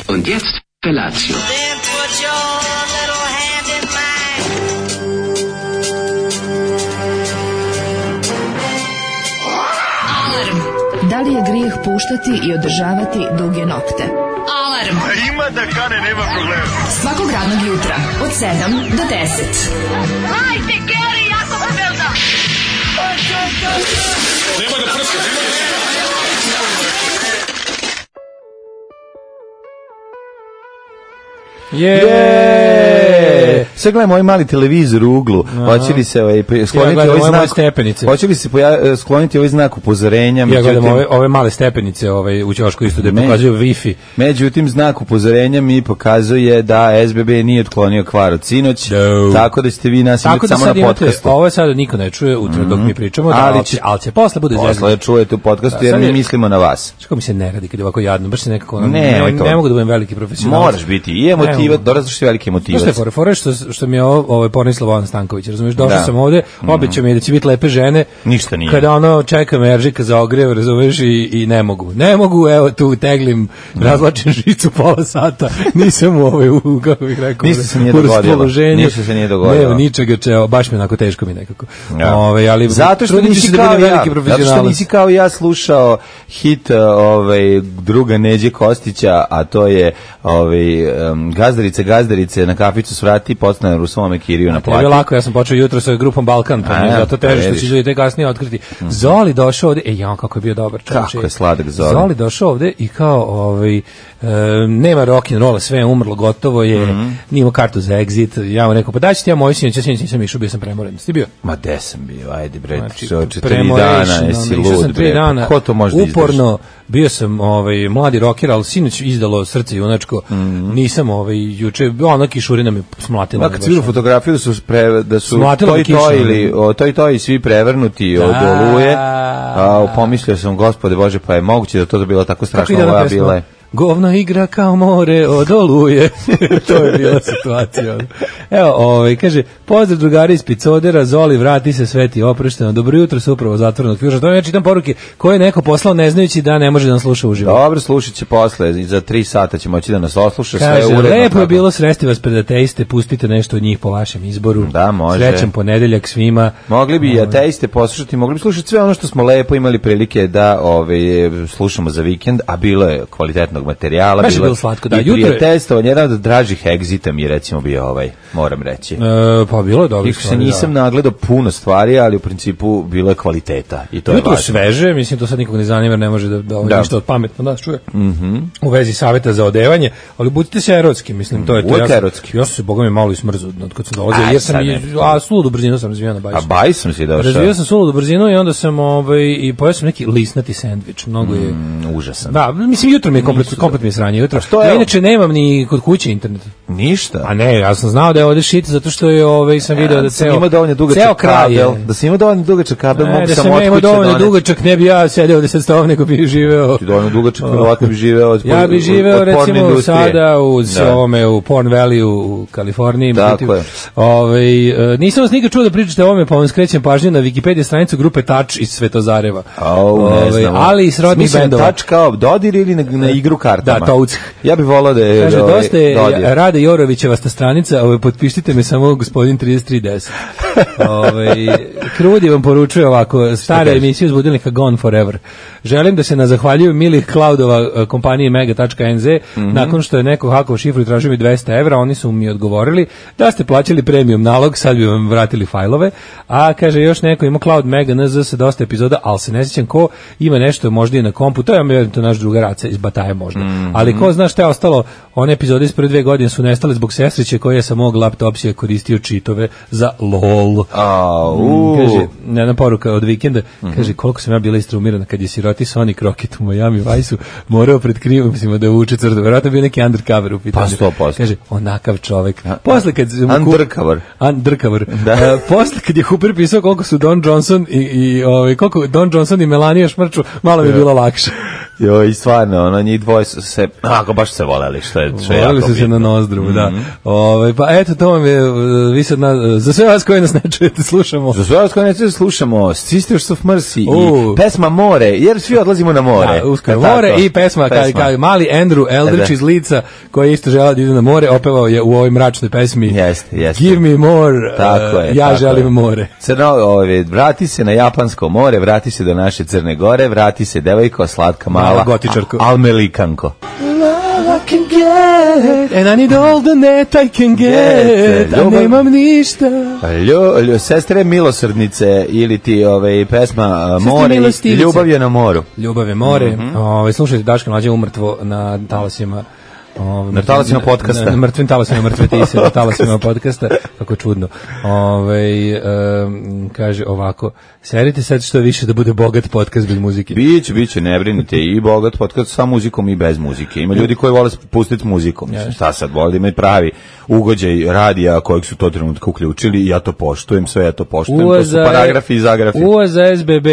Und jetzt Felatio. Then put your little hand in mine. Alarm. Da li je grijeh puštati i održavati duge nokte? Alarm. A ima da kane, nema problema. Svakog radnog jutra od 7 do 10. Hajde, Geri, jako se velda. Nema da prska, nema da prska. Sve gledamo ovaj mali televizor u uglu. Hoće li se skloniti ovaj znak stepenice? Hoće li se skloniti ovaj znak upozorenja? Ja gledam ove male stepenice u ćošku isto da pokazuju Wi-Fi. Međutim, znak upozorenja mi pokazuje da SBB nije otklonio kvar od sinoć, tako da ćete vi nas imati samo na podcastu. Ovo sad niko ne čuje utra dok mi pričamo, ali će posle bude zezno. Posle čujete u podcastu jer mi mislimo na vas. Kako mi se ne radi kad je ovako jadno, baš se nekako ne mogu da budem veliki profesionalac. Moraš biti i emotivac, dorastaš si veliki emotivac. Što mi je ovo ponisla Vojan Stanković, razumiješ, došao sam ovde, obećao mi da će biti lepe žene, ništa nije. Kada čekam Eržika za ogrev, razumiješ, i ne mogu, evo tu teglim, razlačim žicu pola sata, nisam u kako bih rekao, ništa se nije dogodilo, nema ničega, baš mi onako teško mi nekako. Ali zato što nisi kao ja slušao hit druga Neđe Kostića, a to je gazdarice na kaficu svrati podstanar u svome kiriju na plati. To je lako, ja sam počeo jutro sa grupom Balkan, pa mi je zato teže što će ljudi te kasnije otkriti. Zoli došao ovde, kako je bio dobar čovječ. Kako je sladak Zoli. Zoli došao ovde i kao, nema rock'n'rolla, sve je umrlo, gotovo je, nima kartu za exit, ja mu rekao, pa daći ti ja moju sinoć, nisam išao, bio sam premoren. Ti bio? Ma gde sam bio, ajde bre, 4 dana, jesi lud bre, ko to može da izdrži? Uporno, bio sam mladi rocker, ali sinoć izdalo srce junačko, nisam juče, ona kišurina me smlatila. Kad si vidio fotografiju da su to i to i svi prevrnuti od oluje, pomislio sam, gospode Bože, pa je moguće da to bilo tako strašno, ova bila je. Govno igra kao more od oluje. To je bila situacija. Evo, kaže, pozdrav drugari iz Picodera, Zoli, vrati se, sve ti oprošteno. Dobro jutro, se upravo zatvorenog fjuža. To ja čitam poruke koje je neko poslao ne znajući da ne može da nas sluša uživo. Dobro, slušat će posle, za 3 sata će moći da nas osluša, sve kaže, uredno. Lepo je bilo sresti vas pred ateiste, pustite nešto od njih po vašem izboru. Da, može. Srećan ponedeljak svima. Mogli bi ateiste poslušati, mogli bi slušati sve ono što smo lepo imali prilike da slušamo za vikend, a bilo je kvalitetnog materijala, bilo slatko, da, i prijateljstovanje, jedan od dražih egzita mi je recimo bio moram reći. Pa bilo je dobro. Se nisam nagledao puno stvari, ali u principu bilo je kvaliteta i to je važno. Sveže, mislim, to sad nikog ne zanima, ne može da ništa od pametno nas čuje. U vezi savjeta za odevanje, ali budite se erotski, mislim, to je to. Ja sam se, boga mi, malo i smrzu kad sam dolazio, jer sam suludu brzinu sam razvijao na bajsu. A bajs sam si došao? Razvijao sam suludu brzinu i onda sam i pojeo sam neki lisnati sendvič, mnogo je užasan. Da, mislim, jutro mi je komplet mi je sranje jutro. Inače nemam ni kod kuće internet. Ništa. A ne, ja sam znao da je ovde shit zato što je sam video da ceo kabel, da sam imao dovoljno dugačak kabel, mogu sam od kuće doneti. Da sam imao dovoljno dugačak, ne bi ja sedeo ovde sad s tobom, nego bi živeo. Ti dovoljno dugačak, verovatno bi živeo od ja bi živeo recimo sada u Porn Valley u Kaliforniji. Tako je. Nisam vas nikad čuo da pričate o ovome, pa vam skrećem pažnju na Wikipedia stranicu grupe Touch iz Svetozareva. Ali i srodnih bendova. Touch kao dodir ili na igru kartama? Da, Touch. Ja bih volao da je... Kaže, dosta je Rade Jorovićeva sta stranica, potpišite me samo gospodin 3310. Krudi vam poručuje ovako, stara emisija uz budilnika Gone Forever. Želim da se zahvaljujem milih cloudova kompanije Mega.nz, nakon što je neko hakovao šifru i tražio mi 200 evra, oni su mi odgovorili da ste plaćali premium nalog, sad bi vam vratili fajlove, a kaže još neko ima Cloud Mega NZ sa dosta epizoda, ali se ne sjećam ko ima nešto možda i na kompu, to je naš drugarac iz Bataje možda, ali ko zna šta je ostalo, one epizode iz prve 2 godine su nestale zbog sestriće koje je sa mog laptopsija koristio čitove za LOL. Kaže, jedna poruka od vikenda, kaže, koliko sam ja bila istraumirana kad je siroti Sonic Rocket u Miami Vice-u morao pred krivom, mislim, da uče crdo, verovatno bio neki undercover u pitanju. Pa 100%. Kaže, onakav čovek. Posle kad... Undercover. Posle kad je Hooper pisao koliko su Don Johnson koliko Don Johnson i Melania šmrču, malo mi je bilo lakše. I stvarno, ono, njih dvoje su se, ako baš se voleli, što je jako bitno. Voleli su se na nozdru, da. Pa eto, to vam je, vi sad, za sve vas koji nas ne čujete, slušamo. Za sve vas koji ne čujete, slušamo Sisters of Mercy i pesma More, jer svi odlazimo na more. Da, uskoro more i pesma. Kao mali Andrew Eldridge iz Lica, koji je isto želeo da ide na more, opevao je u ovoj mračnoj pesmi Give me more, ja želim more. Vrati se na Japansko more, vrati se do naše Crne Gore, vrati se devojko, slatka mala, Almelikanko. I can get, and I need all the net I can get, a nemam ništa. Sestre milosrdnice ili ti pesma More, ljubav je na moru. Ljubav je more. Slušajte, Daško Mlađa umrtvo na talasima. Na talasima podcasta. Na mrtvim talasima mrtve tise, na talasima podcasta, kako čudno. Kaže ovako, serite sad što više da bude bogat podcast bez muzike. Biće, ne brinite, i bogat podcast sa muzikom i bez muzike. Ima ljudi koji vole pustiti muzikom. Šta sad, vole ima i pravi ugođaj radija kojeg su to trenutka uključili i ja to poštujem, sve ja to poštujem. To su paragrafi i zagrafi. Za SBB.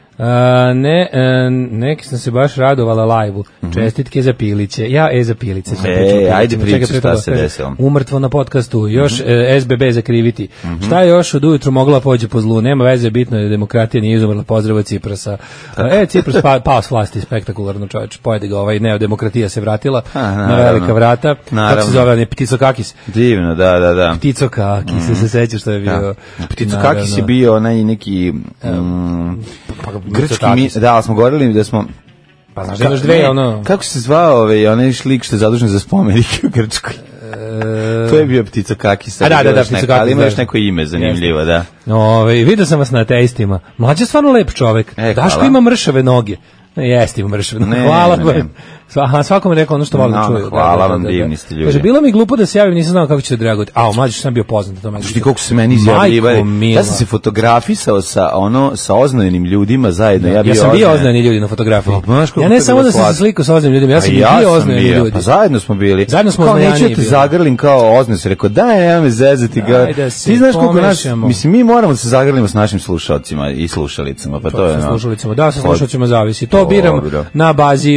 Neki sam se baš radovala live-u. Čestitke za Piliće. za Piliće. Ajde priča šta se desilo. Umrtvo na podcastu. Još SBB zakriviti. Šta je još od ujutru mogla pođe po zlu? Nema veze, bitno je demokratija nije izumrla. Pozdrav od Ciprasa. Cipras pao s vlasti, spektakularno čovječ. Pojedi ga, neodemokratija se vratila na velika vrata. Kako se zove, Pticokakis? Divno, da. Pticokakis, se sećaš što je bio? Pticokakis je bio onaj neki grčki da, smo govorili da smo pa znaš da imaš dve, kako se zvao onaj šlik što je zadužen za spomenike u Grčkoj? To je bio Pticokakis. Da, Pticokakis. Ali ima još neko ime zanimljivo, da. Vidio sam vas na ateistima. Mlađe je stvarno lep čovek. Daško ima mršave noge. Jeste ima mršave. Hvala. Svakom je rekao ono što volim da čuju. Hvala vam, divni ste ljudi. Kaže, bilo mi glupo da se javim, nisam znao kako ćete reagovati. Mlađe što sam bio poznat. Znaš ti koliko se meni izjavljivali? Ja sam se fotografisao sa oznojnim ljudima zajedno. Ja sam bio oznojeni ljudi na fotografiji. Ja ne samo da sam se slikao sa oznojnim ljudima, ja sam bio oznojeni ljudi. Pa zajedno smo bili. Zajedno smo oznojeni bili. Neću te zagrlim kao oznoj, se rekao, nema me zezati ga. Ti znaš koliko nas, mislim, mi moramo se zagrlimo s našim slušalcima i slušalicama. Pa to je slušalicama, da, sa slušalcima zavisi. To biram na bazi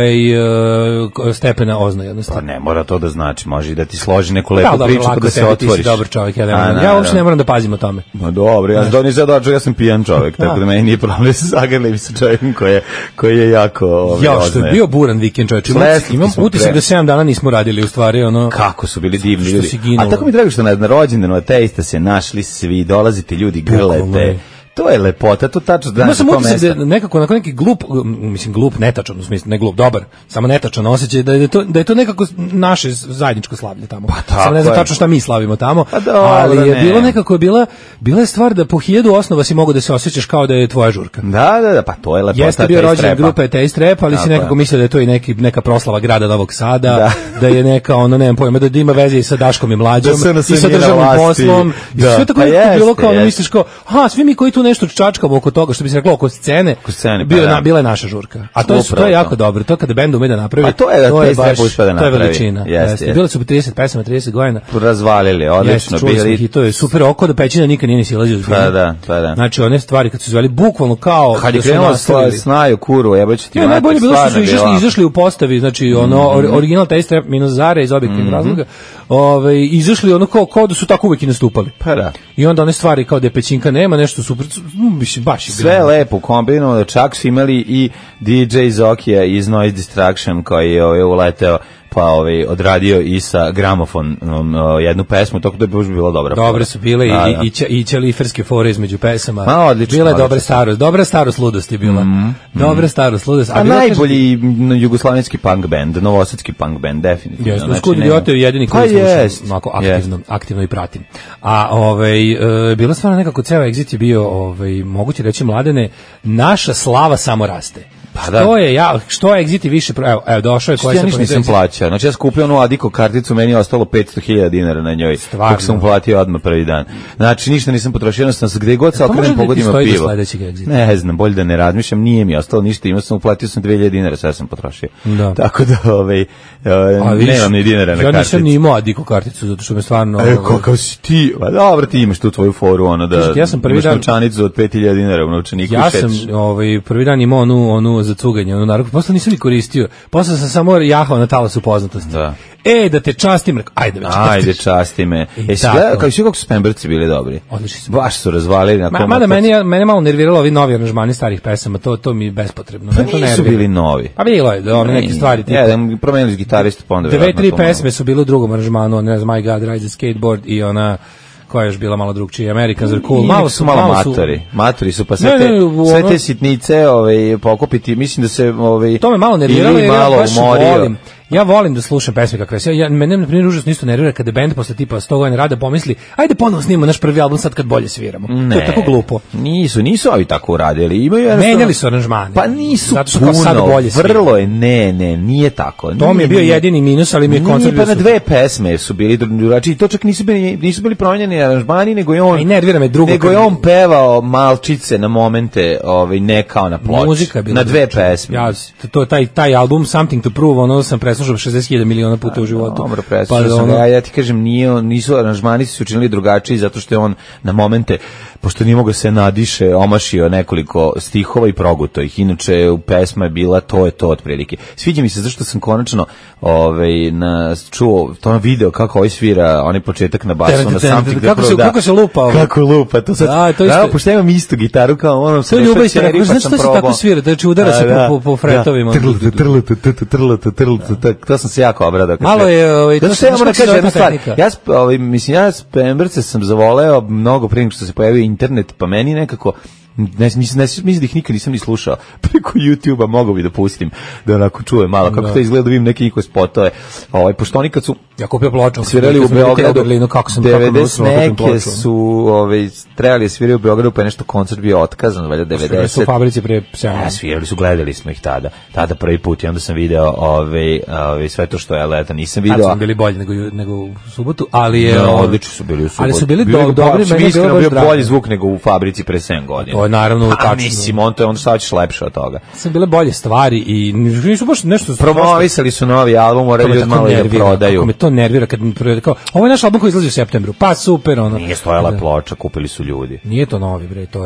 stepena oznojenosti. Pa ne mora to da znači, može i da ti složi neku lepu priču pa da se otvoriš. Ti si dobar čovjek, ja uopšte ne moram da pazim o tome. Ma dobro, ja sam pijan čovjek, tako da meni nije problem da se zagrlim sa čovjekom koji je jako što je bio buran vikend čovječ. Imam utisak da 7 dana nismo radili u stvari. Kako su bili divni ljudi. A tako mi drago što na rođendanu ateista se našli svi, dolazite ljudi, grlete. To je lepota, to tačno znaš na tom mjestu. Nekako onako neki glup, netačan, u smislu, ne glup, dobar, samo netačan osjećaj da je to nekako naše zajedničko slavlje tamo. Samo ne znam tačno šta mi slavimo tamo, ali je bilo nekako, bila je stvar da po 1000 osnova si mogu da se osjećaš kao da je tvoja žurka. Da, pa to je lepota. Jeste bio rođen grupe Taste Rap, ali si nekako mislio da je to i neka proslava grada Novog Sada, da je neka, nemam pojma, da ima veze i sa Daškom i Mlađom, i sa državnim poslom, i sve tako je bilo kao, misliš kao, svi mi koji tu nešto čačkamo oko toga, što bi se reklo oko scene, bila je naša žurka. A to je jako dobro. To kada bend ume da napravi, to je baš, to je veličina. Bile su 30 pesama, 30 godina. Razvalili, odlično bili. To je super oko da pećina nikad nije ni silazio. Pa da. Znači, one stvari kad su zvali bukvalno kao kad je krenuo snaju kurvo, jeboće ti. Najbolje bilo što su izašli u postavi, znači original Taste Rap minus Zare iz objektivnih razloga. Izašli kao da su tako uvek i nastupali. Pa da. I onda one stvari kao da pećinka nema nešto super, baš je sve lepo kombinovano, čak su imali i DJ Zokija iz Noise Distraction koji je uleteo pa odradio i sa gramofonom jednu pesmu, tako da je baš bilo dobra. Dobre su bile i ćeliferske fore između pesama. Odlično. Bila je dobra starost ludosti bila. Dobra starost ludosti. A najbolji jugoslavenski punk band, novosadski punk band, definitivno. Jeste, Skud Idiote je jedini koji slušam, onako aktivno i pratim. A bila stvarno nekako ceo Exit je bio, moguće reći, Mladene, naša slava samo raste. Što je Exit više, evo došao je koja se nisam plaćao. Znači ja skupio onu Adiko karticu, meni je ostalo 500.000 dinara na njoj. Kako sam platio odmah prvi dan. Znači ništa nisam potrošio, jednostavno sam gde god se okrenem pogodim pivo. Ne znam, bolje da ne razmišljam, nije mi ostalo ništa, imao sam, uplatio sam 2.000 dinara, sve sam potrošio. Tako da nemam ni dinara na karticu. Ja nisam ni imao Adiko karticu, zato što me stvarno... Kako si ti? Dobro, ti imaš tu tvoju foru, da imaš novčanicu od 5.000 dinara u novčaniku. Ja sam prvi dan imao onu instrument za cuganje, ono naravno, posle nisam ni koristio, posle sam samo jahao na talasu poznatosti. Da. Da te častim, ajde časti me. Jesi gledao kako su Pemberci bili dobri? Odlični su. Baš su razvalili. Mada mene malo nerviralo ovi novi aranžmani starih pesama, to mi je bespotrebno. Pa nisu bili novi. Pa bilo je, neke stvari. Promenili gitaristu, pa onda 2-3 pesme su bile u drugom aranžmanu, ne znam, My God Rides a Skateboard i ona koja je još bila malo drugčija, Americans Are Cool. Malo su matori su, pa sve te sitnice pokupiti, mislim da se to me malo nerviralo, jer ja baš volim. Ja volim da slušam pesme kakve se. Mene na primjer užasno isto nervira kada bend posle tipa 100 godina rada pomisli, ajde ponovo snimamo naš prvi album sad kad bolje sviramo. To je tako glupo. Nisu ovi tako uradili. Menjali su aranžmane. Pa nisu zato puno, sad bolje vrlo je, nije tako. To mi je bio jedini minus, ali mi je koncert bio. Pa na dve pesme su bili drugačiji, to čak nisu bili promenjeni aranžmani, nego je on. I nervira me drugo. Nego je on pevao malčice na momente, ne kao na ploči. Muzika je bila na dve pesme. Ja to taj album Something to Prove, ono sam preslušao 60.000 miliona puta u životu. Dobro, preslušao sam. Ja ti kažem, nisu aranžmani su učinili drugačiji zato što je on na momente, pošto nije mogao se nadiše, omašio nekoliko stihova i proguto ih. Inače, u pesma je bila to je to otprilike. Sviđa mi se zašto sam konačno čuo to video kako ovaj svira, onaj početak na basu, na Something to Prove. Kako se lupa? Kako lupa? To sad, pošto imam istu gitaru kao onom se nešto čeri, pa sam probao. Tako svira, znači udara se po fretovima. To sam se jako obradao. Malo je, to se ja moram kažem jednu stvar. Ja s Pemberce sam zavoleo mnogo prije što se pojavio internet, pa meni nekako mislim da ih nikad nisam ni slušao. Preko YouTube-a mogu bi da pustim, da onako čujem malo kako to izgleda, da vidim neke njihove spotove. Pošto oni kad su ja kupio ploču, svirali u Beogradu, 90 neke su trebali sviraju u Beogradu, pa je nešto koncert bio otkazan, valjda 90. Svirali su u fabrici pre 7. Svirali su, gledali smo ih tada prvi put i onda sam video sve to što je leta, nisam video. Tad su bili bolji nego u subotu, ali je odlični su bili u subotu. Ali su bili dobri, meni je bio bolji zvuk nego u fabrici pre 7 godina. To je naravno tačno. Mislim, onda šta ćeš lepše od toga. Su bile bolje stvari i nisu baš nešto. Promovisali su novi album, moraju ljudi malo da prodaju. Kako me to nervira kad kao, ovo je naš album koji izlazi u septembru. Pa super, ono. Nije stojala ploča, kupili su ljudi. Nije to novi, bre, to je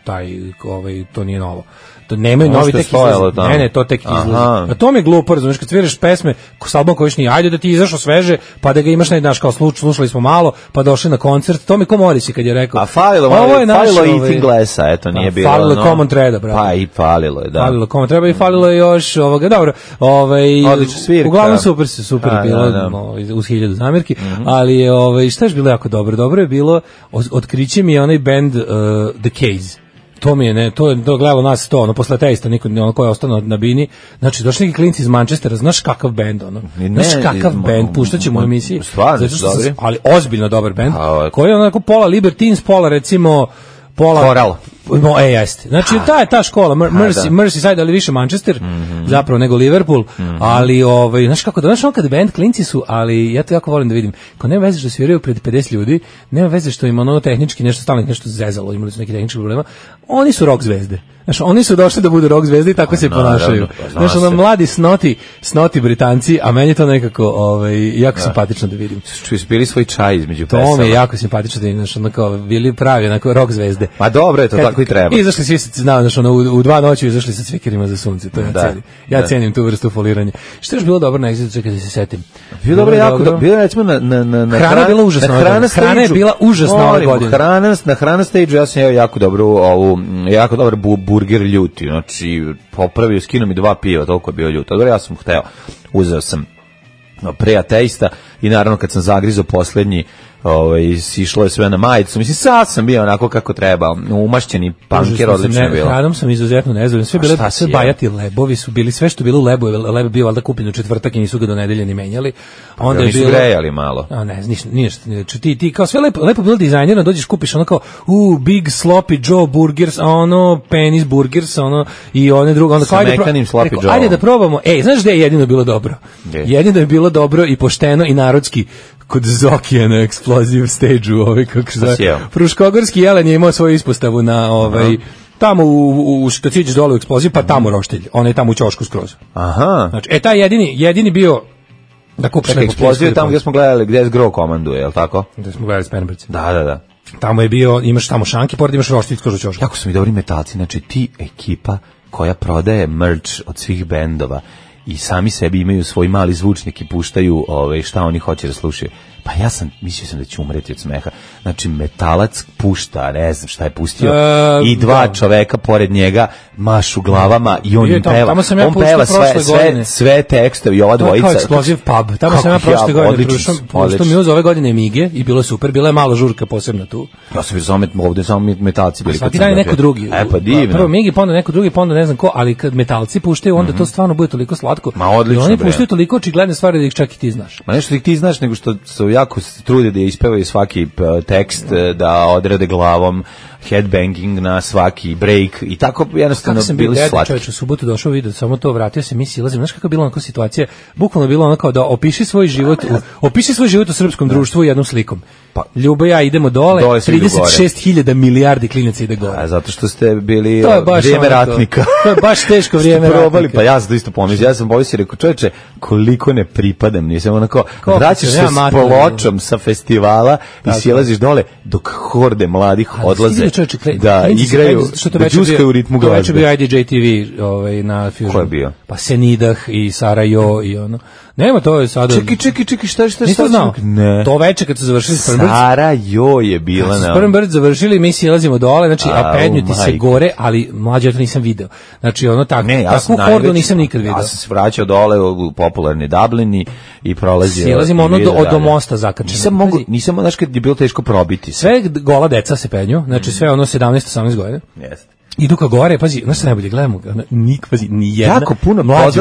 to nije novo. To nemaju novi tek izlazi. Ne, to tek izlazi. A to mi je glupo, razumiješ, kad sviraš pesme s albumom koji još nije, ajde da ti izašao sveže, pa da ga imaš naš kao slušali smo malo, pa došli na koncert, to mi ko Morisi kad je rekao. A falilo Eating Glassa, eto, nije bilo. Falilo Common Threada, bravo. Pa i falilo je, da. Falilo Common Threada i falilo je još ovoga, dobro, odlična svirka. Uglavnom super je bilo, uz 1000 zamirki, ali je, šta je bilo jako dobro? Dobro je bilo, otkriće mi je onaj band The Case. To mi je, to je gledalo nas to, posle testa, niko ko je ostao na bini, znači došli neki klinci iz Manchestera, znaš kakav bend, znaš kakav bend, puštaćemo u emisiji, ali ozbiljno dobar bend, koji je onako pola Libertines, pola recimo, Coral. Jeste. Znači, ta škola, Merseyside, ali više Manchester, zapravo nego Liverpool, ali, znaš kako, znaš on kad band, klinci su, ali ja to jako volim da vidim, kao nema veze što sviraju pred 50 ljudi, nema veze što im tehnički nešto stalno nešto zezalo, imali su neki tehnički problema, oni su rock zvezde. Znaš, oni su došli da budu rock zvezde i tako se ponašaju. Znaš, mladi snoti Britanci, a meni je to nekako jako simpatično da vidim. Bili svoj čaj između pesama. To mi je jako simpatično da vidim, znaš, bili pravi, rock zvezde. Ma dobro je to, tako i treba. Izašli svi se znao, znaš, u 2 noći izašli sa cvikirima za sunce, to ja cenim tu vrstu foliranja. Što je još bilo dobro na Exitu, čekaj da se setim. Bilo dobro, jako dobro. Bilo recimo na hrana je bila užasna. Hrana je bila užasna ove godine. Na hrana stage ja sam jeo jako dobar burger ljuti, znači popravio, skinuo mi 2 piva, toliko je bio ljut. Odgovor, ja sam hteo, uzeo sam preateista i naravno kad sam zagrizao poslednji, išlo je sve na majicu. Mislim, sad sam bio onako kako treba, umašćeni punker, odlično je bilo. Hranom sam izuzetno nezadovoljan, sve bajati lebovi su bili, sve što bilo lebo je bio valjda kupljen u četvrtak i nisu ga do nedelje ni menjali. Onda je bilo grejali malo. Ne, ništa. Ti kao sve lepo bilo dizajnirano, dođeš kupiš ono kao Big Sloppy Joe Burgers, Penis Burgers, i one drugo, onda kao ajde da probamo. Znaš gde je jedino bilo dobro? Jedino je bilo dobro i pošteno i narodski kod Zokija na Explosive stage-u, kako se zove. Fruškogorski Jelen je imao svoju ispostavu na tamo kad siđeš dole u Explosive, pa tamo roštilj, on je tamo u ćošku skroz. Aha. Znači, taj jedini bio da kupiš neko Explosive tamo gdje smo gledali, gdje je Gro komanduje, je li tako? Gdje smo gledali s Pemberci. Da. Tamo je bio, imaš tamo šanki, pored imaš roštilj skroz u ćošku. Jako su mi dobri metalci, znači ti ekipa koja prodaje merch od svih bendova i sami sebi imaju svoj mali zvučnik i puštaju šta oni hoće da slušaju. Pa ja sam, mislio sam da ću umreti od smeha. Znači, Metalac pušta, ne znam šta je pustio, i dva čoveka pored njega mašu glavama i on im peva. On peva sve tekstove i ova dvojica. Kao Explosive Pub. Tamo sam ja prošle godine pošto mi uz ove godine Mige i bilo super, bila je malo žurka posebno tu. Ja sam ovdje samo Metalci bili. Svaki dan je neko drugi. Pa divno. Prvo Migi, pa onda neko drugi, pa onda ne znam ko, ali kad Metalci puštaju, onda to stvarno bude toliko slatko. Ma odlično. I oni puštaju toliko očigledne stvari da ih čak i ti znaš. Ma nešto da ih ti znaš, nego što su jako trude da ispevaju svaki tekst, da odrade glavom, headbanging na svaki break i tako jednostavno bili slatki. Čovječ, u subotu došao video, samo to vratio se, mi silazim, znaš kako je bila onako situacija, bukvalno bilo ono kao da opiši svoj život u srpskom društvu jednom slikom. Pa, Ljubo ja idemo dole 36.000 milijardi klinaca ide gore. A zato što ste bili vrijeme ratnika. To je baš teško vrijeme ratnika. Pa ja sam to isto pomislio, ja sam pomislio, rekao, čovječe, koliko ne pripadam, nisam onako, vraćaš se s pločom sa festivala i silaziš dole, dok horde mladih odlaze da igraju, da džuskaju u ritmu glazbe. To već je bio IDJ TV na Fusion. Ko je bio? Pa Senidah i Sarajo i ono. Nema, to je sada... Čekaj, šta? Niste znao? Ne. To veče kad su završili Spermbrd. Sarajo je bila na... Spermbrd završili, mi silazimo dole, znači, a penju ti se gore, ali mlađe ja to nisam video. Znači, ono tako, takvu hordu nisam nikad video. Ja sam se vraćao dole u popularni Dublin i prolazio... Silazimo ono do mosta zakačeno. Nisam, znaš, kad je bilo teško probiti. Sve gola deca se penju, znači sve ono 17-18 godina. Jeste. Idu ka gore, pazi, znaš se najbolje, gledamo, ni jedna... Jako puno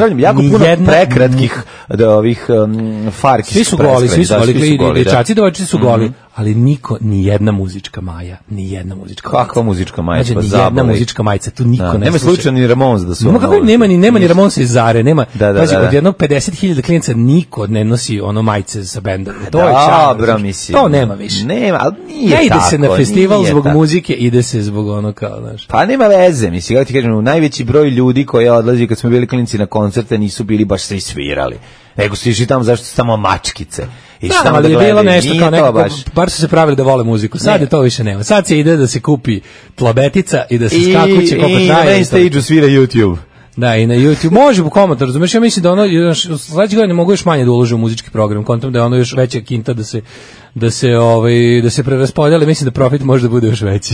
prekratkih ovih farki. Svi su goli, i dječaci dođe su goli, ali ni jedna muzička maja, Kakva muzička maja? Ni jedna muzička majica, tu niko ne sluša. Nema slučajno ni Ramones da su... Nema ni Ramones iz Zare, nema, pazi, od jednog 50.000 klijenca niko ne nosi ono majice sa bendom. Dobro, mislim. To nema više. Nema, ali nije tako. Ne ide se na festival zbog muzike, ide se zbog ono kao, znaš. Pa nema veze, mislim, kako ti kažem, najveći broj ljudi koji odlazi kad smo bili klinci na koncerte nisu bili baš svi svirali. Nego su išli tamo zašto su tamo mačkice. Da, ali je bilo nešto kao nekako, bar su se pravili da vole muziku. Sad je to više nema. Sad se ide da se kupi tlabetica i da se skakuće kopa traje. I na main stage-u svira YouTube. Da, i na YouTube. Može bu komentar, razumeš? Ja mislim da ono, sledeće godine mogu još manje da ulože u muzički program, kontam da je ono još veća kinta da se preraspodeli, mislim da profit može da bude još veći.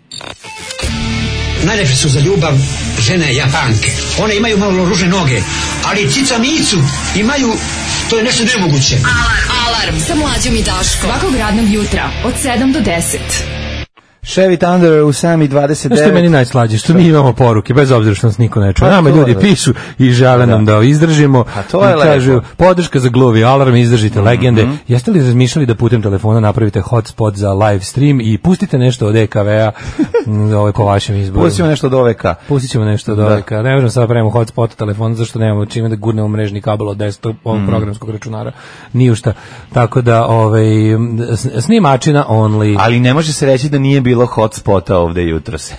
Najlepše su za ljubav žene Japanke. One imaju malo ružne noge, ali cica micu imaju, to je nešto nemoguće. Alarm sa Mlađom i Daškom. Svakog radnog jutra od 7 do 10. Chevy Thunder u sami 29. Što je meni najslađe, što mi imamo poruke, bez obzira što nas niko ne čuje. Nama ljudi pišu i žele nam da izdržimo. A to je lepo. Kažu, podrška za Glovi Alarm, izdržite legende. Jeste li razmišljali da putem telefona napravite hotspot za live stream i pustite nešto od EKV-a po vašem izboru? Pustit nešto od OVK. Pustit ćemo nešto od OVK. Ne možemo sada pravimo hotspot telefona, zašto nemamo čime da gurnemo mrežni kabel od 10 programskog računara. Ni u šta. Tako da, snimačina only. Ali ne može se reći da nije bilo hotspota ovde jutros.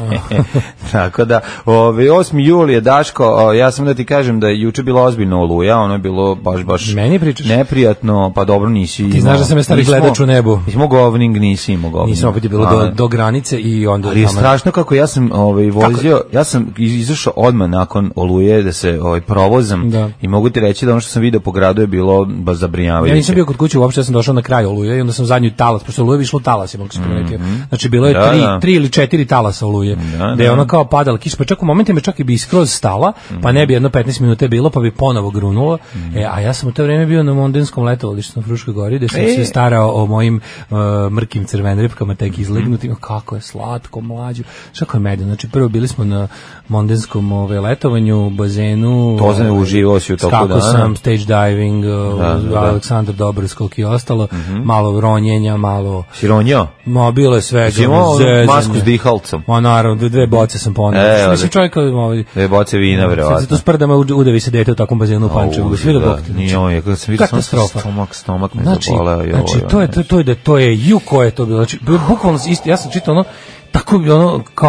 Tako da, 8. jul je, Daško, ja sam da ti kažem da je juče bila ozbiljno oluja, ono je bilo baš meni pričaš neprijatno, pa dobro nisi. Ti znaš da sam je stari gledač u nebu. Nismo govning, nisi imao govning. Nisam, opet je bilo do granice i onda... Ali je strašno kako ja sam vozio, ja sam izašao odmah nakon oluje da se provozam i mogu ti reći da ono što sam video po gradu je bilo baš zabrinjavajuće. Ja nisam bio kod kuće uopšte, ja sam došao na kraj oluje i onda sam zadnju talas, pošto oluje bi išlo talas, mogu se primetiti. Znači bilo je 3 ili 4 talasa oluje, da je ona kao padala kiša, pa čak u momentima čak i bi skroz stala, pa ne bi jedno 15 minuta bilo, pa bi ponovo grunulo. A ja sam u to vrijeme bio na mondenskom letovalištu na Fruškoj gori, gde sam se starao o mojim mrkim crvenripkama tek izlegnutim. Kako je slatko, mlađu. Kako je medeno. Znači prvo bili smo na mondenskom letovanju, bazenu. To sam uživao si u toku dana. Skako sam, stage diving, Aleksandar Dobrskog i ostalo. Malo ronjenja, malo... Si ronjao? Bilo je svega. Masku s dihalcom. Naravno, 2 boce sam poneo. Mislim čovjek... 2 boce vina, verovatno. Sad se to sprdama udavi se dete u takvom bazenu u Pančevu. Svi da bok. Katastrofa. Stomak me zaboleo. Znači, to je, ko je to bilo. Znači, bukvalno isto, ja sam čitao ono, tako bi ono, kao,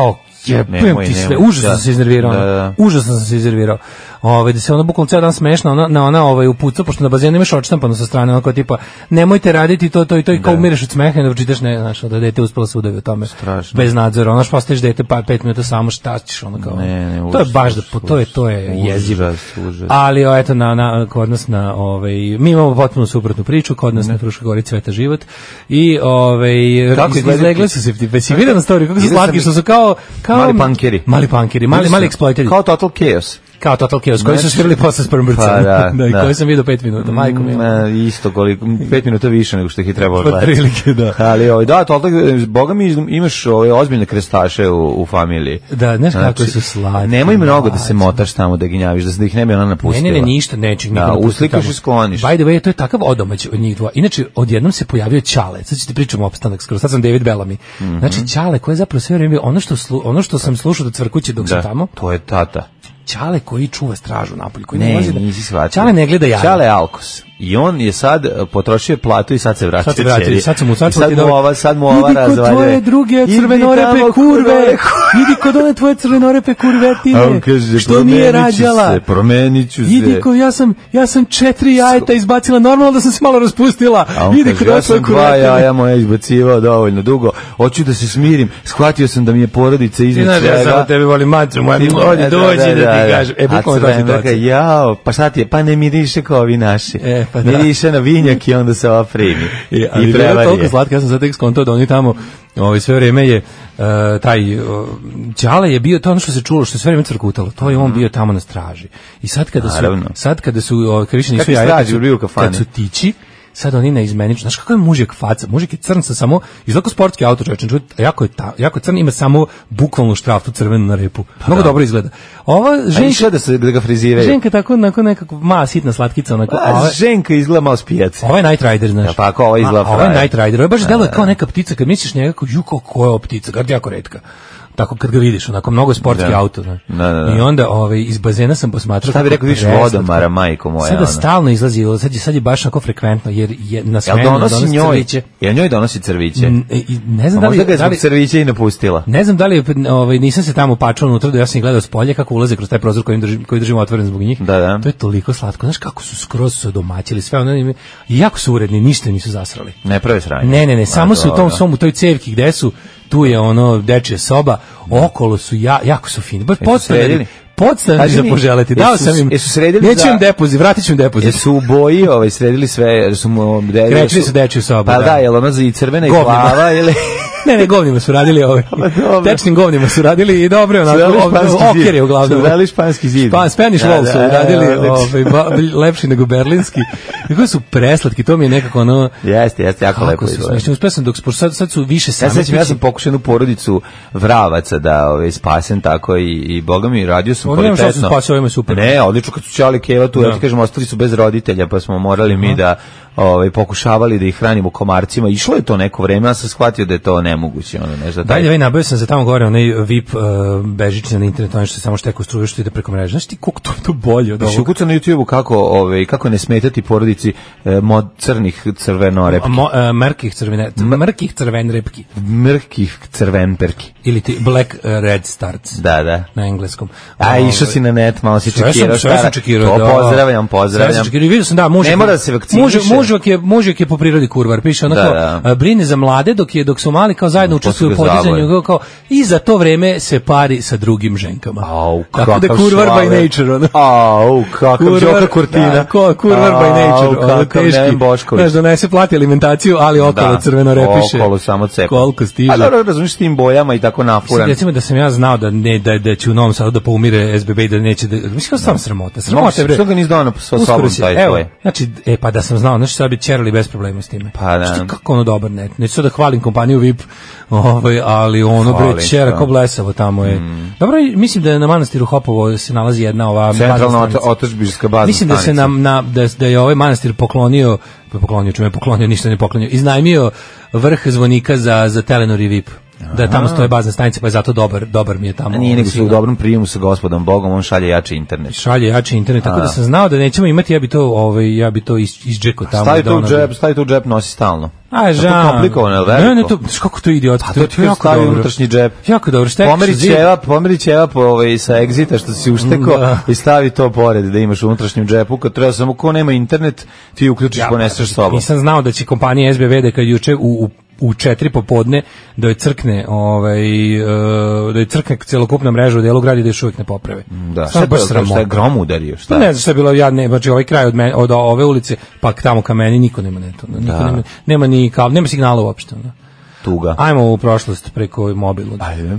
Jebem ti sve, užasno sam se iznervirao. Užasno sam se iznervirao. Da se ona bukvalno ceo dan smešna, ona upuca, pošto na bazenu imaš odštampano sa strane, onako tipa, nemojte raditi to i kao umireš od smeha, da čitaš, ne, znaš, da dete uspelo se udavi o tome. Strašno. Bez nadzora, onaš postaviš dete 5 minuta samo, šta ćeš, ono kao. Ne, to je baš, to je jezivo. Ali, eto, kod nas mi imamo potpuno suprotnu priču, kod nas na Fruškoj gori cveta život i, izlegli su se, već si vidio na storiju, kako su slatki, što su kao mali punkeri, mali eksploiteri. Kao Total Chaos. Kao Total Chaos, koji su svirali posle s Prmbrcom. I koji sam vidio 5 minuta, majko mi. Isto koliko, 5 minuta više nego što ih je trebalo gledati. Prilike, da. Ali, boga mi imaš ozbiljne krestaše u familiji. Da, znaš kako su slatki. Nemoj mnogo da se motaš tamo, da ginjaviš, da ih ne bi ona napustila. Ne, ništa, neće. Da, uslikaš i skloniš. By the way, to je takav odomać od njih dva. Inače, odjednom se pojavio Ćale. Sad ćete pričamo opstanak skoro. Sad sam David Bellamy. Znači, Ćale koji je zapravo sve vreme ono što sam slušao do cvrkuće dok sam tamo. To je tata. Ćale koji čuva stražu napolju, koji nisi shvatio. Ćale ne gleda jaja. Ćale je alkos. I on je sad potrošio platu i sad se vraća. Sad mu ova razvaljuje. Idi kod tvoje druge crvenorepe kurve. Idi kod one tvoje crvenorepe kurvetine. A on kaže, što nije rađala. Promenit ću se. Idi kod, ja sam 4 jajeta izbacila, normalno da sam se malo raspustila. Idi kod one tvoje kurvetine. 2 jaja moja izbacivao dovoljno dugo. Hoću da se smirim. Shvatio sam da mi je porodica iznad svega. Ja samo tebe volim, matru moja. Dođi da ti kažem. Pa šta ti je? Pa ne miriše kao ovi naši. Miriše na vinjak i onda se ova primi. I prevari je. Toliko slatka, ja sam sad tek skontao da oni tamo sve vreme je taj Ćale je bio to ono što se čulo, što je sve vreme crkutalo. To je on bio tamo na straži. I sad kada su više nisu jaja, kad su tići, sad oni neizmenično. Znaš kako je mužjak faca? Mužjak je crn sa samo, izlako sportski auto, čovječan, jako crn, ima samo bukvalnu štraftu crvenu na repu. Mnogo dobro izgleda. Ova Ženka, da ga friziraju. Ženka tako nekako mala sitna slatkica. Onako, Ženka izgleda malo s pijace. Ovo je Night Rider, znaš. Ja, pa ako ovo izgleda Ovo je Night Rider, ovo je baš deluje kao neka ptica, kad misliš njega, ko je ovo ptica, kad je jako retka. Tako kad ga vidiš, onako mnogo sportski auto, znači. I onda iz bazena sam posmatrao. Šta bi rekao, vidiš vodomara, majko moja. Sada stalno izlazi, sad je baš onako frekventno, jer je na smenu donosi crviće. Jel njoj donosi crviće? Ne znam možda ga je zbog crviće i napustila. Ne znam da li nisam se tamo pačao unutra, da ja sam ih gledao s polja kako ulaze kroz taj prozor koji držimo otvoren zbog njih. Da. To je toliko slatko. Znaš kako su skroz odomaćili sve ono, i jako su uredni, ništa nisu zasrali. Ne prave sranje. Ne, samo su u toj cevki gde su. Tu je ono dečija soba, okolo su jako su fini. Baš podstanari za poželeti. Dao sam im. Neću im depozit, vratit ću im depozit. Jesu u boji sredili sve, su mu krečili su dečiju sobu. Pa da, jel ono i crvena i plava ili Ne, govnima su radili tečnim govnima su radili i dobro, okjer je uglavnom. Su radili španski zid. Spanish wall su radili, lepši nego berlinski. Kako su preslatki, to mi je nekako ono. Jeste, jako lepo izgleda. Uspeo sam dok sad su više sami. Ja sam pokušao jednu porodicu vravaca da spasem tako i boga mi radio sam kvalitetno. Ne, odlično kad su Ćale Keva tu, ja ti kažem, ostali su bez roditelja, pa smo morali mi da pokušavali da ih hranimo komarcima. Išlo je to neko vreme, ja sam shvatio da je to nemoguće. Nabavio sam se tamo gore, onaj VIP bežični na internetu, ono što se samo šteko struje što ide preko mreže. Znaš ti koliko to bolje od ovog? Ukuca na YouTube-u kako ne smetati porodici crnih crvenorepki. Mrkih crvenrepki. Mrkih crvenperki. Ili ti Black Red Starts. Da. Na engleskom. A išao si na net, malo si čekirao. Sve sam čekirao. Pozdravljam. Vidio sam, da, ne mora da se vakciniše. Mužjak je po prirodi kurvar, piše onako, brine za mlade dok su mali, kao zajedno učestvuju u podizanju, kao i za to vreme se pari sa drugim ženkama. Tako da kurvar by nature. Kakav Đoka Kurtina. Kurvar by nature. Kakav Bošković. Znaš, donese plati alimentaciju, ali okolo crveno repiše. Okolo samo cepa. Koliko stiže. A dobro, razumiješ s tim bojama i tako nafuran. Recimo da sam ja znao da će u Novom Sadu da poumire SBB i da neće da... Mislim kao stvarno sramota. Sramota je bre. Što ga nisi donao sa sobom taj tvoj? Znači, pa da sam znao, sad bi ćerali bez problema s time. Pa da. Što kako ono dobar net. Neću da hvalim kompaniju VIP, ali ono bre ćera ko blesavo tamo je. Dobro, mislim da je na manastiru Hopovo se nalazi jedna ova centralna otadžbinska bazna stanica. Mislim da se da je ovaj manastir poklonio, ništa ne poklonio, iznajmio vrh zvonika za Telenor i VIP. Da tamo stoje bazne stanice, pa je zato dobar mi je tamo. Nije nego se u dobrom prijemu sa Gospodom Bogom, on šalje jači internet. Tako da sam znao da nećemo imati, ja bi to iz džeko tamo. Stavi to u džep, nosi stalno. A žao. Komplikovano, je veliko. Ne, to, kako to idiotski. To ti jako dobro. Unutrašnji džep. Jako dobro. Pomeri ćevap sa Exita što si ušteko i stavi to pored da imaš u unutrašnjem džepu. Kad treba samo ko nema internet, ti uključiš, poneseš sobom. Nisam znao da će kompanija SBB da kad juče u 4 popodne da joj crkne celokupna mreža u delu grada i da još uvijek ne poprave. Da, šta je grom udario? Šta? Ne znam šta je bilo, znači ovaj kraj od ove ulice, pa tamo ka meni niko nema neto. Nema signala uopšte. Tuga. Ajmo u prošlost preko mobilnog. Ajde.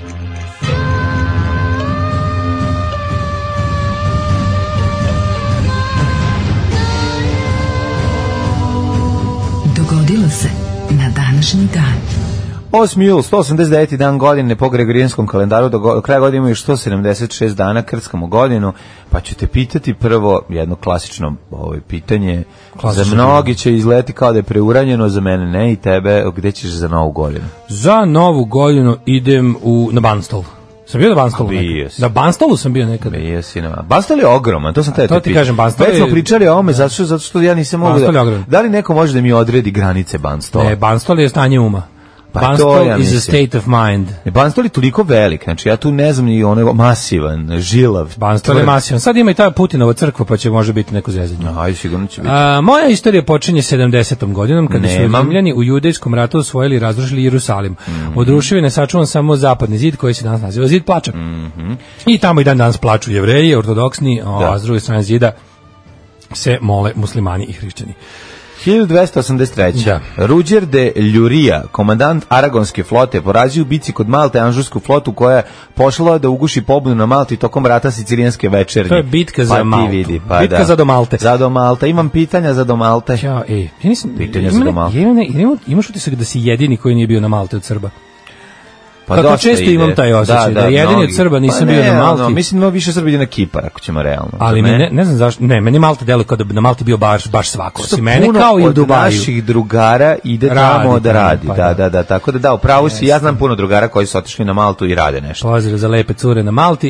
Dogodilo se na današnji dan. 8. jul, 189. dan godine po Gregorijanskom kalendaru, do kraja godine imamo još 176 dana, krckamo godinu, pa ću te pitati prvo jedno klasično pitanje. Za mnogi će izgledati kao da je preuranjeno, za mene ne, i tebe, gde ćeš za novu godinu? Za novu godinu idem na Banstol. Sam bio na Banstolu nekad? Na Banstolu sam bio nekad. Bio si na Banstol je ogroman, to sam te to ti kažem, Banstol je... Već smo pričali o ome, zato što ja nisam mogu da... li neko može da mi odredi granice Banstola? Ne, Banstol je stanje uma. Pa Banstol is a state of mind. Banstol je toliko velik, znači ja tu ne znam ni ono masivan, žilav. Banstol je masivan. Sad ima i ta Putinova crkva, pa će može biti neko zezanje. Aj, sigurno će biti. Moja istorija počinje 70. godinom, kada su Rimljani u judejskom ratu osvojili i razrušili Jerusalim. Odrušio je nesačuvan samo zapadni zid, koji se danas naziva zid plača. I tamo i dan danas plaču Jevreji, ortodoksni, a s druge strane zida se mole muslimani i hrišćani. 1283. Da. Ruđer de Ljurija, komandant Aragonske flote, porazio u bici kod Malte anžursku flotu koja je pošla da uguši pobunu na Malti tokom rata Sicilijanske večernje. To je bitka za Maltu. Bitka za do Malte. Za do Malte. Imam pitanja za do Malte. Ja pitanja za do Malte. Imaš utisak da si jedini koji nije bio na Malte od Srba? Pa kako često imam taj osjećaj, da jedini od Srba nisam bio na Malti. Mislim, više Srba ide na Kipar, ako ćemo realno. Ali ne znam zašto, meni Malta deluje kao da na Malti bio baš svako. Što puno kao i u Dubaju. Od naših drugara ide tamo da radi. Da, tako da upravo si, ja znam puno drugara koji su otišli na Maltu i rade nešto. Pozdrav za lepe cure na Malti.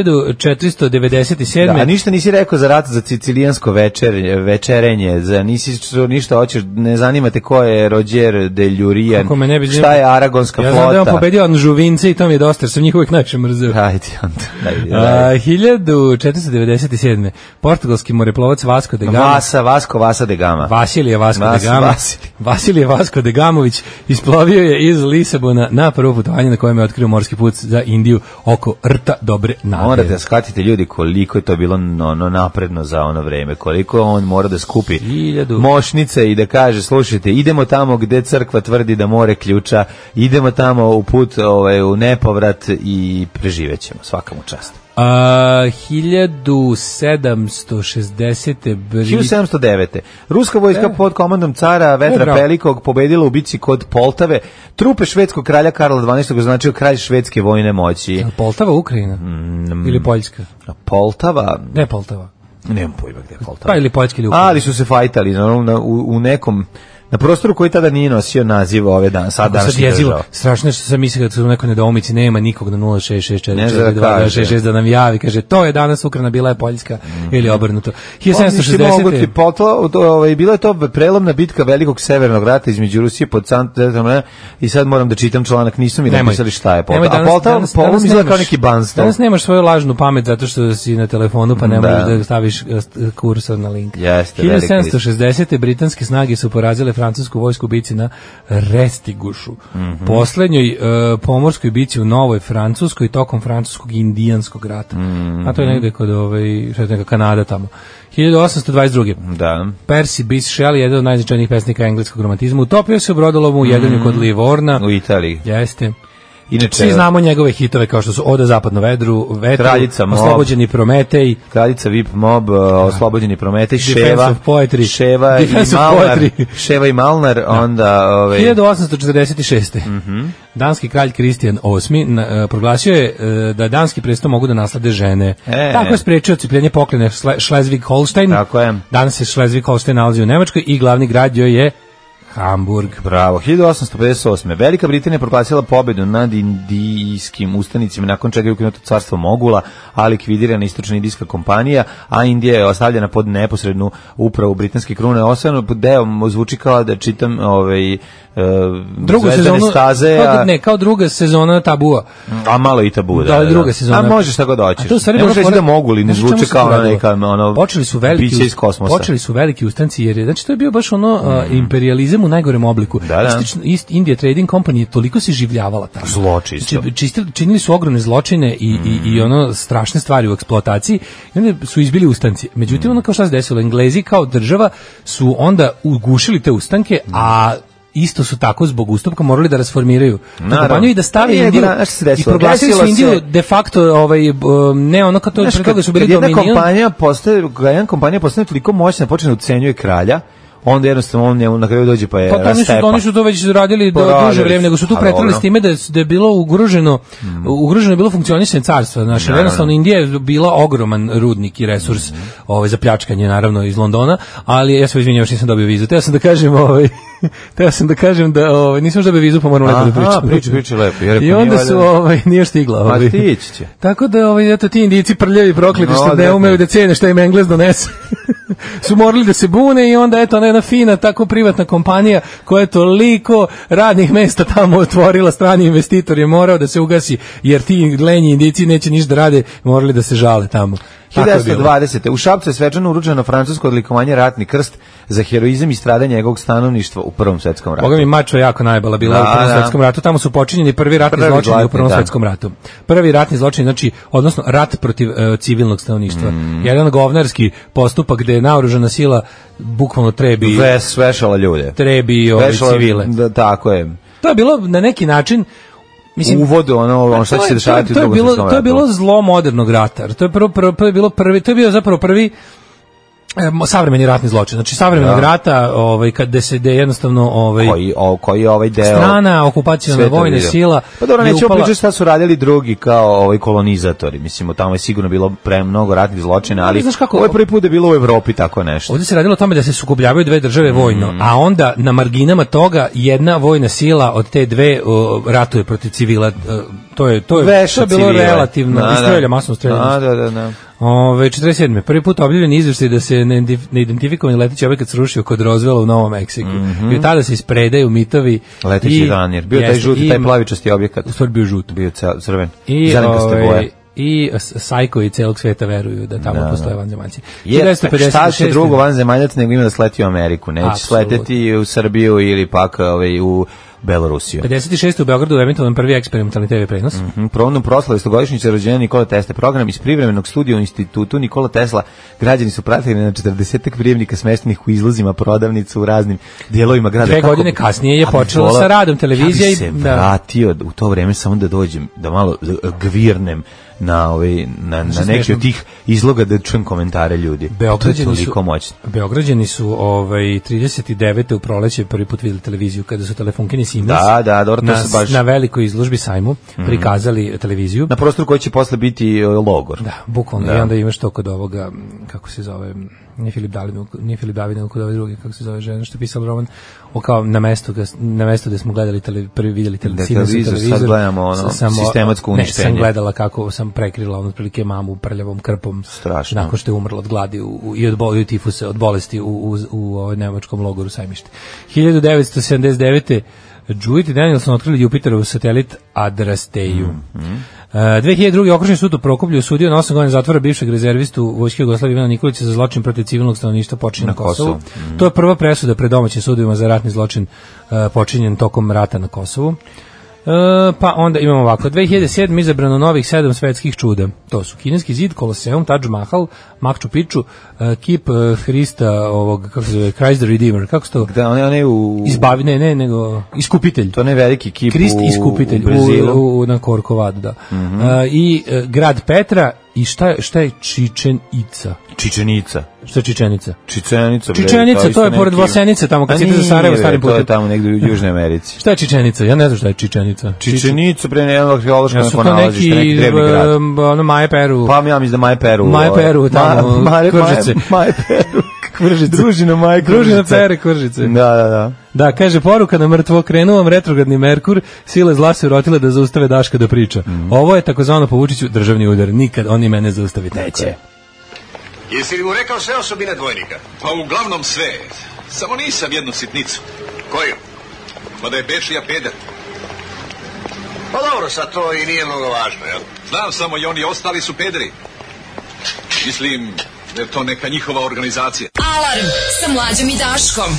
1497. Da, a ništa nisi rekao za rat za sicilijansko večerenje, nisi ništa hoćeš, ne zanimate ko je Rođer de Ljurijan, šta je Aragonska flota. Ja znam da je on pobedio Žuvince i to mi je dosta, jer sam njih uvijek najviše mrzeo. 1497. Portugalski moreplovac Vasco de Gama. Vasa de Gama. Vasilije Vasco de Gamović isplovio je iz Lisabona na prvo putovanje na kojem je otkrio morski put za Indiju oko rta Dobre Nade. Morate da shvatite ljudi koliko je to bilo napredno za ono vreme, koliko on mora da skupi mošnice i da kaže, slušajte, idemo tamo gde crkva tvrdi da more ključa, idemo tamo u put u nepovrat i preživećemo, svaka mu čast. 1709. Ruska vojska pod komandom cara Vetra Pelikog pobedila u bici kod Poltave. Trupe švedskog kralja Karla XII označio kralj švedske vojne moći. Poltava Ukrajina? Ili Poljska? Poltava? Ne Poltava. Nemam pojma gde je Poltava. Pa ili Poljska ili Ukrajina. Ali su se fajtali u nekom... Na prostoru koji tada nije nosio naziv ove dan, sad današnji država. Strašno što sam mislio da su u nekoj nedoumici, nema nikog na 06644266 da nam javi, kaže, to je danas Ukrajina, bila je Poljska ili obrnuto. 1760. Bila je to prelomna bitka velikog severnog rata između Rusije pod Sankt-Petersburgom i sad moram da čitam članak, nisu mi napisali šta je Poltava. A Poltava izgleda kao neki Banstol. Danas nemaš svoju lažnu pamet zato što si na telefonu pa ne možeš da staviš kursor na link. 1760. britanske snage su porazile francusku vojsku u bici na Restigušu. Poslednjoj pomorskoj bici u Novoj Francuskoj tokom francuskog i indijanskog rata. A to je negde kod što je neka Kanada tamo. 1822. Da. Percy Bysshe Shelley, jedan od najznačajnijih pesnika engleskog romantizma, utopio se u brodolomu u Jedrenju kod Livorna. U Italiji. Jeste. Inače, svi znamo njegove hitove kao što su Oda zapadno vetru, Oslobođeni Prometej, Kraljica VIP Mob, Oslobođeni Prometej, Ševa i Malnar, onda 1846. Danski kralj Kristijan VIII proglasio je da danski presto mogu da naslede žene. Tako je sprečio odcepljenje pokrene Schleswig-Holstein. Tako je. Danas se Schleswig-Holstein nalazi u Nemačkoj i glavni grad joj je Hamburg. Bravo. 1858. Velika Britanija proglasila pobedu nad indijskim ustanicima, nakon čega je ukinuto carstvo Mogula, a likvidirana istočna indijska kompanija, a Indija je ostavljena pod neposrednu upravu britanske krune. Osnovno deo zvuči kao da čitam drugu sezonu staze, kao druga sezona Tabua. A malo i Tabu, da. Druga sezona. A možeš šta god hoćeš. Ne možeš reći da Moguli ne zvuči kao neka biće iz kosmosa. Počeli su veliki ustanci, jer znači to je bio baš imperijalizam u najgorem obliku. East India Trading Company toliko se življavala tamo. Zločisto. Činili su ogromne zločine i strašne stvari u eksploataciji i onda su izbili ustanci. Međutim, kao šta se desilo, Englezi kao država su onda ugušili te ustanke, a isto su tako zbog ustupka morali da rasformiraju kompaniju i da stave Indiju i proglasili su Indiju de facto ne ono kao to pre toga su bili dominion. Jedna kompanija postane toliko moćna, počne ucenjuje kralja, onda jednostavno on njemu na kraju dođe pa je rastepa. Oni su to već radili duže vreme, nego su tu pretrali s time da je bilo ugroženo je bilo funkcionisanje carstva. Znači, jednostavno Indija je bila ogroman rudnik i resurs za pljačkanje, naravno, iz Londona, ali ja se izvinjavam što nisam dobio vizu. Teo sam da kažem da nisam još dobio vizu, pa moram lepo da pričam. Priča lepo. I onda su nije stigla. Ma tići će. Tako da, eto, ti Indijci prljavi prokleti što ne umeju da cene šta im Englez donese. Su morali da se bune i onda eto jedna fina tako privatna kompanija koja je toliko radnih mesta tamo otvorila, strani investitor je morao da se ugasi jer ti lenji Indijci neće ništa da rade, morali da se žale tamo. 1920. U Šapcu je svečano uručeno francusko odlikovanje Ratni krst za heroizam i stradanje njegovog stanovništva u Prvom svetskom ratu. Boga mi mačo jako najbala bila u Prvom svetskom ratu. Tamo su počinjeni prvi ratni zločini u Prvom svetskom ratu. Prvi ratni zločin, znači, odnosno rat protiv civilnog stanovništva. Jedan govnarski postupak gde je naoružana sila bukvalno svešala ljude. Trebi civile. Tako je. To je bilo na neki način uvod ono šta će se dešavati u Drugom svetskom ratu. To je bilo zlo modernog rata. To je bio zapravo prvi savremeni ratni zločin. Znači savremenog rata, kada se jednostavno koji ovaj deo strana okupaciona vojna sila. Pa dobro, nećemo pričati šta su radili drugi kao kolonizatori. Mislimo, tamo je sigurno bilo mnogo ratnih zločina, ali ovo je prvi put da je bilo u Evropi tako nešto. Ovdje se radilo o tome da se sukobljavaju dve države vojno, a onda na marginama toga jedna vojna sila od te dve ratuje protiv civila. To je bilo relativno masno streljanje. Da. 47. Prvi put objavljen izveštaj da se neidentifikovani leteći objekat srušio kod Roswella u Novom Meksiku. I od tada se ispredaju mitovi. Leteći ranjer. Bio taj žuti, taj plavičasti objekat. U stvari bio žut. Bio crven. I Sajko i celog sveta veruju da tamo postoje vanzemaljci. Šta će drugo vanzemaljac nego ima da sleti u Ameriku? Neće sleteti u Srbiju ili pak u Belorusiju. 56. u Beogradu je emitovan prvi eksperimentalni TV prenos. Povodom proslave 100-godišnjice rođenja Nikola Tesle, program iz privremenog studija u institutu Nikola Tesla, građani su pratili na 40 prijemnika smeštenih u izlozima prodavnica u raznim dijelovima grada. 2 godine kasnije je počelo sa radom televizija. Ja bi se vratio u to vreme samo da dođem, da malo gvirnem na neki od tih izloga da čujem komentare ljudi. Beograđani su 39. u proleće prvi put vidjeli televiziju kada su telefonkini Siemens na velikoj izložbi sajmu prikazali televiziju. Na prostoru koji će posle biti logor. Da, bukvalno. I onda imaš to kod ovoga, kako se zove, nije Filip David, kod ove druge, kako se zove žena, što je pisala roman, kao na mestu gde smo gledali prvi vidjeli televizor. Sad gledamo sistematsko uništenje. Ne, sam gledala kako sam prekrila otprilike mamu prljavom krpom. Strašno. Nakon što je umrla od gladi i od tifusa, od bolesti u nemačkom logoru Sajmište. 1979. Jewett i Danielson otkrili Jupiterov satelit Adrasteju. 2002. okružni sud u Prokuplju osudio na 8 godina zatvora bivšeg rezervistu Vojske Jugoslavije Ivana Nikolića za zločin protiv civilnog stanovništva počinjen na Kosovu. To je prva presuda pred domaćim sudovima za ratni zločin počinjen tokom rata na Kosovu. Pa onda imamo ovako, 2007. izabrano novih 7 svetskih čuda. To su Kineski zid, Koloseum, Taj Mahal, Machu Picchu, kip Hrista, kako se zove, Christ the Redeemer, kako se to? Da, one u... nego Iskupitelj. To ne veliki kip Krist Iskupitelj, u Brazilu. Na Korkovadu, da. I grad Petra, i šta je Čičenica? Čičenica. Što je Čičenica? Čičenica, to je pored Vlasenice, tamo kad idete za Sarajevo starim putem. To je tamo negdje u Južnoj Americi. Šta je Čičenica? Ja ne znam šta je Čičenica. Čičenica, pre jednog arheološkog nalazišta, neki drevni grad. Maje Peru. Pa ja mislim da Maje Peru. Maje Peru, tamo, Kržice. Maje Peru. Kvržice. Družina majka. Družina Pere Kvržice. Da. Da, kaže, poruka na mrtvo, krenuo vam retrogradni Merkur, sile zla se urotile da zaustave Daška da priča. Ovo je takozvano po Vučiću državni udar. Nikad oni mene zaustaviti neće. Jesi li mu rekao sve osobine dvojnika? Pa uglavnom sve. Samo nisam jednu sitnicu. Koju? Pa da je Bečija peder. Pa dobro, sad to i nije mnogo važno, jel? Znam samo i oni ostali su pederi. Mislim da je to neka njihova organizacija. Alarm sa Mlađom i Daškom.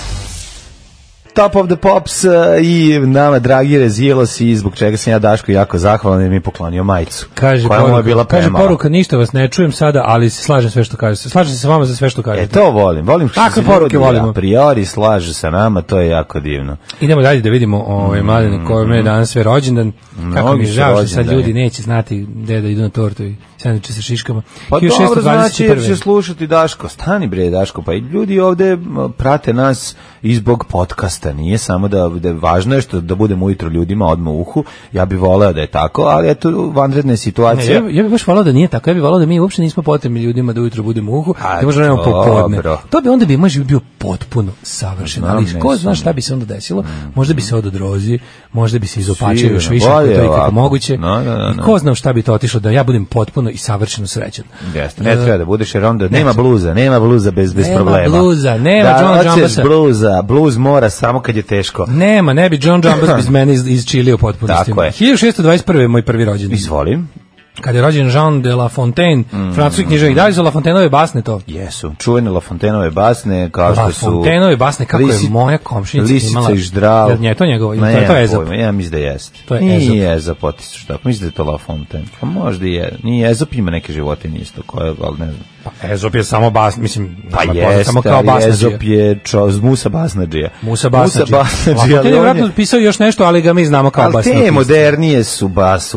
Top of the Pops i nama dragi Rezilos i zbog čega sam ja Daško jako zahvalan jer mi je poklonio majicu. Kaže poruka, ništa vas ne čujem sada, ali se slažem sve što kažete. Slažem se sa vama za sve što kažete. To volim što takve poruke volimo. A priori slažu sa nama, to je jako divno. Idemo dalje da vidimo mladene kojima je danas sve rođendan. Kako mi je žao što sad ljudi neće znati gde da idu na tortu i sandviče sa šiškama. Pa dobro, znači jer će slušati Daško. Stani bre Daško, pa i ljudi ovde prate nas i zbog podcasta. Nije samo da važno je što da budemo ujutro ljudima odmah u uhu. Ja bih voleo da je tako, ali eto vanredna situacija. Ja bih baš voleo da nije tako. Ja bih voleo da mi uopšte nismo potrebni ljudima da ujutro budemo u uhu. Da možemo nemamo popodne. To bi onda bi možda bio potpuno savršen. Ali ko zna šta bi se onda desilo? Možda bi se ododrozi, možda bi se izopačio još više ako to je kako moguće. I ko zna šta bi to otišlo da ja budem potpuno i savršeno srećan. Jeste, ne treba da budeš jer onda nema bluza bez problema. Nema bluza, nema John Jambasa. Bluz mora samo kad je teško. Ne bi John Jambas bez mene izčilio potpuno. Tako je. 1621. je moj prvi rođendan. Izvolim. Kad je rođen Jean de La Fontaine, francuski književnik, da li su La Fontaineove basne to? Jesu, čuvene La Fontaineove basne, kao što su... La Fontaineove basne, kako je moja komšinica imala... Lisica i Ždral. Je to njegovo, to je Ezop? Ja mislim da jeste. To je Ezop. Nije Ezop, otišao tako, mislim da je to La Fontaine. Pa možda i je. Nije Ezop, ima neke životinje isto, koje, ali ne znam. Pa Ezop je samo basna, mislim... Pa jeste, ali Ezop je Musa Basnadžija. Musa Basnadžija. La Fontaine je vratno pisao još nešto, ali ga mi znamo kao basnadžija. Ali te modernije su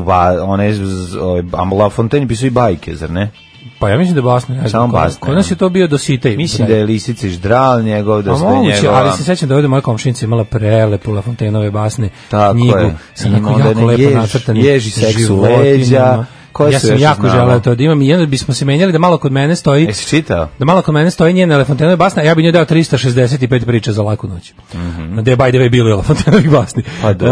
one La Fontaine pisao i bajke, zar ne? Pa ja mislim da je basne. Samo basne. Kod nas je to bio Dositej. Mislim da je Lisica i Ždral njegov, da ste njegova. Ali se sećam da ovdje moja komšinica imala prelepu La Fontaineove basne knjigu sa tako jako lepo nacrtanim ježi seksu leđa. Ja sam jako želeo to da imam i onda bismo se menjali da malo kod mene stoji. Jesi čitao? Da malo kod mene stoji njena La Fontaineove basne, a ja bih njoj dao 365 priča za laku noć. Da je by the way bilo je La Fontaineove basni.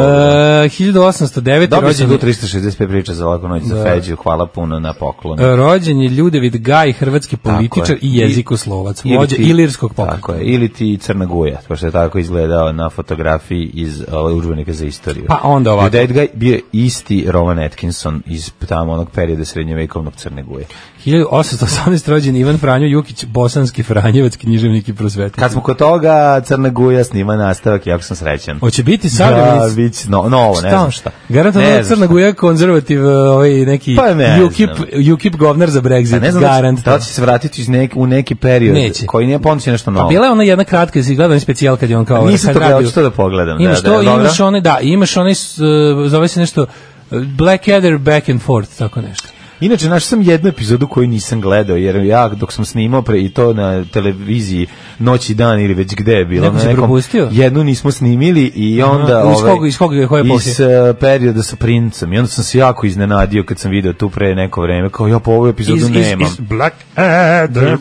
1809. Dobio sam tu 365 priča za laku noć za Feđu, hvala puno na poklonu. Rođen je Ljudevid Gaj, hrvatski političar i jezikoslovac, vođa Ilirskog pokreta. Tako je, ili ti Crna Guja, pošto je tako izgledao na fotografiji iz udžbenika za istoriju. Pa onda ovako. Ljudevid Gaj bio isti Rowan Atkinson iz tamo onog perioda srednjovekovnog Crne Guje. 1818 rođen Ivan Franjo Jukić, bosanski Franjevac, književnik i prosvetitelj. Kad smo kod toga, Crna Guja snima nastavak, jako sam srećan. Hoće biti savremenic? Da, biće novo, ne znam šta. Garantno Crna Guja konzervativ, neki UKIP govnar za Brexit. Ne znam da će se vratiti u neki period koji nije ponoći nešto novo. A bila je ona jedna kratka, si gledao specijal kad je on kao... Nisam to gledao, što da pogledam. Imaš one, zove se nešto Blackadder Back and Forth, tako nešto. Inače, našao sam jednu epizodu koju nisam gledao, jer ja dok sam snimao i to na televiziji Noć i dan ili već gde je bilo. Neko se propustio? Jednu nismo snimili i onda... Iz perioda sa princem. I onda sam se jako iznenadio kad sam video tu pre neko vreme, kao ja po ovu epizodu nemam. Blackadder.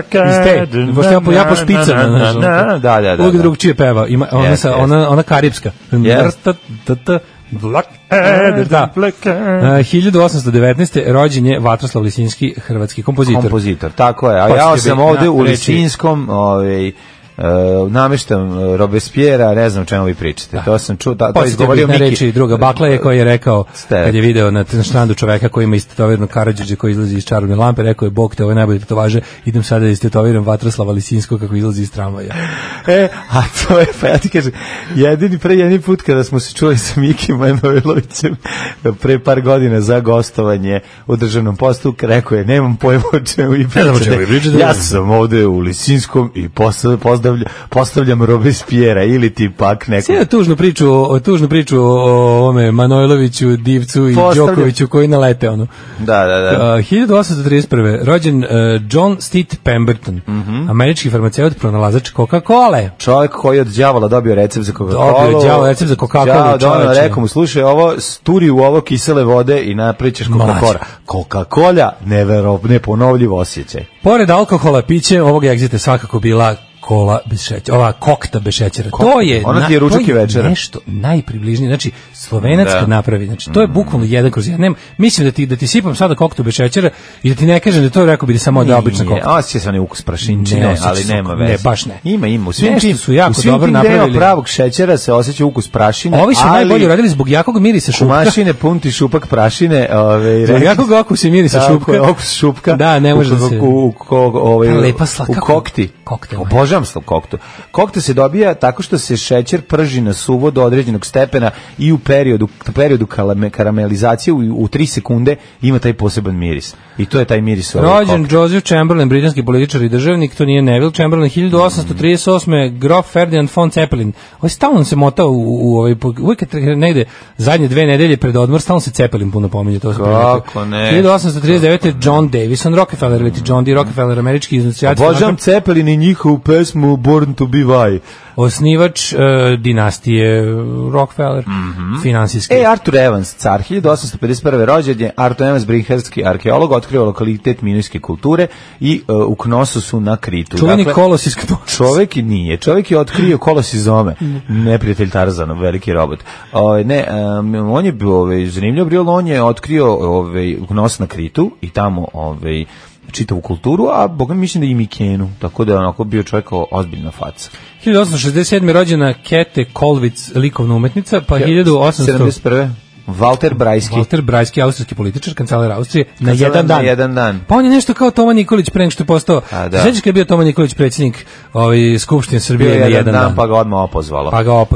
Ja po špicama. Da. Uvijek drugčije peva. Ona karibska. Da. 1819. rođen je Vatroslav Lisinski, hrvatski kompozitor. Tako je. A ja sam ovde u Lisinskom, nameštam Robespierre, ne znam čemu vi pričate. To sam čuo, to izgovorio Miki. Reči druga Bakla je koji je rekao, kad je video na štandu čoveka koji ima istetovirano Karadžiđe koji izlazi iz čarobne lampe, rekao je, Bog te, ovo je najbolje tetovaže, idem sada da istetoviram Vatroslava Lisinskog kako izlazi iz tramvaja. A to je, pa ja ti kažem, jedini put kada smo se čuli sa Mikim Manojlovićem pre par godina za gostovanje u državnom postu, rekao je, nemam pojma o čemu vi pričate. Ja sam ovde u Lisinskom i pozdravljam postavljam Robespierre ili ti pak neko. Sve tužnu priču o ovome Manojloviću, Divcu i Đokoviću koji nalete ono. Da. 1831. rođen John Steed Pemberton, američki farmaceut, pronalazač Coca-Cola. Čovjek koji od đavola dobio recept za Coca-Cola. Dobio đavola recept za Coca-Cola. Rekao mu, slušaj, ovo sturi u ovo kisele vode i napričaš Coca-Cola. Coca-Cola, neponovljivo osjećaj. Pored alkohola, piće ovog egzita svakako bila kola bez šećera, ova kokta bez šećera. To je ona ti je ručak i večera. Nešto najpribližnije, znači Slovenac kad napravi, znači to je bukvalno 1/1. Mislim da ti sipam sada koktu bez šećera i da ti ne kažem da to rekao bi da samo da obična kokta. Osjeća se onaj ukus prašinčine, ali nema veze. Ne, baš ne. Ima. U svim tim su jako dobro napravili. Pravog šećera se osjeća ukus prašine. Ovi su najbolje radili zbog jakog mirisa šupka. Mašine punti šupak prašine, zbog jakog okusa mirisa šupka. Okus šupka. Da, ne može da se. U kokti. Obožavam koktu. Kokta se dobija tako što se šećer prži na suvo do određenog stepena i u periodu karamelizacije u 3 sekunde ima taj poseban miris. I to je taj miris. Rođen Joseph Chamberlain, britanski političar i državnik, to nije Neville Chamberlain, 1838. Grof Ferdinand von Zeppelin. Ovaj stalno se motao uvijek negde zadnje 2 nedelje pred odmor, stalno se Zeppelin puno pominje. Kako ne? 1839. John Davison Rockefeller, ili John D. Rockefeller, američki iznuncijac. Obožavam Zeppelin i njihovu pesmu Born to be Wild. Osnivač dinastije Rockefeller, finansijski. Arthur Evans, car, 1851. rođen je. Arthur Evans, britanski arheolog, otkrio lokalitet minojske kulture i u Knosusu na Kritu. Čuveni kolos iz Knosusa. Čovjek je otkrio kolos iz Ome, neprijatelj Tarzana, veliki robot. On je zanimljiv, on je otkrio Knos na Kritu i tamo čitavu kulturu, a boga mislim da i Mikenu, tako da je onako bio čovjek ozbiljna faca. 1867. rođena Kete Kollwitz, likovna umetnica, pa 1871. Walter Brajski, austrijski političar, kancelar Austrije, na jedan dan. Pa on je nešto kao Toma Nikolić pre nego što je postao. Sećaš kad je bio Toma Nikolić predsjednik Skupštine Srbije na jedan dan. Pa ga odmah opozvalo.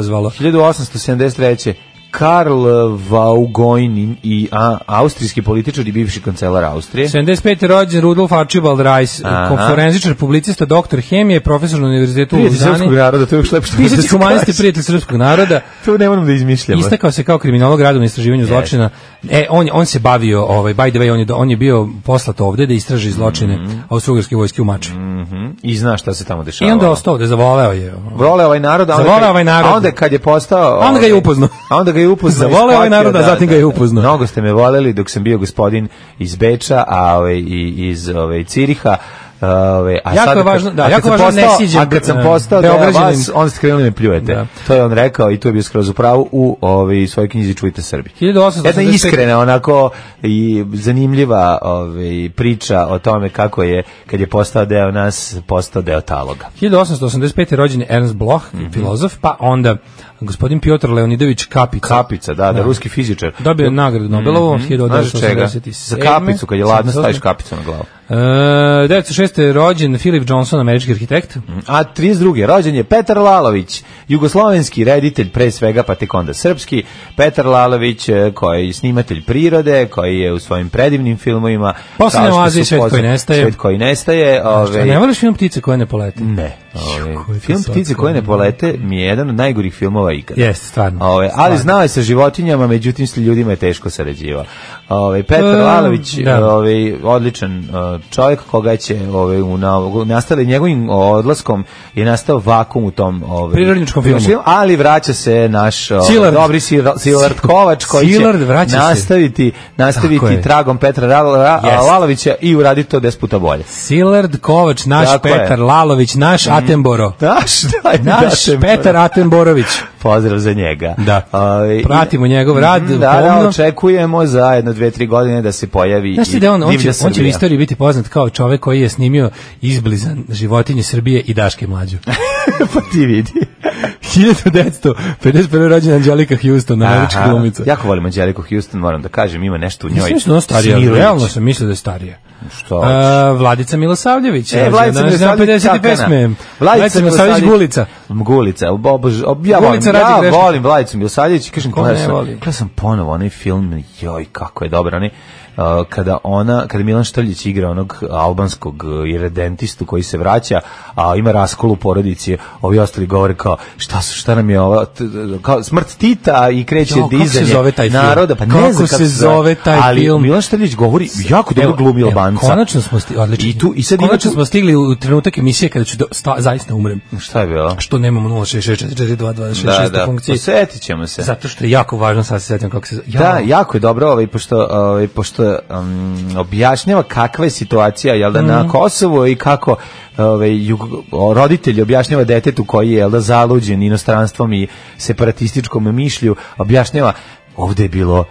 1873. Karl Vaugojnin i austrijski političar i bivši kancelar Austrije. 75. rođen Rudolf Archibald Reis, forenzičar, publicista, doktor hemije, profesor na univerzitetu u Luzani. Prijatelj srpskog naroda, to je još lepše. Pisac humanist, prijatelj srpskog naroda. To ne moram da izmišljamo. Istakao se kao kriminolog, radom na istraživanju zločina. On se bavio, by the way, on je bio poslat ovde da istraži zločine austrougarske vojske u Mačvi. I zna šta se tamo dešavalo. I onda je ostao ovde, zavoleo je. Voleo ovaj narod, a onda kad je postao... Onda ga je upoznao. Zavoleo ovaj narod, a zatim ga je upoznao. Mnogo ste me voleli dok sam bio gospodin iz Beča, i iz Ciriha. Jako je važno, ne siđem. A kad sam postao deo vas, onda ste krenuli me pljujete. Da. To je on rekao i to je bio skroz u pravu u svojoj knjizi Čujte Srbi. Jedna iskrena, onako i zanimljiva priča o tome kako je, kad je postao deo nas, postao deo taloga. 1885. rođen Ernst Bloch, filozof, pa onda gospodin Piotr Leonidović Kapica, da, ruski fizičar. Dobio je nagradu Nobelovu 1987. Za kapicu, kad je ladno staviš kapicu na glavu. 1906. rođen Philip Johnson, američki arhitekt. A 32. rođen je Petar Lalović, jugoslovenski reditelj, pre svega, pa tek onda srpski. Petar Lalović, koji je snimatelj prirode, koji je u svojim predivnim filmovima Poslednja oaza i Svet koji nestaje. Ne voliš film Ptice koje ne polete? Ne. Film Ptice koje ne polete mi je jedan od najgorih filmova ikada. Jeste, stvarno. Ali znao je sa životinjama, međutim s ljudima je teško sarađivao. Petar Lalović, odličan čovjek koga će nastali njegovim odlaskom je nastao vakum u tom prirodničkom filmu, ali vraća se naš dobri Silard Kovač koji će nastaviti tragom Petra Lalovića i uraditi to 10 puta bolje. Silard Kovač, naš Petar Lalović, naš Attenborough. Naš Petar Attenborović. Pozdrav za njega. Da. Pratimo njegov rad. Da, očekujemo za 1-2-3 godine da se pojavi. Znaš ti da on će u istoriji biti poznat kao čovek koji je snimio izbliza životinje Srbije i Daške mlađu. Pa ti vidi. 1951. rođena Angelika Houston, američka glumica. Jako volim Angeliku Houston, moram da kažem, ima nešto u njoj. Mislim da je starija, realno sam mislio da je starija. Što? Vladica Milosavljević. Vladica Milosavljević Gulica. Gulica, ja volim Vladicu Milosavljević i kažem, kada sam ponovo onaj film, joj, kako je dobro, onaj kada Milan Štrljić igra onog albanskog iredentistu koji se vraća, a ima raskol u porodici, ovi ostali govore kao šta nam je ovo, kao smrt Tita i kreće dizanje naroda, pa ne znam kako se zove taj film. Ali Milan Štrljić govori jako dobro glumi Albanca. Konačno smo stigli u trenutak emisije kada ću zaista umrem. Šta je bilo? Što nemamo 066442266 funkcije. Setit ćemo se. Zato što je jako važno, sad se setim kako se zove. Da, jako je dobro, pošto objašnjava kakva je situacija, jel da, na Kosovu i kako roditelji objašnjava detetu koji je, jel da, zaluđen inostranstvom i separatističkom mišlju, objašnjava ovde je bilo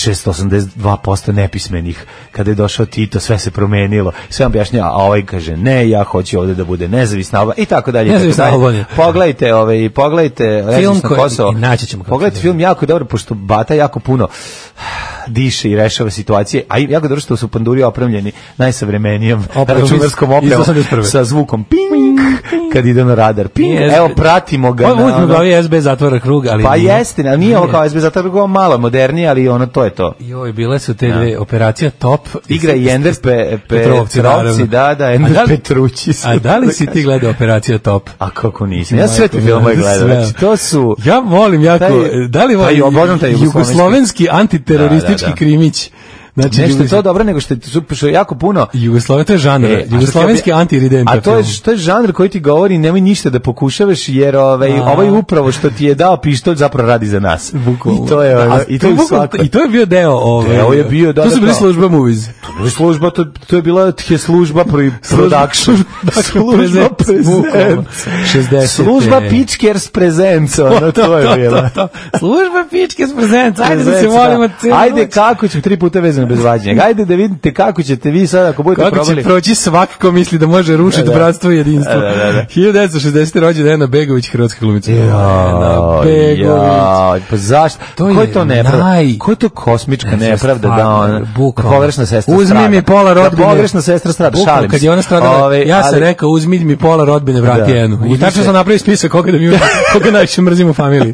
682% nepismenih. Kada je došao Tito, sve se promenilo. Sve objašnjava, a ovaj kaže, ne, ja hoću ovde da bude nezavisna Albanija i tako dalje. Nezavisna Albanija. Pogledajte film Kosovo. Pogledajte film, jako dobro, pošto Bata jako puno diše i rešava situacije, a jako dobro što su panduri opremljeni najsavremenijom računarskom opremom sa zvukom ping, kad ide na radar. Ping, evo, pratimo ga. Ovo glavi SB zatvara krug, ali pa jeste, ali nije ovo kao SB zatvara krug, malo modernije, ali ono, to je to. Joj, bile su te dve, operacija Top. Igra i Ender Petrovci, da, Ender Petrući. A da li si ti gledao operacija Top? A kako nisam? Ja sve ti filmove gledam. Znači, to su... Ja volim jako, da li volim jugoslovenski antiteroristički krimić? Znači, nešto je to dobro, nego što je jako puno... Jugosloven, to je žanr, jugoslovenski antiridenta. A to je žanr koji ti govori, nemoj ništa da pokušavaš, jer ovaj upravo što ti je dao pištolj zapravo radi za nas. Bukvalno. I to je bio deo Deo je bio, to su bili služba movies. To je bila služba production. Služba present. Služba Pičkers present. To je bila. Služba Pičkers present. Ajde da se volimo cijelu. Ajde, kako ću 3 puta vezano bez vađenja. Ajde da vidite kako ćete vi sad, ako budete probali. Kako će proći svak ko misli da može rušiti bratstvo i jedinstvo. 1960. rođen Ena Begović, hrvatska glumica. Ena Begović. Pa zašto? Ko je to nepravda? Ko je to kosmička nepravda da pogrešna sestra strada? Uzmi mi pola rodbine. Da pogrešna sestra strada, šalim se. Kad je ona stradala, ja sam rekao uzmi mi pola rodbine, vrati Enu. I tačno sam napravio spisak koga najviše mrzim u familiji.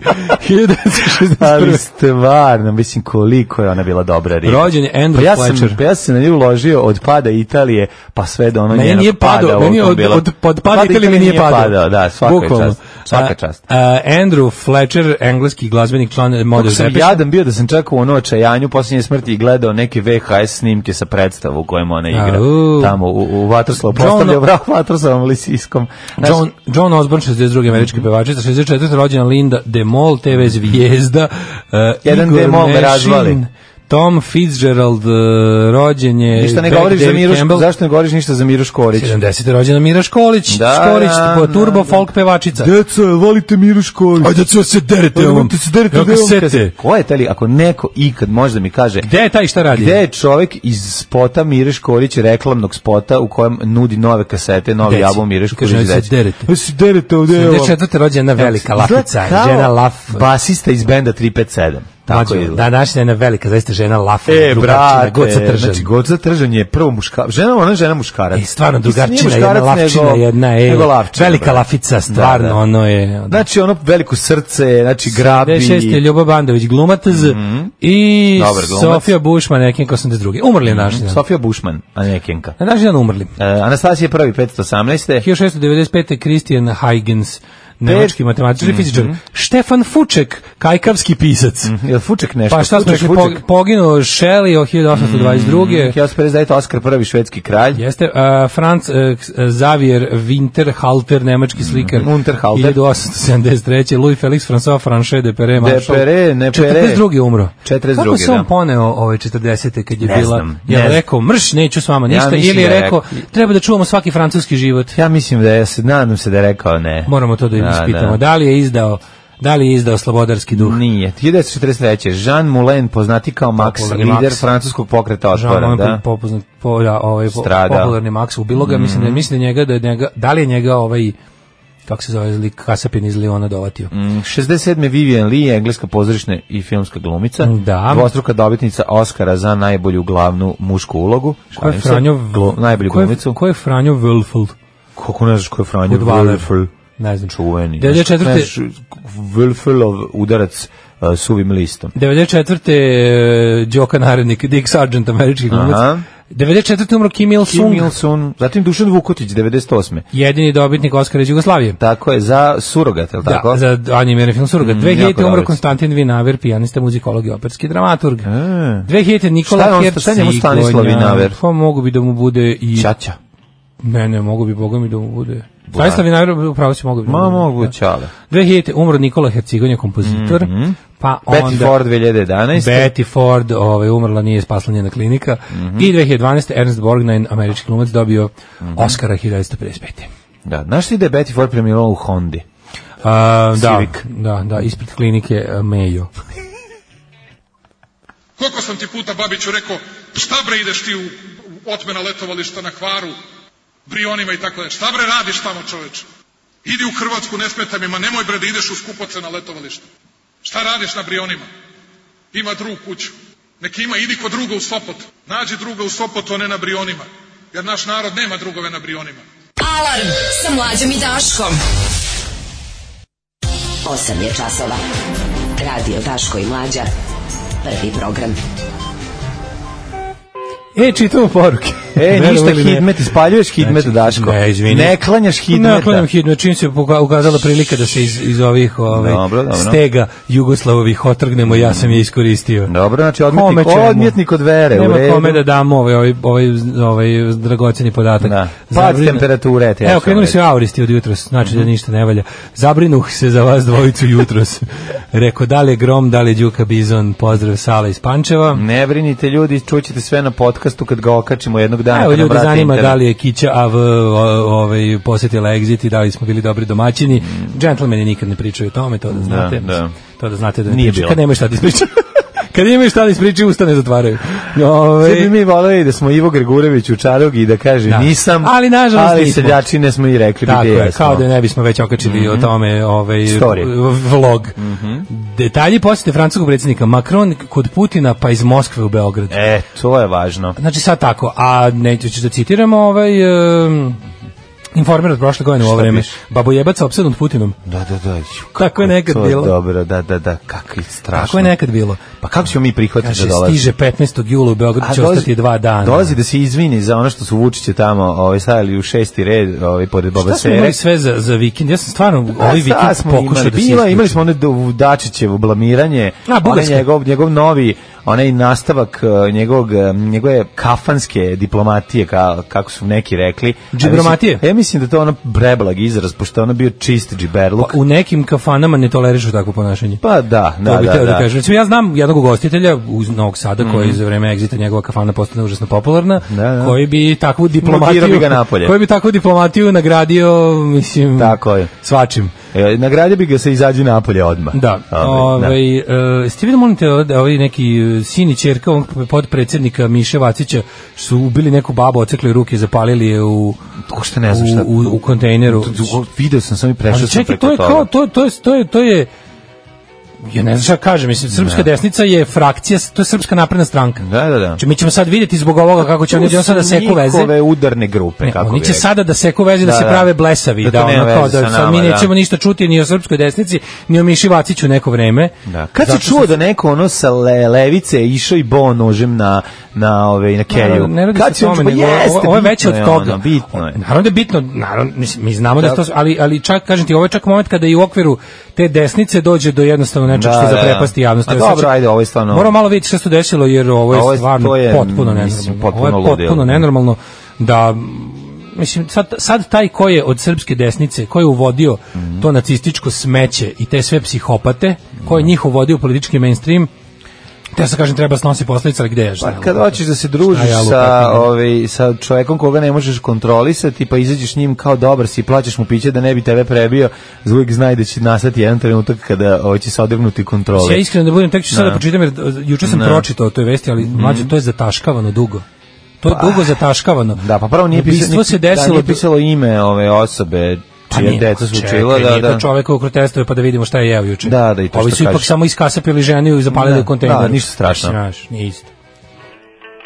1961. Ali stvarno, mislim koliko je ona bila dobra riba. Rođen je Andrew Fletcher. Ja sam na nju uložio od pada Italije, pa sve do ono njenog pada. Meni od pada Italije mi nije padao. Da, svaka čast. Andrew Fletcher, engleski glazbenik, član Modern Depeche. Kako sam jadan bio da sam čekao u ono očajanju posljednje smrti i gledao neke VHS snimke sa predstavu u kojem ona igra. Tamo u Vatroslavu. Postavljao Vatroslavom Lisijskom. John Osborne, 62. američki pevačica, 64. rođena Linda DeMol, TV zvijezda. Jedan DeMol me razvali. Tom Fitzgerald, rođen je ništa ne govoriš za Miru Školić. Zašto ne govoriš ništa za Miru Školić? 70. rođena Mira Školić. Školić, turbo folk pevačica. Deco, volite Miru Školić. Ajde, deco, se derete ovom. Ko je taj, ako neko ikad možda mi kaže... Gde je taj šta radi? Gde je čovjek iz spota Mire Školić, reklamnog spota u kojem nudi nove kasete, novi album Mire Školić? Kaže, se derete. Se derete ovdje. 74. rođena velika lafica. Žena Laf. Basista iz benda 357. Tako je. Da, naša jedna velika, zaista žena Lafa, drugačina, Goca Tržan. Znači, Goca Tržan je prvo muškarac. Ona je žena muškarac. Stvarno drugačina, jedna Lafčina, jedna velika Lafica, stvarno, ono je... Znači, ono veliko srce, znači, grabi... 66. je Ljubo Bandović, glumataz, i Sofija Bušman, Nekenka, 82. Umrli je naš dan. Sofija Bušman, a Nekenka. Na naš dan umrli. Anastasija prvi, 518. 1695. Christian Huygens, nemački matematičar i fizičar. Štefan Fuček, kajkavski pisac. Jel Fuček nešto? Pa šta smo rekli, poginuo Shelley od 1822. 1859. Oskar prvi, švedski kralj. Jeste, Franz Xavier Winterhalter, nemački slikar. 1873. Louis Felix François Franchet de Perret, maršal. 42. umro. 42. Kako se on poneo ove 40. kad je bila? Je rekao, mrš, neću s vama ništa, ili je rekao, treba da čuvamo svaki francuski život? Ja mislim da je, nadam se da je rekao ne. Moramo to da ispitamo. Da li je izdao slobodarski duh? Nije. 1943. Jean Moulin, poznati kao Max, lider francuskog pokreta otpora. Jean Moulin, popularni Max, ubilo ga, mislim da li je njega kako se zove, kasapin iz Liona dovatio. 67. Vivian Lee, engleska pozorišna i filmska glumica. Da. Dvostruka dobitnica Oscara za najbolju glavnu mušku ulogu. Ko je Franjo najbolju glumicu? Ko je Franjo Wölfel? Kako ne znaš ko je Franjo Wölfel? Ne znam. Čuveni. 94. Wilfelov udarac suvim listom. 94. Đoka narednik, Dick Sargent, američki glumac. 94. umro Kim Il-sung. Zatim Dušan Vukotić, 98. Jedini dobitnik Oskara iz Jugoslavije. Tako je, za Surogat, je li tako? Da, za animirani film Surogat. 2000. umro Konstantin Vinaver, pijanista, muzikolog i operski dramaturg. 2000. Nikola Hercigonja. Šta je njemu Stanislav Vinaver? Pa mogu bi da mu bude i... Ćaća. Ne, mogu bi, boga mi da mu bude... Stanislav Vinaver, upravo si mogu bi da mu bude. Mogu ćale. 2000. umro Nikola Hercigonja, kompozitor. Pa onda Betty Ford 2011. Betty Ford umrla, nije spasla njena klinika. I 2012. Ernest Borgnine, američki glumac, dobio Oscara 1955. Da, znaš ti da je Betty Ford premijerala u Hondi? Da, ispred klinike Mayo. Koliko sam ti puta, Babiću, rekao, šta bre ideš ti u otmena letovališta na Hvaru, Brionima i tako da. Šta bre radiš tamo, čoveče? Idi u Hrvatsku, ne smeta mi, ma nemoj bre da ideš u skupoce na letovalište. Šta radiš na Brionima? Ima drug kuću. Neki ima, idi kod druga u Sopot. Nađi druga u Sopotu, a ne na Brionima. Jer naš narod nema drugove na Brionima. Alarm sa Mlađom i Daškom. 8 je časova. Radio Daško i Mlađa. Prvi program. Čitamo poruke. Ništa Hidmet, ispaljuješ Hidmet, Daško. Ne, izvini. Ne klanjaš Hidmeta. Ne klanjam Hidmet, čim se ukazala prilika da se iz ovih stega Jugoslavovih otrgnemo, ja sam je iskoristio. Dobro, znači odmjetnik od vere. Nema kome da damo ovaj dragoceni podatak. Pad temperature. Evo, krenuli su auristi od jutros, znači da ništa ne valja. Zabrinuh se za vas dvojicu jutros. Rekao, da li je Grom, da li je Đuka Bizon, pozdrav Sala iz Pančeva. Ne brinite ljudi, čućete sve na podcastu kad ga okačimo jednog dana. Evo, ljudi zanima da li je Kića AV posjetila Exit i da li smo bili dobri domaćini. Džentlmeni nikad ne pričaju o tome, to da znate. To da znate da ne pričaju. Kad nemaju šta da ispričaju. Kad imaju šta da ispričaju, usta ne zatvaraju. Sve bi mi voleli da smo Ivo Gregurević u Čarogi i da kaže nisam, ali nažalost ali seljači ne smo i rekli. Tako je, kao da ne bismo već okačili o tome vlog. Detalji posjete francuskog predsjednika Macron kod Putina pa iz Moskve u Beograd. To je važno. Znači sad tako, a neću da citiramo Informer od prošle godine u ovo vreme. Babojebac opsednut Putinom. Da. Kako je nekad bilo. Dobro, da. Kako je strašno. Kako je nekad bilo. Pa kako ćemo mi prihvatiti da dolazi? Stiže 15. jula u Beogradu, će ostati 2 dana. Dolazi da se izvini za ono što su Vučiće tamo stavili u 6. red pored Bobasere. Šta smo imali sve za vikend? Ja sam stvarno ovaj vikend pokušao da se isključim. Imali smo one Dačićevo blamiranje, njegov novi onaj nastavak njegove kafanske diplomatije, kako su neki rekli. Džibromatije? Mislim da to ono breblag izraz, pošto ono bio čist džiberluk. Pa, u nekim kafanama ne tolerišu takvo ponašanje. Pa da. Recimo, ja znam jednog ugostitelja iz Novog Sada, koji za vreme Exita njegova kafana postane užasno popularna, koji bi takvu diplomatiju nagradio, mislim, tako je, svačim. Nagradio bi ga se izađi napolje odmah. Da. Ste vidio, molite, ovaj neki sin i ćerka podpredsjednika Miše Vacića su ubili neku babu, ocekli ruke, zapalili je u kontejneru. Video sam, sam i prešao sam preko toga. To je ja ne znam šta kažem, mislim, srpska desnica je frakcija, to je Srpska napredna stranka. Da. Znači, mi ćemo sad vidjeti zbog ovoga kako će oni sada seku veze. Njihove udarne grupe, kako oni će sada da seku veze, da se prave blesavi, sad mi nećemo ništa čuti ni o srpskoj desnici, ni o Miši Vaciću neko vreme. Kad se čuo da neko ono sa levice išao i bo nožem na Keju? Ne radi se tome, ovo je veće od toga. Naravno da je bitno, mi znamo da je to, ali čak, kažem ti, ovo je čak moment kada i u okviru te desnice dođe do jednostavno nečeg što zaprepasti javnost. Dobro, ajde, ovo je stvarno... Moramo malo vidjeti što se desilo, jer ovo je stvarno potpuno nenormalno. Ovo je potpuno nenormalno da... Mislim, sad taj ko je od srpske desnice, ko je uvodio to nacističko smeće i te sve psihopate, ko je njih uvodio u politički mainstream, ja sam kažem, treba snosi posljedice, ali gde je? Pa kad hoćeš da se družiš sa čovjekom koga ne možeš kontrolisati, pa izađeš njim kao dobar si i plaćaš mu piće da ne bi tebe prebio, uvijek znaj da će nastati jedan trenutak kada će se odvrnuti kontrole. Ja iskreno da budem, tek ću sada pročitam, jer juče sam pročitao toj vesti, ali mlađe, to je zataškavano dugo. To je dugo zataškavano. Da, pa prvo nije pisalo ime ove osobe čije deca su učila. Nije to čovjek u protestove pa da vidimo šta je jeo juče. Da, i to što kažeš. Ovi su ipak samo iskasapili ženu i zapalili u kontejner. Da, ništa strašno. Znaš, nije isto.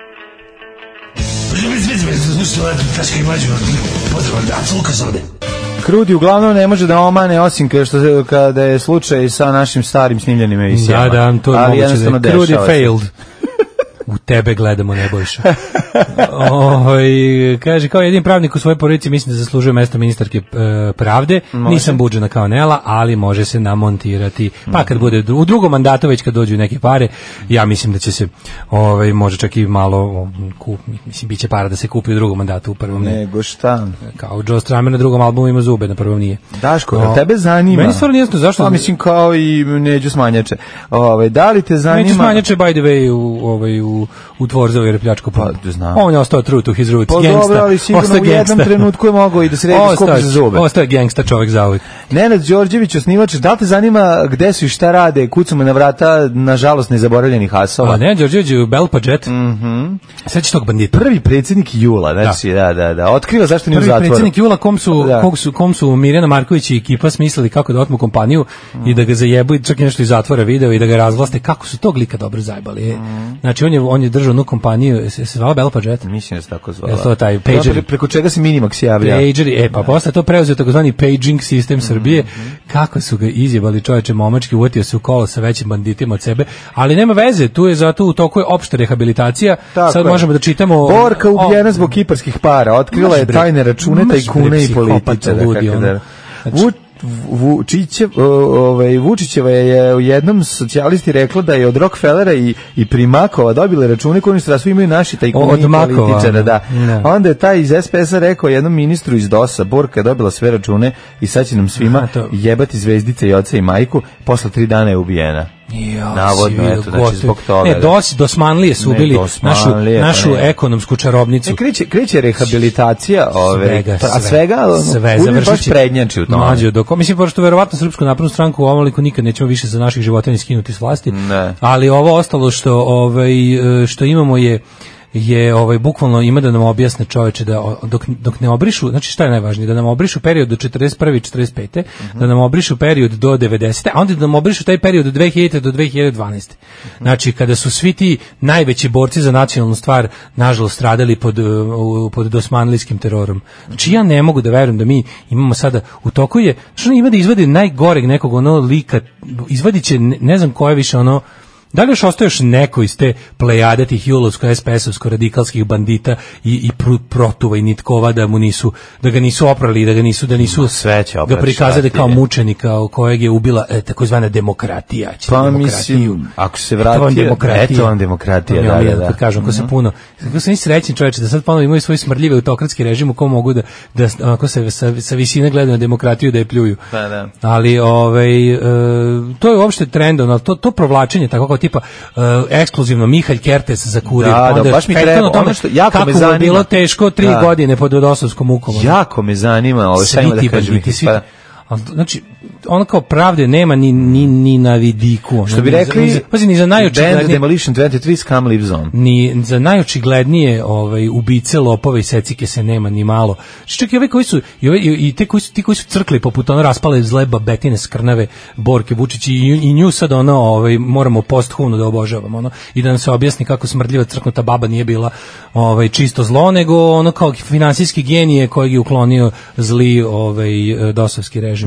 Slušajte, Daška i Mlađu, pozdrav, da, Lukas ovde. Krudi uglavnom ne može da omane, osim kada je slučaj sa našim starim snimljenim emisijama. Da, to je moguće da je Krudi failed. U tebe gledamo, Nebojša. Kaže, kao jedin pravnik u svojoj porodici mislim da zaslužuje mesto ministarke pravde. Može. Nisam buđena kao Nela, ali može se namontirati. Pa kad bude u drugom mandatu, već kad dođu neke pare, ja mislim da će se može čak i malo mislim, bit će para da se kupi u drugom mandatu, u prvom ne. Nego šta? Kao Joe Strummer na drugom albumu ima zube, na prvom nije. Daško, tebe zanima? Meni stvarno jasno zašto. Pa mislim kao i Neđu Smanjače. Da li te zanima? Neđu Smanjače, by the way, u Tvorzovoj repljačku. Pa, znam. On je ostao true to his roots. Pa gangsta. Dobro, ali sigurno u jednom trenutku je mogao i da se redi skupi za zube. Ostao je gangsta čovjek za uvijek. Nenad Đorđević, osnivač, da li te zanima gde su i šta rade, kucamo na vrata, nažalost, nezaboravljenih hasova? Nenad Đorđević u Belpa Jet. Sveći tog bandita. Prvi predsjednik Jula, znači, da. Otkriva zašto nije u zatvoru. Prvi predsjednik Jula, kom su Mirjana Marković i ekipa smislili kako da otmu kompaniju i da ga zajebu i čak i nešto iz zatvora video i da ga razvlaste. Kako su tog lika dobro zajebali. Znači, on je držao onu kompaniju, se zvala Belpa Jet? Mislim da se tako zvala. Je to taj pager? Preko čega se Minimax javlja? Pageri, pa posle to preuzeo takozvani paging sistem Srbije. Kako su ga izjebali, čoveče, momački, uvatio se u kolo sa većim banditima od sebe, ali nema veze, tu je zato u toku je opšta rehabilitacija. Tako sad možemo da čitamo... Borka ubijena zbog kiparskih para, otkrila je tajne račune, tajkune i političara. Vučićeva je u jednom socijalisti rekla da je od Rockefellera i Primakova dobile račune koji svi imaju naši tajkuni i političara. Da. Onda je taj iz SPS-a rekao jednom ministru iz DOS-a, Borka je dobila sve račune i sad će nam svima jebati zvezdice i oca i majku, posle 3 dana je ubijena. Navodno, eto, znači zbog toga. Ne, Dosmanlije su ubili našu ekonomsku čarobnicu. Kreće rehabilitacija svega baš prednjači u tome. Mislim, pošto verovatno Srpsku naprednu stranku ovoliko nikad nećemo više za naših životinja skinuti s vlasti, ali ovo ostalo što imamo je bukvalno ima da nam objasne, čoveče, da dok ne obrišu, znači šta je najvažnije, da nam obrišu period do 41. i 45. Da nam obrišu period do 90. a onda da nam obrišu taj period od 2000. do 2012. Znači kada su svi ti najveći borci za nacionalnu stvar nažalost stradali pod dosmanlijskim terorom. Znači ja ne mogu da verujem da mi imamo sada u toku je, što ima da izvadi najgoreg nekog lika, izvadit će ne znam koje više da li još ostaješ neko iz te plejade tih julovsko-SPS-ovsko-radikalskih bandita i protuva i nitkova da ga nisu oprali, da nisu ga prikazali kao mučenika kojeg je ubila takozvana demokratija. Pa mislim, ako se vrati, eto vam demokratija. Da. Kad kažem, ko se puno, kako sam i srećni čovječe, da sad ponovno imaju svoj smrdljive autokratski režim u kom mogu da ako se sa visine gledaju na demokratiju da je pljuju. Da. Ali to je uopšte trend, to provlačenje tako tipa ekskluzivno Mihalj Kertes za kurir. Da, baš mi treba. Ono što jako me zanima. Bilo teško 3 godine pod dosovskom mukom. Jako me zanima, šta ima da kažem. Znači, ono kao pravde nema ni na vidiku. Što bi rekli, ni za najočiglednije... Band Demolition 23 Scum Lives On. Ni za najočiglednije ubice, lopove i secike se nema ni malo. Čak i ove koji su, ti koji su crkli poput raspale zle babetine skrnave Borke Vučić i nju sad moramo posthumno da obožavamo. I da nam se objasni kako smrdljiva crknuta baba nije bila čisto zlo, nego kao finansijski genije kojeg je uklonio zli dosovski režim.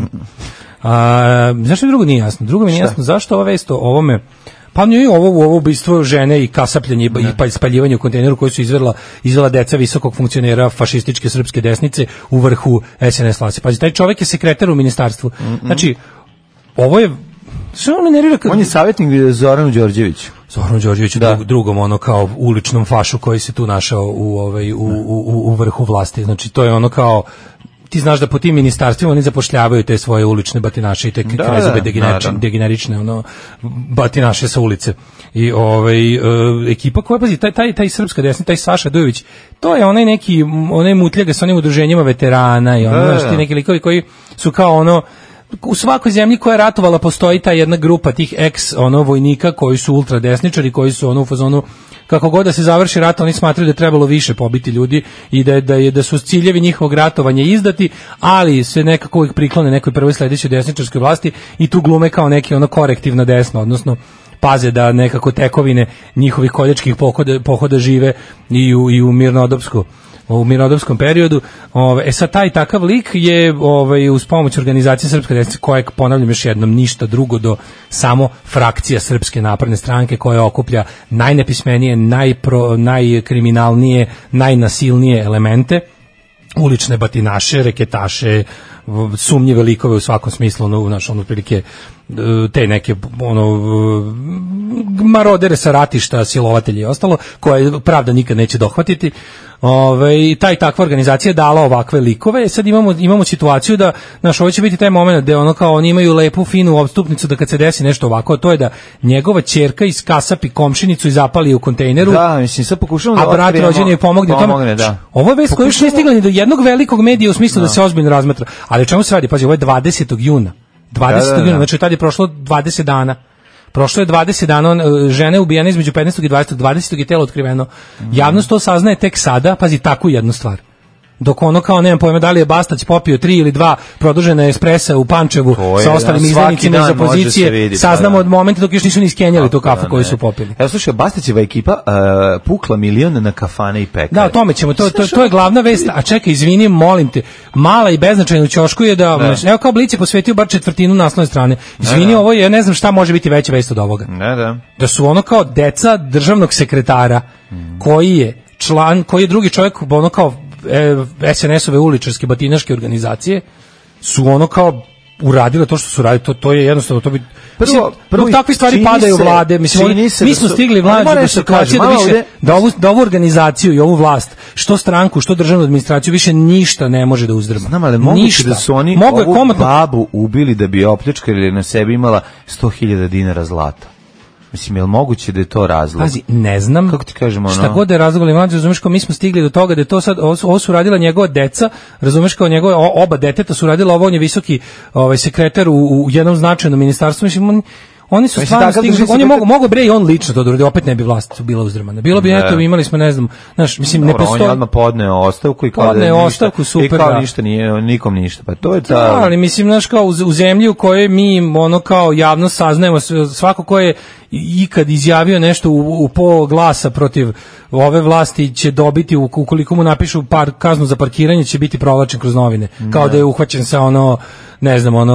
Zašto drugo nije jasno? Drugo mi nije jasno zašto ova vest o ovome, pa nije ovo ubistvo žene i kasapljanje i spaljivanje u kontejneru koji su izvela deca visokog funkcionera fašističke srpske desnice u vrhu SNS vlasti. Pazi, taj čovjek je sekretar u ministarstvu. Znači, ovo je on je savjetnik Zoranu Đorđeviću. Drugom kao uličnom fašu koji se tu našao u vrhu vlasti. Znači, to je kao ti znaš da po tim ministarstvima oni zapošljavaju te svoje ulične batinaše i te krezube degenerične batinaše sa ulice. I ekipa koja, pazi, taj srpska desna, taj Saša Dujović, to je onaj mutljaga sa onim udruženjima veterana i znaš, ti neki likovi koji su kao u svakoj zemlji koja je ratovala postoji ta jedna grupa tih vojnika koji su ultradesničari, koji su u fazonu kako god da se završi rat, oni smatraju da je trebalo više pobiti ljudi i da su ciljevi njihovog ratovanja izdati, ali se nekako uvijek priklone nekoj prvoj sledećoj desničarskoj vlasti i tu glume kao neki korektivna desna, odnosno paze da nekako tekovine njihovih koljačkih pohoda žive i u mirnodopsku u mirnodopskom periodu. Sad taj takav lik je uz pomoć organizacije Srpske desnice, koja, ponavljam još jednom, ništa drugo do samo frakcija Srpske napredne stranke koja okuplja najnepismenije, najkriminalnije, najnasilnije elemente, ulične batinaše, reketaše, sumnjive likove u svakom smislu, otprilike te neke marodere sa ratišta, silovatelji i ostalo, koje pravda nikad neće dohvatiti. Takva organizacija je dala ovakve likove. Sad imamo situaciju da ovo će biti taj moment gde oni imaju lepu finu odstupnicu da kad se desi nešto ovako, to je da njegova ćerka iskasapi komšinicu i zapali u kontejneru. Da, mislim, sad pokušamo a brat rođen je pomogne u tome. Da. Ovo je vest koja još nije stigla ni do jednog velikog medija u smislu da se ozbiljno razmatra. Ali o čemu se radi? Pazi, ovo je 20. juna. 20. juna, znači tad je prošlo 20 dana. Prošlo je 20 dana, žene ubijene između 15. i 20. 20. je telo otkriveno. Javnost to saznaje tek sada, pazi, takvu jednu stvar. Dok kao, nemam pojma, da li je Bastać popio 3 ili 2 produžena espresa u Pančevu sa ostalim izdanicima iz opozicije, saznamo od momenta dok još nisu ni skenjali tu kafu koju su popili. Evo, slušaj, Bastaćeva ekipa pukla milion na kafane i pekare. Da, o tome ćemo, to je glavna vest. A čekaj, izvini, molim te, mala i beznačajna u ćošku je da, evo kao Blic je posvetio bar četvrtinu naslovne strane. Izvini, ovo je, ne znam šta može biti veća vest od ovoga. Da su kao deca državnog sekretara, koji je drugi čovjek, kao SNS-ove uličarske batinaške organizacije, su kao uradile to što su radili, to je jednostavno, to bi prvo takve stvari padaju vlade, mislim, mi smo stigli vlade do situacije da više da ovu organizaciju i ovu vlast, što stranku, što državnu administraciju, više ništa ne može da uzdrma. Znam, ali moguće da su oni ovu babu ubili da bi opljačkali ili na sebi imala 100.000 dinara zlata. Mislim, je li moguće da je to razlog? Pazi, ne znam. Kako ti kažemo, šta god da je razlog, ali mlađe, razumeš, kao mi smo stigli do toga da je to sad, ovo su radila njegova deca, razumeš, kao njegove, oba deteta su radila ovo, on je visoki sekretar u jednom značajnom ministarstvu, mislim, oni su stvarno stigli, on je mogo bre i on lično to da uradi, opet ne bi vlast bila uzdrmana. Bilo bi, eto, imali smo, ne znam, znaš, mislim, ne postoji. On je odmah podneo ostavku i kao ništa nije, nikom ništa, pa to je ta... Da, ali mislim, znaš, kao u zemlji u kojoj mi, kao javno saznajemo, svako ko je ikad izjavio nešto u pol glasa protiv ove vlasti će dobiti, ukoliko mu napišu kaznu za parkiranje, će biti provlačen kroz novine. Kao da je uhvaćen sa ne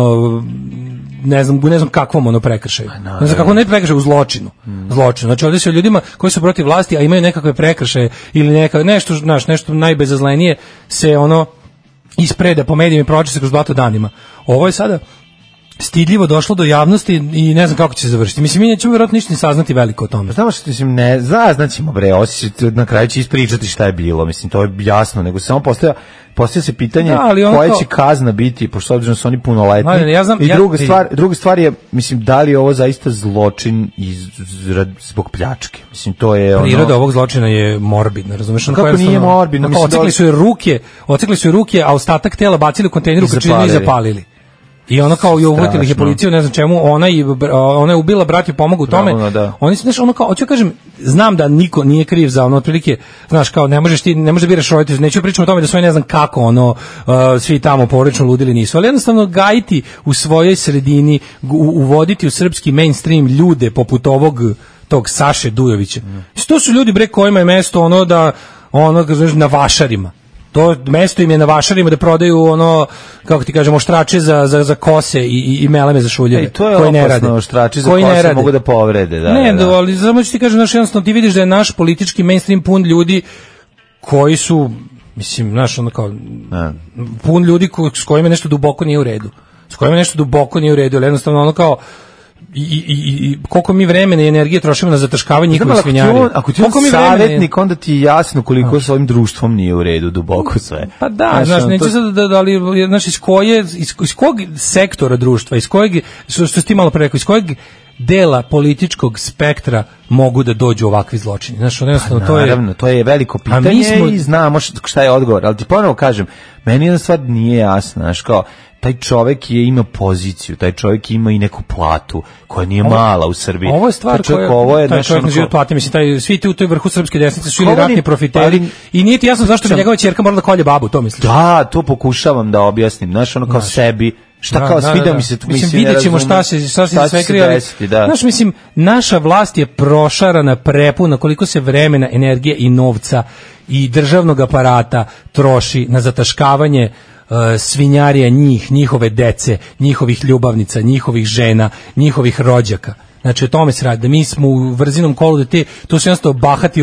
znam kakvom prekršaju. Ne znam kako ne prekršaju u zločinu. Znači ovdje se ljudima koji su protiv vlasti, a imaju nekakve prekršaje ili nešto najbezazlenije se ispreda po medijima i proče se kroz blato danima. Ovo je sada stidljivo došlo do javnosti i ne znam kako će se završiti. Mislim, mi nećemo vjerojatno ništa ni saznati veliko o tome. Znamo što, mislim, znaćemo, bre, na kraju će ispričati šta je bilo, mislim, to je jasno, nego samo postavlja se pitanje koja će kazna biti, pošto obzirom su oni punoletni. I druga stvar je, mislim, da li je ovo zaista zločin zbog pljačke? Mislim, to je priroda ovog zločina je morbidna, razumeš? Kako nije morbidna? Ocekli su je ruke, a ostatak tela bacili u kontejneru i zapalili. I kao je uhvatila ih je policiju, ne znam čemu, ona je ubila, brat je pomogao u tome. Oni su, znaš, kao, hoću kažem, znam da niko nije kriv za otprilike, znaš, kao, ne možeš da biraš roditelje, neću pričati o tome da su ne znam kako, svi tamo porodično ludili nisu, ali jednostavno gajiti u svojoj sredini, uvoditi u srpski mainstream ljude poput tog Saše Dujovića. To su ljudi, bre, kojima je mesto na vašarima. To mesto im je na vašarima da prodaju kako ti kažemo, oštrače za kose i meleme za šuljeve. I to je opasno, oštrači za kose mogu da povrede. Ali samo ću ti kažem, jednostavno ti vidiš da je naš politički mainstream pun ljudi koji su, mislim, pun ljudi s kojima nešto duboko nije u redu. Ali jednostavno kao i koliko mi vremena i energije trošimo na zataškavanje njihovih svinjari. Ako ti je savjetnik, onda ti je jasno koliko s ovim društvom nije u redu, duboko sve. Pa da, neće sad iz kog sektora društva, iz kojeg, što si ti malo pre rekao, iz kojeg dela političkog spektra mogu da dođu ovakvi zločini. Naravno, to je veliko pitanje i znamo šta je odgovor, ali ti ponovo kažem, meni jedna stvar nije jasna, znaš, kao, taj čovjek ima poziciju, taj čovjek ima i neku platu koja nije mala u Srbiji. Ovo je stvar taj čovjek na život plati, mislim, svi ti u toj vrhu srpske desnice su ili ratni profiteri i nije ti jasno zašto bi njegova ćerka morala da kolje babu, to misliš? Da, to pokušavam da objasnim, znaš, kao sebi, Šta kao sviđa mi se tu, mislim vidjet ćemo šta se sve krije. Znaš, mislim, naša vlast je prošarana, prepuna, koliko se vremena, energije i novca i državnog aparata troši na zataškavanje svinjarija njihove dece, njihovih ljubavnica, njihovih žena, njihovih rođaka. Znači o tome se radi, da mi smo u vrzinom kolu, da to su jednostavno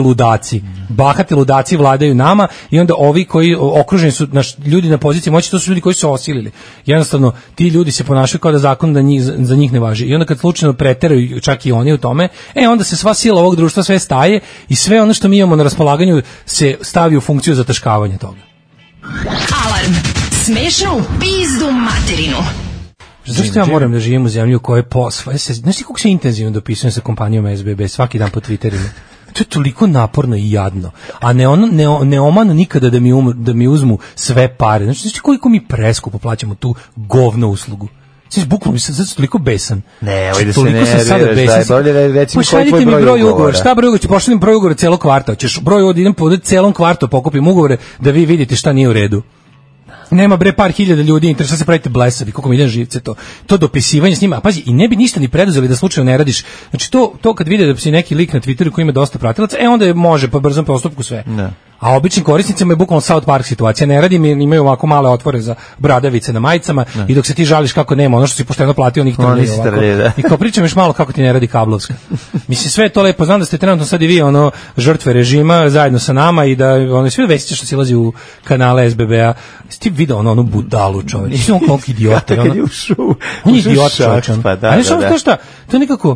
bahati ludaci vladaju nama i onda ovi koji okruženi su ljudi na poziciji moći, to su ljudi koji su osilili. Jednostavno ti ljudi se ponašaju kao da zakon za njih ne važi i onda kad slučajno preteraju čak i oni u tome, onda se sva sila ovog društva sve staje i sve ono što mi imamo na raspolaganju se stavi u funkciju zataškavanja toga. Alarm! Smešno u pizdu materinu. Zašto ja moram da živim u zemlji u kojoj znaš ti kako se intenzivno dopisujem sa kompanijom SBB svaki dan po Twitterima? To je toliko naporno i jadno. A ne omanu nikada da mi uzmu sve pare. Znači koliko mi preskupo plaćamo tu govno uslugu. Znači, bukvalno mi se zato toliko besan. Ne, ovdje da se ne recimo pošaljite mi broj ugovora. Šta broj ugovora? Ću pošaljem broj ugovora celog kvarta. Ćeš broj ugovora, idem po celom kvartu, pokupim ugovore da vi vidite šta nije u redu. Nema bre par hiljada ljudi, interesuje se pravite blesavi, koliko mi ide živce to dopisivanje s njima. A pazi, i ne bi ništa ni preduzeli da slučajno ne radiš. Znači to kad vide da si neki lik na Twitteru koji ima dosta pratilaca, onda može po brzom postupku sve. Ne. A običnim korisnicima je bukvalno South Park situacija. Ne radi, imaju ovako male otvore za bradavice na majicama i dok se ti žališ kako nema, ono što si pošteno platio, njih trlje ovako. I kao pričam još malo kako ti ne radi kablovska. Mislim, sve je to lepo, znam da ste trenutno sad i vi žrtve režima zajedno sa nama i da sve vesiće što silazi u kanale SBB-a. Ti video onu budalu čovječ. Ti on koliko idiota. On je idiot čovječ. Ali to je nekako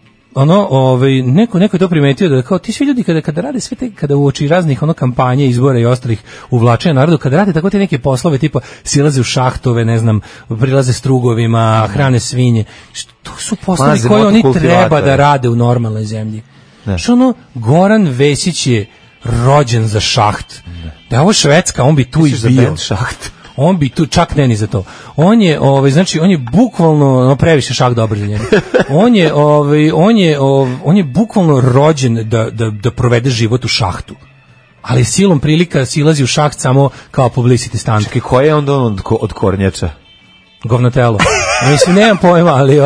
neko je to primetio da kao ti svi ljudi kada rade sve te, kada uoči raznih kampanje, izbora i ostalih uvlačenja narodu, kada rade tako te neke poslove tipa silaze u šahtove, ne znam, prilaze strugovima, hrane svinje, to su poslovi koji oni treba da rade u normalnoj zemlji. Što Goran Vesić je rođen za šaht. Da je ovo Švedska, on bi tu i bio. On bi tu čak ne ni za to. On je znači on je bukvalno previše šah dobar za njega. On je bukvalno rođen da provede život u šahtu. Ali silom prilika silazi u šaht samo kao publicity stunt. Čekaj, ko je onda od kornjača? Govnotelo. Mislim, nemam pojma, ali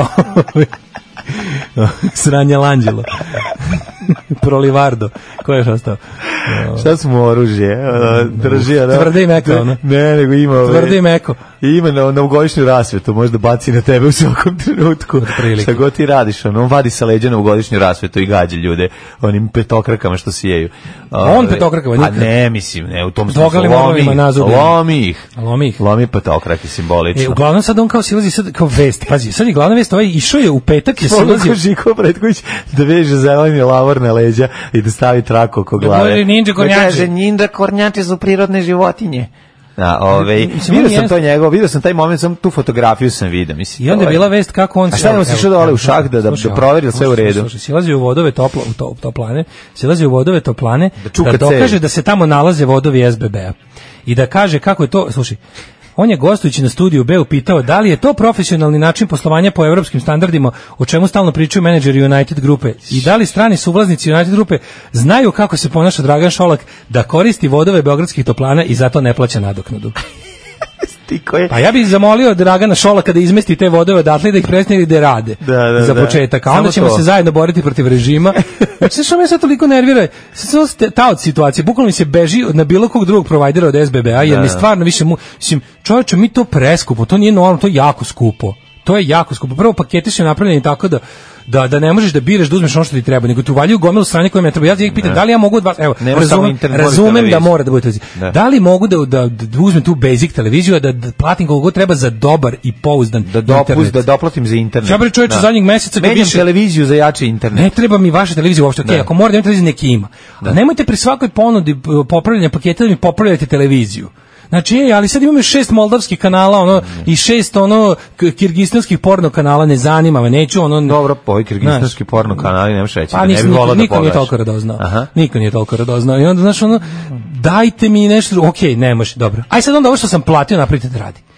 Sranja Lanđelo. Prolivardo. Ko je još ostao? Šta smo oružje? Drži, tvrde i meko, Ne, nego ima tvrde i meko. Ima na novogodišnju rasvetu, možda baci na tebe u svakom trenutku. Šta god ti radiš, on vadi sa leđa novogodišnju rasvetu i gađa ljude onim petokrakama što sijeju. On petokrakama? A ne, mislim, ne, u tom smislu lomi petokrake simbolično. Uglavnom sad on kao silazi, sad kao vest, pazi, sad je glavna vest, išao je u petak je silazio. Žiko Bretković da veže zeleni lavor na leđa i da stavi traku oko glave. Ninja kornjače su prirodne životinje. Vidio sam taj moment, sam tu fotografiju sam vidio. I onda je bila vest kako on... A šta nam se išao dole u šah da proveri sve u redu? Silazi u vodove toplane, da dokaže da se tamo nalaze vodovi SBB-a. I da kaže kako je to... Slušaj, on je gostujući na studiju B upitao da li je to profesionalni način poslovanja po evropskim standardima, o čemu stalno pričaju menadžeri United grupe, i da li strani suvlasnici United grupe znaju kako se ponaša Dragan Šolak da koristi vodove beogradskih toplana i zato ne plaća nadoknadu. Pa ja bih zamolio Dragana Šolaka da izmesti te vodove odatle i da ih presnije da rade za početak, a onda ćemo se zajedno boriti protiv režima. Znači što me sad toliko nervira, ta od situacije, bukvalno mi se beži na bilo kog drugog provajdera od SBB-a, jer mi stvarno više mislim, čovječe, mi to preskupo, to nije normalno, to je jako skupo. To je jako skupo. Prvo, paketi su napravljeni tako da ne možeš da biraš da uzmeš ono što ti treba, nego ti uvaljuju gomilu strane koje me treba. Ja ih pitam da li ja mogu od vas, evo, razumem da mora da bude televizija. Da li mogu da uzmem tu basic televiziju, da platim koliko god treba za dobar i pouzdan internet. Da doplatim za internet. Ja bre čovječe zadnjeg meseca menjam televiziju za jači internet. Ne treba mi vaša televizija uopšte, okej, ako mora da imate televiziju neki ima. A nemojte pri svakoj ponudi popravljanja paketa da mi popravljate televiziju. Znači, ali sad imamo 6 moldavskih kanala, i 6 kirgistanskih porno kanala, ne zanima me, neću Dobro, ovi kirgistanski porno kanali, nemaš reći, pa, ne bi volao da niko nije toliko radoznao. I onda, znaš, dajte mi nešto, okej, ne može, dobro. Aj sad onda ovo što sam platio napravite da radi.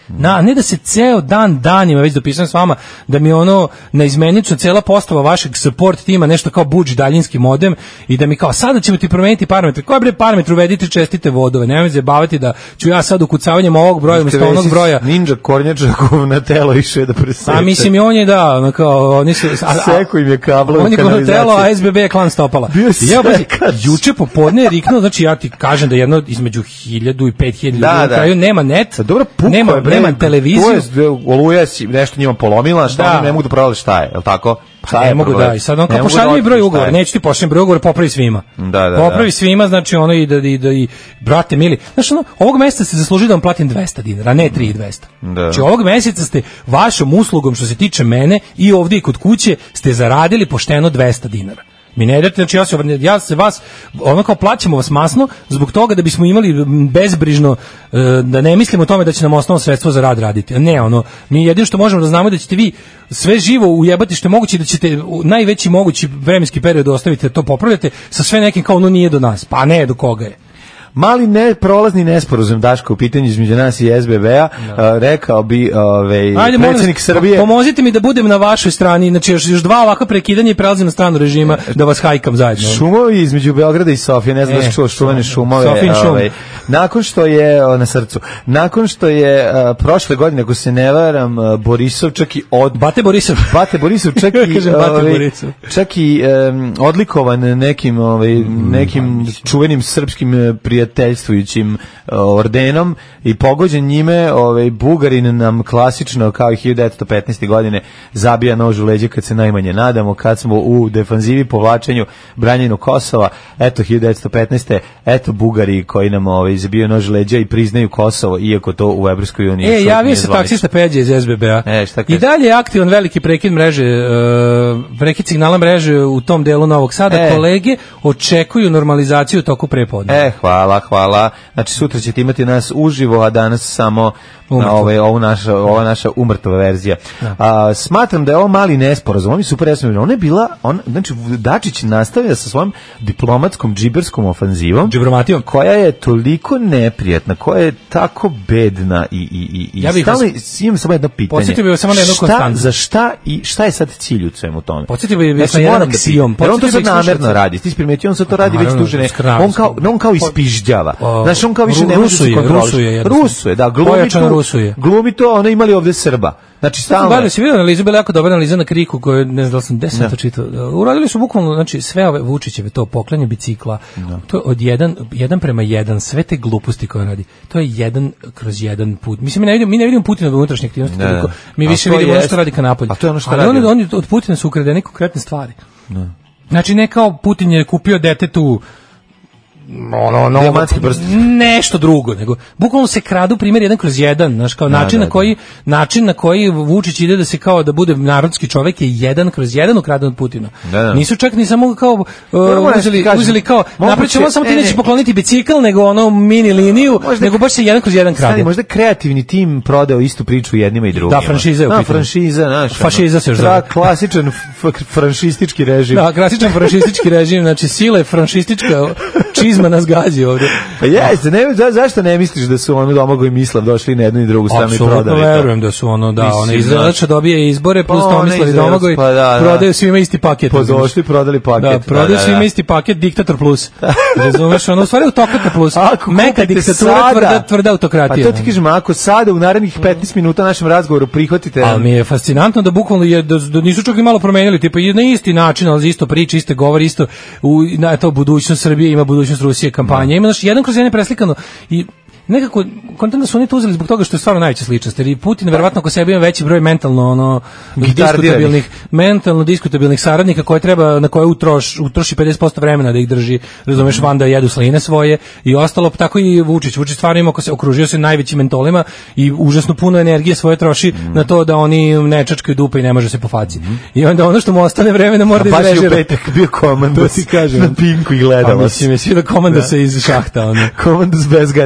Ne da se ceo danima već dopisujem s vama, da mi ono na izmenično cela postava vašeg support tima nešto kao budž daljinski modem i da mi kao sada ćemo ti promeniti parametre. Koje bre parametre uvedite čestite vodove? Nemoj se baviti da ću ja sad ukucavanjem ovog broja umjesto onog broja. Ninja kornjačakov na telo išao da preseče. A mislim i on je da, ono kao oni su seko im je kablo. On je na telo, a SBB je klan stopala. Juče popodne je riknuo, znači ja ti kažem da jedno između 1000 i 5000 ljudi na kraju nema net. Dobro, nema televiziju. Oluja si nešto njima polomila, šta oni ne mogu da provali šta je, je li tako? Ne mogu da, i sad on kao pošalji mi broj ugovora, neću ti pošaljem broj ugovora, popravi svima. Popravi svima, znači ono i brate mili, znači ono, ovog meseca ste zaslužili da vam platim 200 dinara, a ne 3200. Znači ovog meseca ste vašom uslugom što se tiče mene i ovdje i kod kuće ste zaradili pošteno 200 dinara. Mi ne idete, znači ja se vas, ono kao plaćamo vas masno zbog toga da bismo imali bezbrižno, da ne mislimo o tome da će nam osnovno sredstvo za rad raditi. Ne, ono, mi jedino što možemo da znamo da ćete vi sve živo ujebati što je moguće, da ćete u najveći mogući vremenski period ostaviti da to popravljate sa sve nekim kao ono nije do nas, pa ne do koga je. Mali prolazni nesporazum, Daško, u pitanju između nas i SBB-a, rekao bi predsjednik Srbije. Pomozite mi da budem na vašoj strani, znači još dva ovakva prekidanja i prelazim na stranu režima da vas hajkam zajedno. Šumovi između Beograda i Sofije, ne znam da čuo čuvene šumove. Nakon što je, na srcu, nakon što je prošle godine, ako se ne varam, Borisov čak i Bate Borisov čak i odlikovan nekim čuvenim srpskim prijateljstvujućim ordenom i pogođen njime, Bugarin nam klasično kao i 1915. godine zabija nož u leđe kad se najmanje nadamo, kad smo u defanzivi povlačenju branjenju Kosova, eto 1915. eto Bugari koji nam zabijaju nož u leđa i priznaju Kosovo, iako to u Evropskoj uniji javio se taksista Peđa iz SBB-a i dalje je aktivan veliki prekid mreže, prekid signala mreže u tom delu Novog Sada. Kolege očekuju normalizaciju toku prepodne. Hvala. Znači sutra ćete imati nas uživo, a danas samo ova naša umrtva verzija. Smatram da je ovo mali nesporazum. Ovo mi super jasno. Ona je bila, znači Dačić nastavlja sa svojom diplomatskom džiberskom ofanzivom, koja je toliko neprijatna, koja je tako bedna i stalno imam samo jedno pitanje. Podsjetio bih samo na jednu konstantu. Za šta i šta je sad cilj u svemu tome? Podsjetio bih na jedan aksijom. On to sad namerno radi. Ti si primetio, on sad to radi već duže ne. On kao ispižđava. Znači on kao više ne može se kontroliše. Rusuje, da, glumi to, ona imali ovdje Srba. Znači stalno. Si vidio analizu, bila jako dobra analiza na Kriku koju ne znam da li sam 10 to čitao. Uradili su bukvalno, znači sve ove Vučićeve, to poklanje bicikla, to je od 1:1, sve te gluposti koje radi. To je 1/1 put. Mislim mi ne vidimo Putinove unutrašnje aktivnosti toliko. Mi više vidimo ono što radi ka napolju. A to je ono što radi. Oni od Putina su ukradene konkretne stvari. Znači ne kao Putin je kupio detetu nešto drugo, nego bukvalno se kradu primjer 1/1, znaš, kao način na koji Vučić ide da se kao da bude narodski čovjek je 1/1 ukraden od Putina. Nisu čak ni samo kao uzeli kao napravićemo samo ti nećeš pokloniti bicikl, nego ono mini liniju, nego baš se 1/1 krade. Možda kreativni tim prodao istu priču jednima i drugima. Da, franšiza je u pitanju. Franšiza, znaš. Fašiza se još zove. Klasičan franšistički režim. Da, klasičan franšistički režim, znači sila je franšistička čizma nas gazi ovdje. Pa jeste, zašto ne misliš da su Domagoj i Mislav došli na jednu i drugu stranu i prodali? Apsolutno verujem da su Izraelača dobije izbore plus Tomislav i Domagoj prodaju svima isti paket. Došli, prodali paket. Da, prodaju svima isti paket, diktator plus. Razumeš, u stvari autokrata plus. Meka diktatura, tvrda autokratija. Pa to ti kažem, ako sada u narednih 15 minuta našem razgovoru prihvatite... Ali mi je fascinantno da bukvalno da nisu čak i malo promenili, tipa na isti način, ali isto priče, iste govori, isto na to budućnost Srbije ima budućnost Rusije kampanja. Ima jedan kroz jedan preslikano i nekako kontent da su oni to uzeli zbog toga što je stvarno najveća sličnost. Jer i Putin verovatno ko sebi ima veći broj mentalno diskutabilnih saradnika koje treba, na koje utroši 50% vremena da ih drži, razumeš, van da jedu sline svoje i ostalo, tako i Vučić stvarno ima, okružio se najvećim mentolima i užasno puno energije svoje troši na to da oni ne čačkaju dupe i ne može se po faci. I onda ono što mu ostane vremena mora da izrežira. Baš je u petak bio komandos na Pinku i gledamo. Mislim, je svi da komandos se iz šahta. Komandos bez gaća.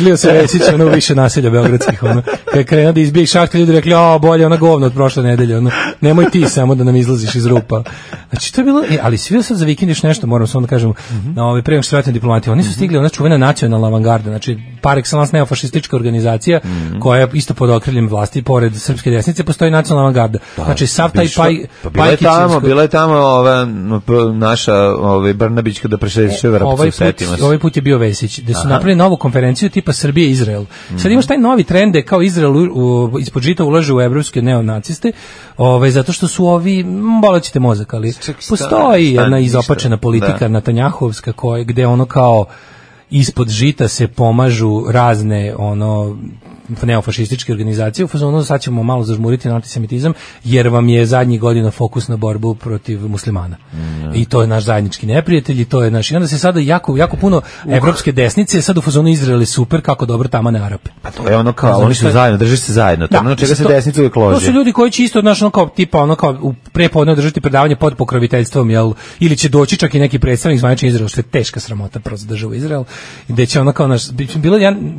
izlio se Vesić u više naselja beogradskih, ono. Kad je krenuo da izbije šahte, ljudi rekli, bolje ona govno od prošle nedelje, ono. Nemoj ti samo da nam izlaziš iz rupa. Znači, to je bilo, ali svi sad za vikend još nešto, moram samo da kažem, na ovaj pre nego što se vratim diplomatiju, oni su stigli, ona čuvena nacionalna avangarda, znači, par excellence neofašistička organizacija, koja je isto pod okriljem vlasti, pored srpske desnice, postoji nacionalna avangarda. Znači, sav taj bila je tamo naša Brnabić kada prešećeva ovaj put je bio Vesić, gde su napravili novu konferenciju tipa Srbije i Izrael. Sad imaš taj novi trend da kao Izrael ispod žita ulaže u evropske neonaciste, zato što su ovi, bolećete mozak, ali postoji jedna izopačena politika Netanjahovska gde ono kao ispod žita se pomažu razne neofašističke organizacije, u fazonu sad ćemo malo zažmuriti na antisemitizam, jer vam je zadnjih godina fokus na borbu protiv muslimana. I to je naš zajednički neprijatelj i to je naš. I onda se sada jako puno evropske desnice sad u fazonu Izrael je super, kako dobro tamane Arape. Pa to je ono kao, oni su zajedno, drži se zajedno. To ono čega se desnica uvijek loži. To su ljudi koji će isto kao tipa kao u prepodne držati predavanje pod pokroviteljstvom, ili će doći čak i neki predstavnik zvanični Izrael, što je teška sramota za državu Izrael, gde će ono kao bilo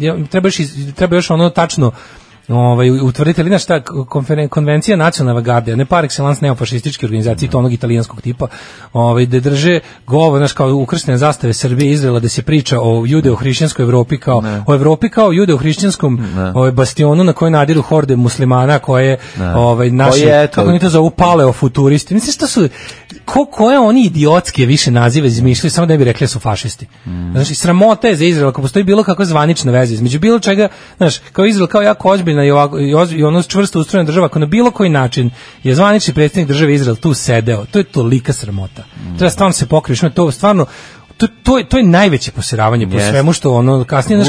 treba još ono tačno utvrdite li šta konvencija nacionalne garde, ne par excellence neofašističke organizacije, to onog italijanskog tipa, gde drže govor, kao ukrštene zastave Srbije i Izraela, da se priča o judeo-hrišćanskoj Evropi o Evropi kao judeo-hrišćanskom bastionu na koji nadiru horde muslimana koje naši, kako oni to zovu, paleofuturisti. Mislim, što su koje oni idiotske više nazive izmišljaju, samo da ne bi rekli su fašisti. Znači, sramota je za Izrael, ako postoji bilo kakva zvanična veza između bilo čega, znaš, kao Izrael, kao jako ozbiljna i ono čvrsto ustrojena država, ako na bilo koji način je zvanični predsjednik države Izrael tu sedeo, to je tolika sramota. Treba stvarno se pokriješ, to stvarno to je najveće poseravanje po svemu što ono kasnije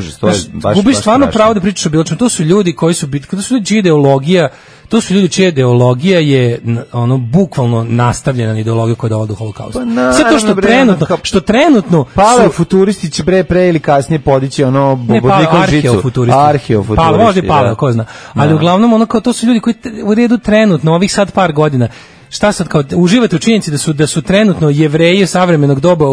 gubiš stvarno pravo da pričaš o bilo čemu. To su ljudi koji su čija ideologija, to su ljudi čija ideologija je ono bukvalno nastavljena na ideologiju koja dovodi do holokausta. Sve to što trenutno futuristi će pre ili kasnije podići ono arheofuturisti. Možda i Pavle, ko zna. Ali uglavnom ono kao to su ljudi koji u redu trenutno ovih sad par godina. Šta sad kao uživate u činjenici da su trenutno Jevreji savremenog doba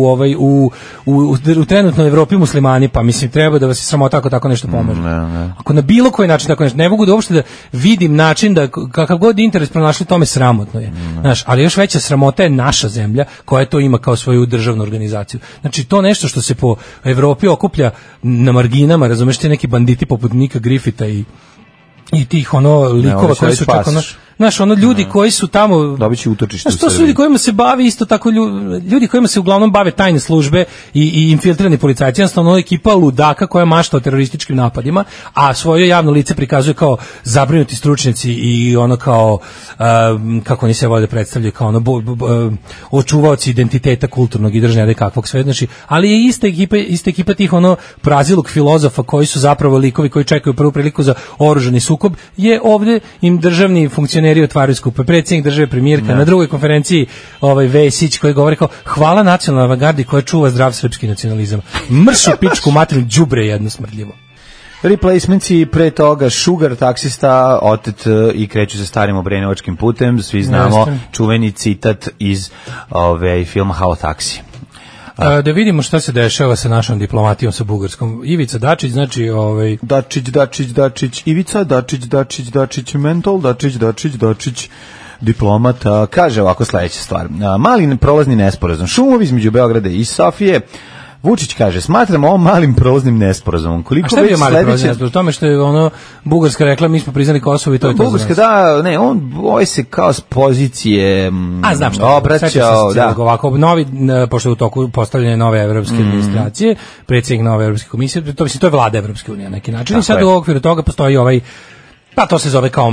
u trenutnoj Evropi muslimani, pa mislim treba da vas je sramota tako nešto pomože. Ako na bilo koji način tako nešto, ne mogu da uopšte da vidim način da kakav god interes pronašli, tome sramotno je. Znaš, ali još veća sramota je naša zemlja koja to ima kao svoju državnu organizaciju. Znači to nešto što se po Evropi okuplja na marginama, razumeš, te neki banditi poput Nika Griffitha i tih likova koji su čak znaš, ljudi koji su tamo dobit će utočište u Srbiji. To su ljudi kojima se bavi isto tako ljudi kojima se uglavnom bave tajne službe i infiltrirani policajci, jednostavno ekipa ludaka koja mašta o terorističkim napadima, a svoje javno lice prikazuje kao zabrinuti stručnjaci i ono kao kako oni se vole predstavljaju kao očuvaoci identiteta kulturnog i državnog kakvog sve, znači, ali je ista ekipa tih prazilog filozofa koji su zapravo likovi koji čekaju prvu priliku za oružani sukob, je ovdje im državni funkcioneri otvaraju skupe. Predsjednik države, premijerka, na drugoj konferenciji Vesić koji govori kao hvala nacionalnoj avangardi koja čuva zdrav srpski nacionalizam. Mršu pičku materinu, đubre jedno smrdljivo. Replacements i pre toga Sugar, taksista, otet i kreću se starim obrenovačkim putem. Svi znamo čuveni citat iz filma Hao taksi. Da vidimo šta se dešava sa našom diplomatijom sa Bugarskom. Ivica Dačić, znači Dačić, Ivica Dačić, mentol, Dačić, diplomata, kaže ovako sledeća stvar. Mali prolazni nesporazum. Šumovi između Beograda i Sofije. Vučić kaže, smatramo ovo malim prolaznim nesporazumom. A šta je bio mali prolazni nesporazum? Tome što je Bugarska rekla, mi smo priznali Kosovo i to je to. Bugarska, ovo se kao s pozicije znam što obraćao. Ovako, pošto je u toku postavljanje nove evropske administracije, predsjednik nove evropske komisije, to je vlada Evropske unije na neki način. I sad u okviru toga postoji pa to se zove kao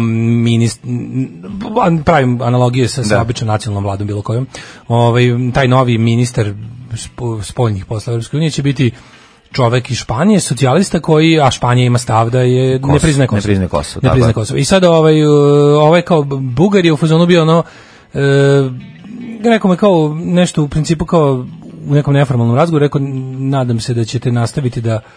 pravim analogiju sa običnom nacionalnom vladom bilo kojom. Taj novi ministar spoljnih posla Evropske unije će biti čovek iz Španije, socijalista a Španija ima stav da je ne priznaje Kosovo. I sad ovaj kao Bugar je u fazonu bio rekao me kao nešto u principu kao u nekom neformalnom razgovoru, rekao nadam se da ćete nastaviti da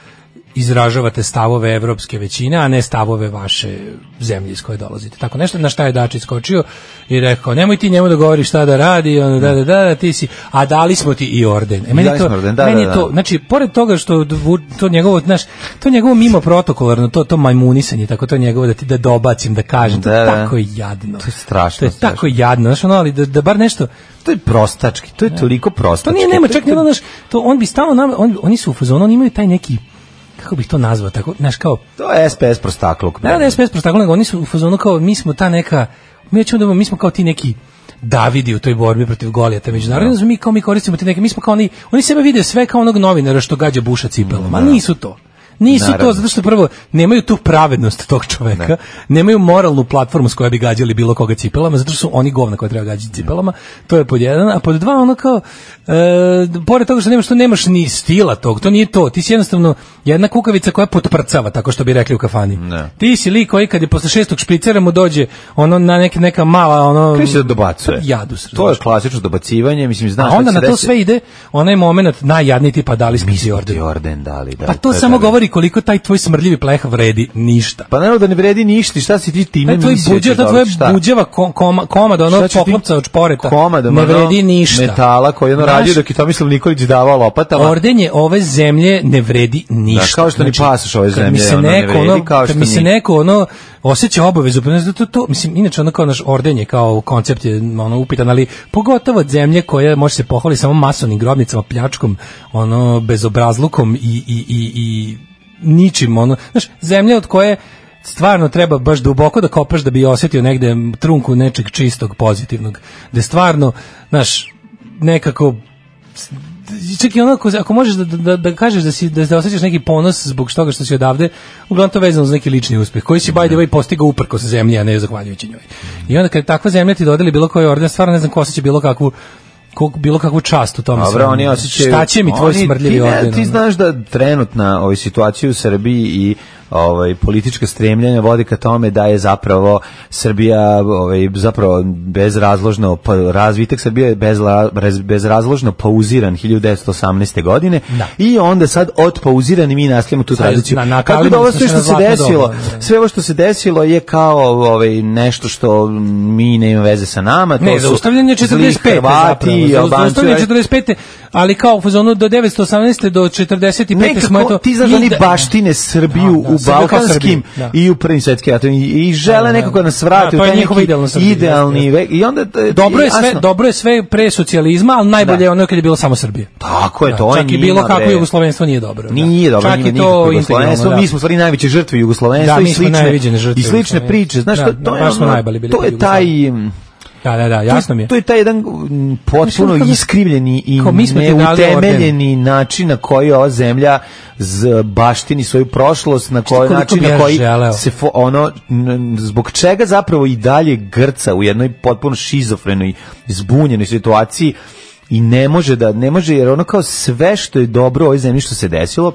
izražavate stavove evropske većine, a ne stavove vaše zemlje iz koje dolazite. Tako nešto, na šta je Dačić skočio i rekao, nemoj ti njemu da govoriš šta da radi, ono, da, ti si, a dali smo ti i orden. Meni je to, znači, pored toga što to njegovo, znaš, to njegovo mimo protokolarno, to majmunisanje, tako to njegovo da dobacim, da kažem, to je tako jadno. To je strašno. To je tako jadno, znaš, ono, ali da bar nešto. To je prostački, to je toliko prostački. To nema čak, znaš, to on bi stalno nama, oni su u fazonu, oni imaju taj neki, kako bih to nazvao, tako, znaš, kao... To je SPS prostakluk. Da, SPS prostakluk, nego oni su u fazonu kao, mi smo ta neka, mi smo kao ti neki Davidi u toj borbi protiv Golijata međunarodno, mi koristimo te neke, mi smo kao oni sebe vide sve kao onog novinara što gađa Buša cipelom, a nisu to. Nisu to, zato što prvo nemaju tu pravednost tog čoveka, nemaju moralnu platformu s kojoj bi gađali bilo koga cipelama, zato što su oni govna koja treba gađati cipelama, to je pod jedan, a pod dva ono kao, pored toga što nemaš ni stila tog, to nije to, ti si jednostavno jedna kukavica koja potprcava, tako što bi rekli u kafani. Ti si lik koji kad je posle 6. špricera mu dođe ono na neka mala, ono... Kreće da dobacuje. To je klasično dobacivanje, mislim, znaš... A onda na to sve ide, onaj moment najjadniji tipa dali smo ti orden. Pa to samo govori koliko taj tvoj smrdljivi pleh vredi ništa. Pa naravno da ne vredi ništa, šta si ti time mislio? To tvoje buđava komad, ono poklopca od šporeta, ne vredi ništa. Metala koji je radio dok je Tomislav Nikolić davao lopatama. Ordenje ove zemlje ne vredi ništa. Da, kao što ni pasoš ove zemlje ne vredi, kao što mi se neko osjeća obavezu, to, mislim, inače ono kao naš ordenje, kao koncept je upitan, ali pogotovo od zemlje koja može se pohvaliti samo masovnim grobnicama, pljačkom, bezobrazlukom i ničim, znaš, zemlja od koje stvarno treba baš duboko da kopaš da bi osjetio negde trunku nečeg čistog, pozitivnog, da stvarno, znaš, nekako čak i onako, ako možeš da kažeš da osjećaš neki ponos zbog toga što si odavde, uglavnom to vezano za neki lični uspeh, koji si by the way postigao uprkos zemlji, a ne zahvaljujući njoj. I onda kad takva zemlja ti dodeli bilo koji orden, stvarno ne znam ko osjeća bilo kakvu čast u tome. Dobro, oni osjećaju... Šta će mi tvoj smrdljivi orden? Ti znaš da trenutna situacija u Srbiji i politička stremljanja vodi ka tome da je zapravo Srbija zapravo bezrazložno, razvitak Srbije je bezrazložno pauziran 1918. godine i onda sad otpauziran i mi nastavljamo tu tradiciju. Kako da ovo sve što se desilo, sve ovo što se desilo je kao nešto što mi ne ima veze sa nama, to su zaustavljanje 45. Zaustavljanje 45. ali kao u fazonu do 1918. do 45. smo eto... Ti znaš da oni baštine Srbiju u balkanskim i u prvim svetskim ratovima i žele nekako da nas vrati u taj neki idealni vek. I onda dobro je sve pre socijalizma, ali najbolje je ono kad je bilo samo Srbije. Tako je to. Čak i bilo kako jugoslovenstvo nije dobro. Nije dobro, nije nikako jugoslovenstvo. Mi smo stvari najveće žrtve jugoslovenstva i slične priče. Znaš, to je taj... Da, jasno mi je. To je taj jedan potpuno iskrivljeni i neutemeljeni način na koji ova zemlja baštini svoju prošlost, na koji način na koji se zbog čega zapravo i dalje grca u jednoj potpuno šizofrenoj, zbunjenoj situaciji i ne može jer ono kao sve što je dobro u ovoj zemlji što se desilo,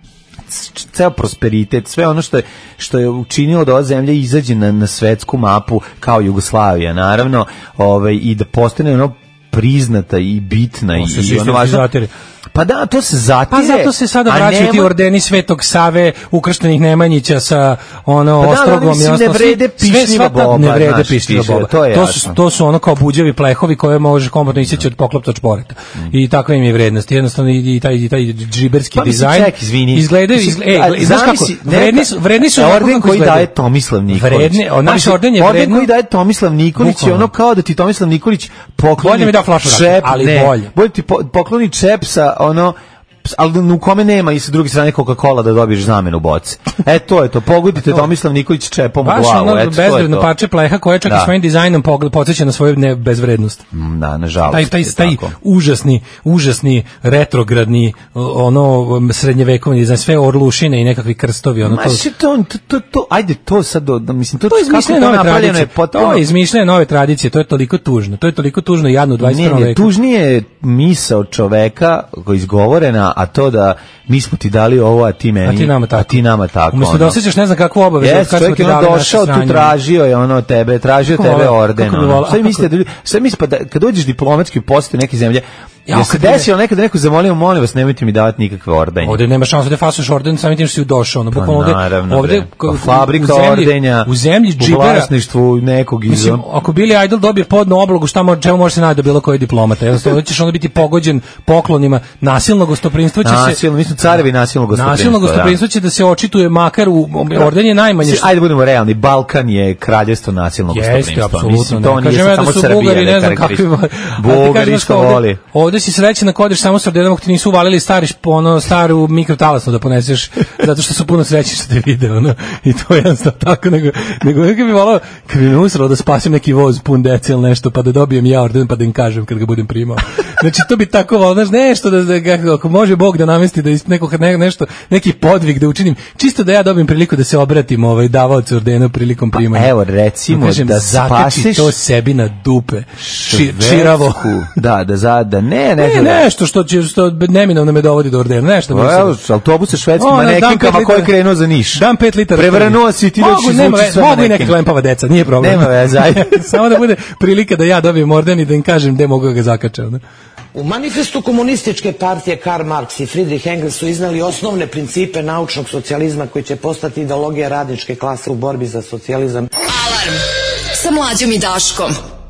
ceo prosperitet, sve ono što je učinilo da ova zemlja izađe na svetsku mapu kao Jugoslavija, naravno, i da postane ono priznata i bitna i ono važno. Pa da, to se zatire. Pa zato se sada vraćaju ti ordeni Svetog Save, ukrštenih Nemanjića sa ostrogom i ne vrede pišljiva boba. Ne vrede pišljiva boba. To su ono kao buđevi plehovi koje možeš komotno isjeći od poklopca od šporeta. I takva im je vrednost. Jednostavno i taj džiberski dizajn. Izgledaju, znaš kako, vredni su orden koji daje Tomislav Nikolić. Naš orden je vredno. Orden koji daje Tomislav Nikolić je ono kao da ti Tomislav Nikolić pokloni čep. Bolje ti pokloni čep sa ali u kome nema i sa druge strane Coca-Cola da dobiješ zamenu boce. To je to. Pogodite Tomislav Nikolić čepom u glavu. Baš bezvredno parče pleha koje čak i svojim dizajnom podsjeća na svoju bezvrednost. Da, nažalost. Taj užasni retrogradni srednjevekovni dizajn, sve orlušine i nekakvi krstovi. Ajde, to sad, mislim, to je izmišljanje nove tradicije. To je izmišljanje nove tradicije, to je toliko tužno. To je toliko tužno i jadno u 21. veku. Tužnije misao čoveka koji izgovorena, a to da mi smo ti dali ovo, a ti meni, a ti nama tako. Umjesto da osjećaš ne znam kakvu obavezu. Čovjek je došao, tu tražio je tražio tebe orden. Sad mislite, kad dođeš diplomatski u posetu neke zemlje, Ja se desilo nekada neko zamolio, molim vas, nemojte mi davati nikakve ordenje. Ovde nema šanse da fasuješ orden, samim tim što si došao, no bukvalno ovde fabrika ordenja u zemlji džibera, u vlasništvu nekog iz. Ako Billy Idol dobije podnu oblogu, čemu može se naći da bilo koji diplomata? Jednostavno ćeš onda biti pogođen poklonima. Nasilno gostoprimstvo će se mi smo carevi nasilnog gostoprimstva. Nasilno gostoprimstvo će da se očituje makar u ordenje najmanje. Ajde budemo realni, Balkan je kraljevstvo nasilnog gostoprimstva. Jeste, apsolutno. To nije samo Srbija, ne znam kakvi Bugari što voli. Ovde si srećan ako odeš samo s ordenom, ako ti nisu uvalili staru mikrotalasnu da poneseš, zato što su puno srećni što te vide, i to je jednostavno tako, nego bi volao, kad bi me usralo da spasim neki voz pun dece ili nešto, pa da dobijem ja orden, pa da im kažem kad ga budem primao. Znači, to bi tako volao, znaš, nešto ako može Bog da namesti da nešto, neki podvig da učinim, čisto da ja dobijem priliku da se obratim davaocu ordena prilikom primanja. Evo, recimo da spaseš to sebi na dupe, čiravo. Da, nešto što neminovno me dovodi do ordena, nešto. Evo, autobus sa švedskim manekinkama koji je krenuo za Niš. Dam 5 litara. Prevrnuo si ti doći izvući sve mogu i neka klempava deca, nije problem. Nema veze, ajde. Samo da bude prilika da ja dobijem orden i da im kažem gde mogu ga zakačem. U manifestu komunističke partije Karl Marx i Friedrich Engels su iznali osnovne principe naučnog socijalizma koji će postati ideologija radničke klase u borbi za socijalizam. Alarm sa Mlađom i Daškom.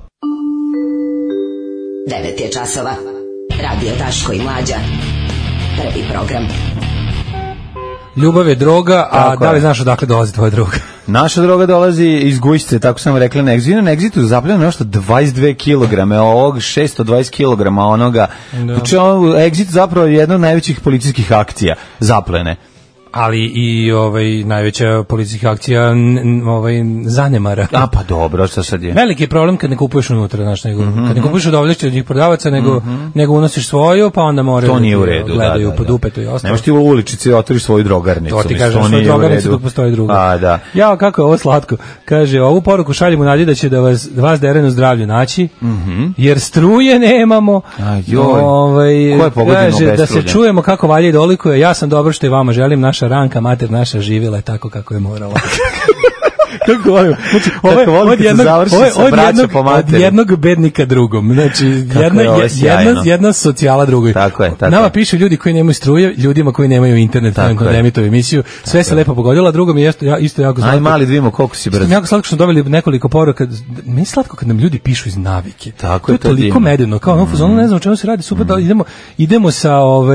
9 je časova. Radio Daško i Mlađa. Prvi program. Ljubav je droga, a da li znaš odakle dolazi tvoja droga? Naša droga dolazi iz Gujšce, tako sam rekla na Exitu. Na Exitu je zapljeno nešto 22 kg, ovog 620 kg onoga. Znači, Exit zapravo je jedna od najvećih policijskih akcija zaplene. Ali i najveća policijska akcija zanemara. A pa dobro, što sad je? Veliki je problem kad ne kupuješ unutra, znaš, kad ne kupuješ od ovlašćenih prodavaca, nego unosiš svoju, pa onda moraju to nije u redu, gledaju po dupetu i ostalo. Nemaš ti u uličici otvoriš svoju drogarnicu. To ti kažeš svoju drogarnicu dok postoji druga. A, da. Ja, kako je ovo slatko. Kaže, ovu poruku šaljem u nadi da će da vas derenu zdravlju naći, jer struje nemamo. Kaže, da se čujemo kako valje i dolikuje. Ja sam dobro što i vama želim, naša Ranka, mater naša, živjela je tako kako je morala. Kako volim. Znači, od jednog bednika drugom. Znači, jedna socijala drugoj. Tako je. Nama pišu ljudi koji nemaju struje, ljudima koji nemaju internet, koji nemaju emisiju. Sve se lepo pogodilo, a drugo mi je isto jako slatko. Aj mali, da vidimo koliko si brzo. Jako slatko što smo dobili nekoliko poruka. Meni je slatko kad nam ljudi pišu iz navike. Tako je to toliko medeno. Kao ono fuzonu, ne znam o čemu se radi, super, da idemo sa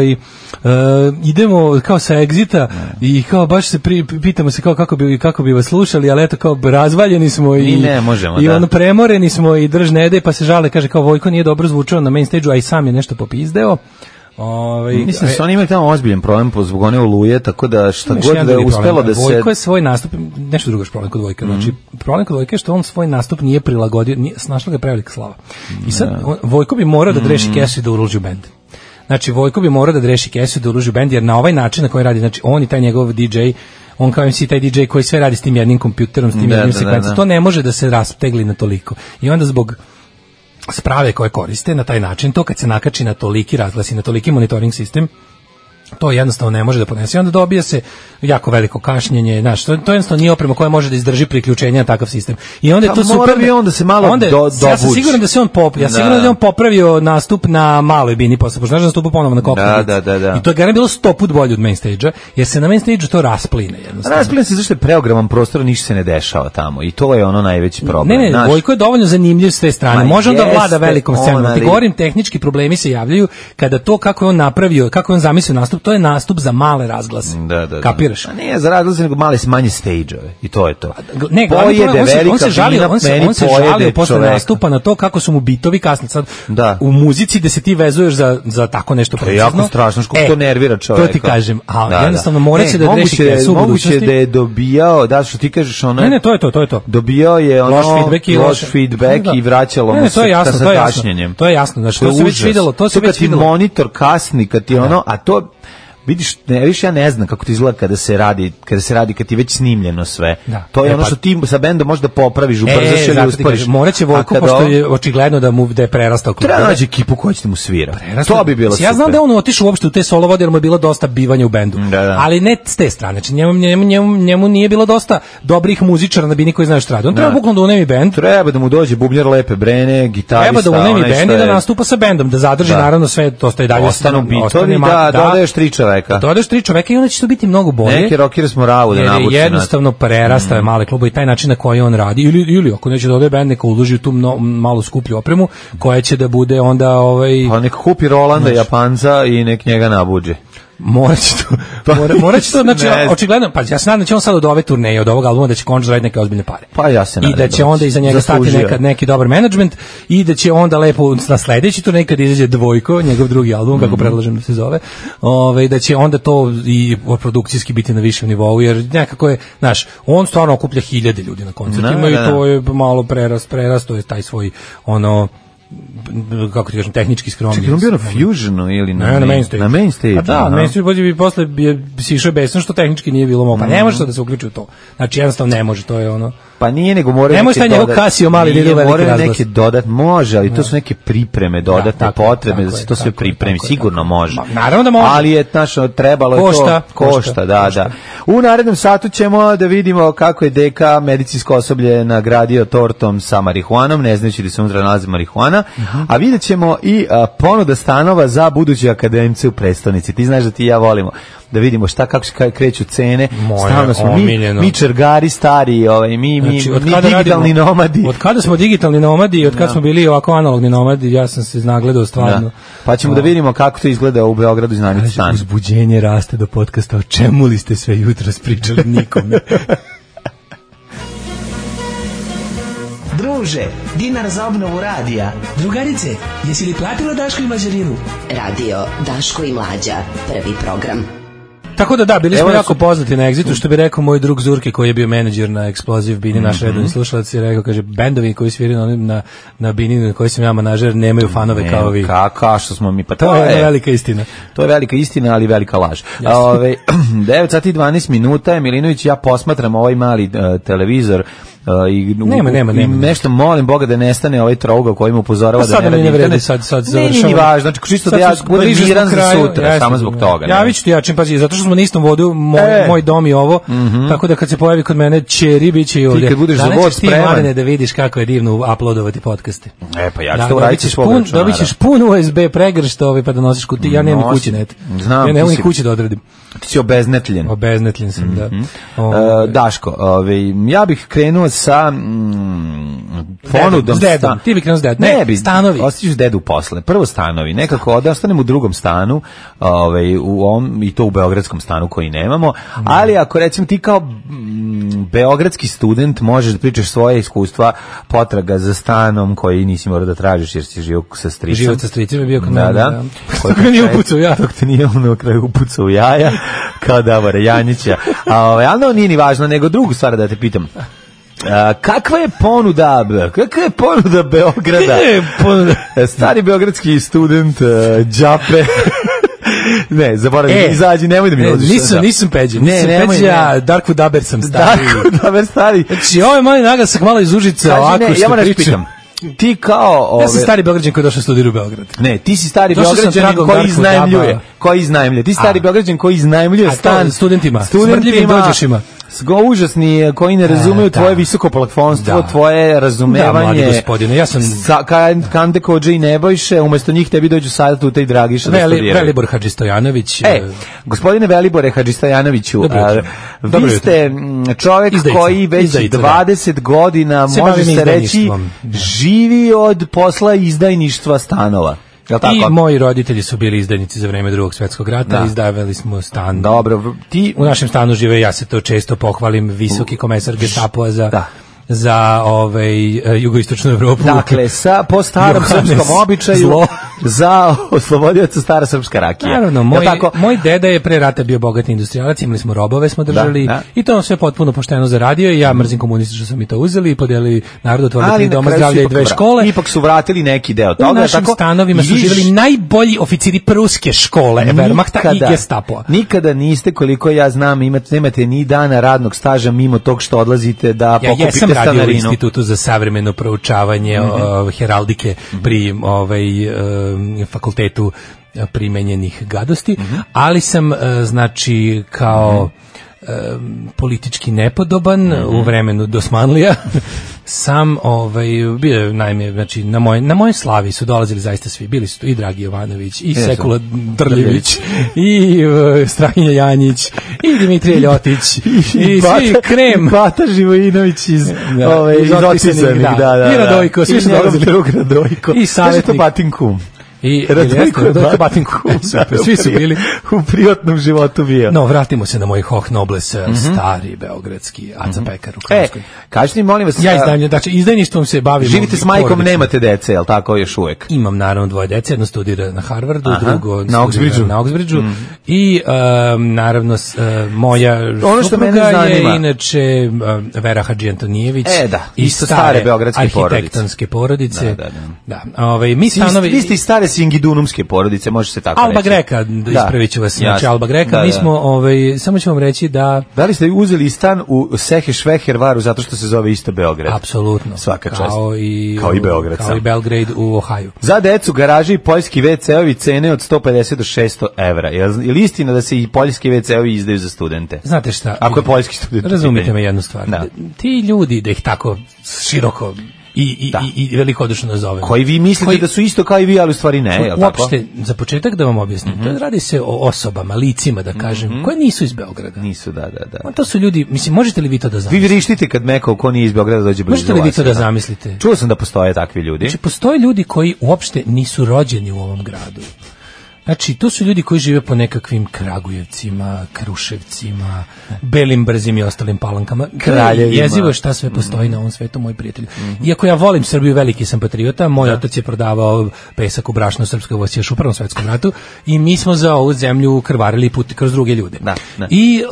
idemo kao sa Exita i kao baš se pitamo se kao kako bi vas slušali, ali eto kao razvaljeni smo i ne možemo, i ono premoreni smo i drž ne ide, pa se žale, kaže kao Vojko nije dobro zvučao na main stage-u, a i sam je nešto popizdeo. Mislim da su oni imali tamo ozbiljan problem zbog one oluje, tako da šta god da je uspelo da se... Vojko je svoj nastup, nešto drugo je problem kod Vojka, znači problem kod Vojka je što on svoj nastup nije prilagodio, snašla ga prevelika slava. I sad Vojko bi morao da dreši kesu i da uruži u bend. Znači Vojko bi morao da dreši kesu i da uruži u bend, jer na ovaj način na koji radi, znači on i taj njegov DJ, on kao MC taj DJ koji sve radi s tim jednim kompjuterom, s tim jednim sekvencom, to ne može da se rastegli na toliko. I onda zbog sprave koje koriste na taj način, to kad se nakači na toliki razglas i na toliki monitoring sistem, to jednostavno ne može da podnese. I onda dobija se jako veliko kašnjenje, znaš, to jednostavno nije oprema koja može da izdrži priključenje na takav sistem. I onda je to super. I onda se malo dovuči. Ja sam siguran da se on da je on popravio nastup na maloj bini posle, pošto znaš da nastupa ponovo na Koktu. Da. I to je garant bilo 100 put bolje od main stage-a, jer se na main stage-u to raspline jednostavno. Raspline se zašto je preogroman prostor, ništa se ne dešava tamo. I to je ono najveći problem. Ne, Vojko je dovoljno zanimljiv s te strane. Može on da vlada velikom scenom. Ti govorim, tehnički problemi se javljaju kada to kako je on napravio, kako je on zamislio nastup, to je nastup za male razglase. Da. Kapiraš? A nije za razglase, nego manje stage-ove. I to je to. Ne, on se žalio posle nastupa na to kako su mu bitovi kasni. Sad, u muzici da se ti vezuješ za tako nešto precizno. To je jako strašno, što to nervira čoveka. To ti kažem. A jednostavno moraće da reši kesu u budućnosti. Moguće da je dobijao, da što ti kažeš ono... Ne, to je to. Dobijao je ono loš feedback i vraćalo mu se sa kašnjenjem. To je jasno. Znači, to se već videlo. To kad ti monitor kasni, kad ti ono, a to... Vidiš, ja ne znam kako ti izgleda kada se radi kad ti je već snimljeno sve. Da. To je ono što ti sa bendom možda popraviš, ubrzaš ili usporiš. Moraće Vojko, pošto je očigledno da je prerastao klub. Treba naći ekipu koja će mu svira. To bi bilo super. Ja znam da je on otišao uopšte u te solo vode, jer mu je bilo dosta bivanja u bendu. Da. Ali ne s te strane. Znači, njemu nije bilo dosta dobrih muzičara na bini koji znaju šta radi. On treba bukvalno da unemi bend. Treba da mu dođe bubnjar Lepe Brene, gitarista. Treba da unemi bend i da nastupa sa bendom, da zadrži naravno sve, to stoji dalje. Ostanu bitovi, dodaješ 3 čoveka. Dodaš 3 čoveka i onda će to biti mnogo bolje. Neki rockeri smo ravu da nabuči. Jednostavno prerastave male klubove i taj način na koji on radi. Ili ako neće da ode bend, neka uloži u tu malo skuplju opremu, koja će da bude onda... Pa neka kupi Rolanda, Japanca i nek njega nabuđe. Morat će to, znači, očigledno, pa ja se nadam da će on sad od ove turneje, od ovog albuma, da će Konč raditi neke ozbiljne pare. Pa ja se nadam. I da će onda iza njega stati neki dobar menadžment i da će onda lepo na sledeći turnej kad izađe Dvojko, njegov drugi album, kako predlažem da se zove, da će onda to i produkcijski biti na višem nivou, jer nekako je, znaš, on stvarno okuplja 1000 ljudi na koncertima i to je malo prerasto je taj svoj, kako ti kažem, tehnički skromni. Čekaj, on bio na Fusionu ili na main stage? Na main stage. A da, na main stage bi posle si išao besan što tehnički nije bilo mogo. Pa ne može to da se uključi u to. Znači, jednostavno ne može, to je ono... Pa nije, nego mora ne može taj njegov Casio mali da ide u veliki razglas. Neke može, ali to su neke pripreme, dodatne potrebe da se to sve pripremi. Sigurno može. Naravno da može. Ali je, trebalo je to... Košta, da. U narednom satu ćemo da vidimo kako je Deka medicinsko osoblje nagradio tortom sa marihuanom, ne znajući da se unutra nalazi marihuana, a vidjet ćemo i ponuda stanova za buduće akademce u prestonici. Ti znaš da ti i ja volimo da vidimo kako se kreću cene. Stalno smo mi čergari stari, mi digitalni nomadi. Od kada smo digitalni nomadi i od kada smo bili ovako analogni nomadi, ja sam se nagledao stvarno. Da. Pa ćemo da vidimo kako to izgleda u Beogradu iznajmiti stan. Uzbuđenje raste do podcasta. O čemu li ste sve jutros pričali? Nikome. Druže, dinar za obnovu radija. Drugarice, jesi li platila Daško i Mlađarinu? Radio Daško i Mlađa, prvi program. Tako da bili smo jako poznati na Exitu, što bi rekao moj drug Zurke koji je bio menadžer na Explosive Bini, naš redovni slušalac, je rekao, kaže, bendovi koji sviraju na Bini na koji sam ja manažer nemaju fanove kao vi. Kako što smo mi, pa to je velika istina. To je velika istina, ali velika laž. 9 sati i 12 minuta, Milinović, ja posmatram ovaj mali televizor i nema. Nešto molim Boga da nestane ovaj trougao koji mu upozorava da ne radi internet. Sad završamo. Nije važno, znači čisto da ja budem miran za sutra, samo zbog toga. Javit ću ti jačim, pazi, zato što smo na istom vodu, moj dom i ovo, tako da kad se pojavi kod mene ćeri, bit će i ovdje. Ti kad budeš za vod spreman. Marine, da vidiš kako je divno uploadovati podcaste. Pa ja ću to uraditi s pogrešno. Dobit ćeš pun USB pregršt pa da nosiš kući. Ja nemam kući net. Ja nemam ni kući da odradim. Ti si obeznetljen. Obeznetljen sam, da. Daško, ja bih krenuo sa ponudom. S dedom. Ti bih krenuo s dedom. Ne bi. Stanovi. Ostiću dedu posle. Prvo stanovi. Nekako ostanem u drugom stanu, i to u beogradskom stanu koji nemamo. Ali ako recimo ti kao beogradski student možeš da pričaš svoje iskustva potraga za stanom koji nisi morao da tražiš jer si živio sa stricom. Živio sa stricom je bio kod mene. Da. Dok me nije upucao jaja. Dok te nije na kraju upucao jaja kao Davora Janjića. Ali nije ni važno, nego drugu stvar da te pitam. Kakva je ponuda Beograda? Stari beogradski student Đape. Ne, zaboravim, izađi, nemoj da mi odiš. Nisam Peđa, Darkwood Daber sam stari. Daber stari. Znači, ovo je mali naglasak malo iz Užice, ovako što pričam. Ti kao... Ja sam stari Beograđan koji je došao studirati u Beograd. Ne, ti si stari Beograđan koji iznajmljuje. Ti si stari Beograđan koji iznajmljuje stan studentima, smrdljivim dođešima. Užasni, koji ne razumeju tvoje visoko platformstvo, tvoje razumevanje. Da, mladi gospodine, ja sam... Kande Kođe i Nebojše, umjesto njih tebi dođu sada Tuta i Dragiša da studiraju. Velibor Hadžistojanović. Gospodine Velibore Hadžistojanoviću, vi ste čovjek koji već 20 godina, može se reći, živi od posla izdajništva stanova. I moji roditelji su bili izdajnici za vreme Drugog svjetskog rata, izdavali smo stan. Dobro, u našem stanu žive, ja se to često pohvalim, visoki komesar Gestapoa za jugoistočnu Evropu. Dakle, po starom srpskom običaju za oslobodioca stara srpska rakija. Naravno, moj deda je pre rata bio bogati industrijalac, imali smo robove, smo držali i to sve potpuno pošteno zaradio i ja mrzim komunisti što su mi to uzeli i podelili narodu, otvorili 3 doma zdravlja i 2 škole. Ipak su vratili neki deo toga. U našim stanovima su živjeli najbolji oficiri pruske škole, Wehrmachta i Gestapoa. Nikada niste, koliko ja znam, nemate ni dana radnog staža mimo tog što odlazite da pokupite stanarinu. Ja sam radio u Institutu za savremeno proučavanje heraldike pri fakultetu primenjenih gadosti, ali sam znači kao politički nepodoban u vremenu Dosmanlija sam bio, naime, znači na mojoj slavi su dolazili zaista svi, bili su tu i Dragi Jovanović i Sekula Drljević i Strahinja Janjić i Dimitrije Ljotić i svi krem Bata Živojinović iz Otisanih, i Radojko, svi su dolazili i savjetnik Batinkum i Radojko Batinku, svi su bili u privatnom životu bio. No, vratimo se na moj Hoch Nobles, stari beogradski Aca Pekar u Kranjskoj. Kažete mi, molim vas, ja izdajništvom se bavim. Živite s majkom, nemate dece, jel tako, još uvek? Imam naravno 2 dece, jedno studira na Harvardu, drugo na Oxbridgeu i naravno moja supruga je inače Vera Hadži Antonijević, isto stare beogradske arhitektonske porodice. Da. Mi stanovi, vi ste stare singidunumske porodice, može se tako reći. Alba Greka, ispravit ću vas, znači Alba Greka, mi smo, samo ću vam reći da... Da li ste uzeli stan u Sehešvehervaru zato što se zove isto Beograd? Apsolutno. Svaka čast. Kao i Beograd. Kao i Belgrade u Ohaju. Za decu, garaži i poljski WC-ovi cene od 150 do 600 evra. Je li istina da se i poljski WC-ovi izdaju za studente? Znate šta? Ako je poljski student. Razumite me jednu stvar. Ti ljudi, da ih tako široko i velikodušno nazovemo. Koji vi mislite da su isto kao i vi, ali u stvari ne, je li tako? Uopšte, za početak da vam objasnim, radi se o osobama, licima, da kažem, koje nisu iz Beograda. Nisu, da. To su ljudi, mislim, možete li vi to da zamislite? Vi vrištite kad neko ko nije iz Beograda dođe blizu vas. Možete li vi to da zamislite? Čuo sam da postoje takvi ljudi. Znači, postoje ljudi koji uopšte nisu rođeni u ovom gradu. Znači, to su ljudi koji žive po nekakvim Kragujevcima, Kruševcima, Belim Brzim i ostalim palankama. Kraljevima. Jezivo šta sve postoji na ovom svetu, moj prijatelj. Iako ja volim Srbiju, veliki sam patriota, moj otac je prodavao pesak u brašno srpskoj vojsci još u Prvom svetskom ratu i mi smo za ovu zemlju krvarili put kroz druge ljude. I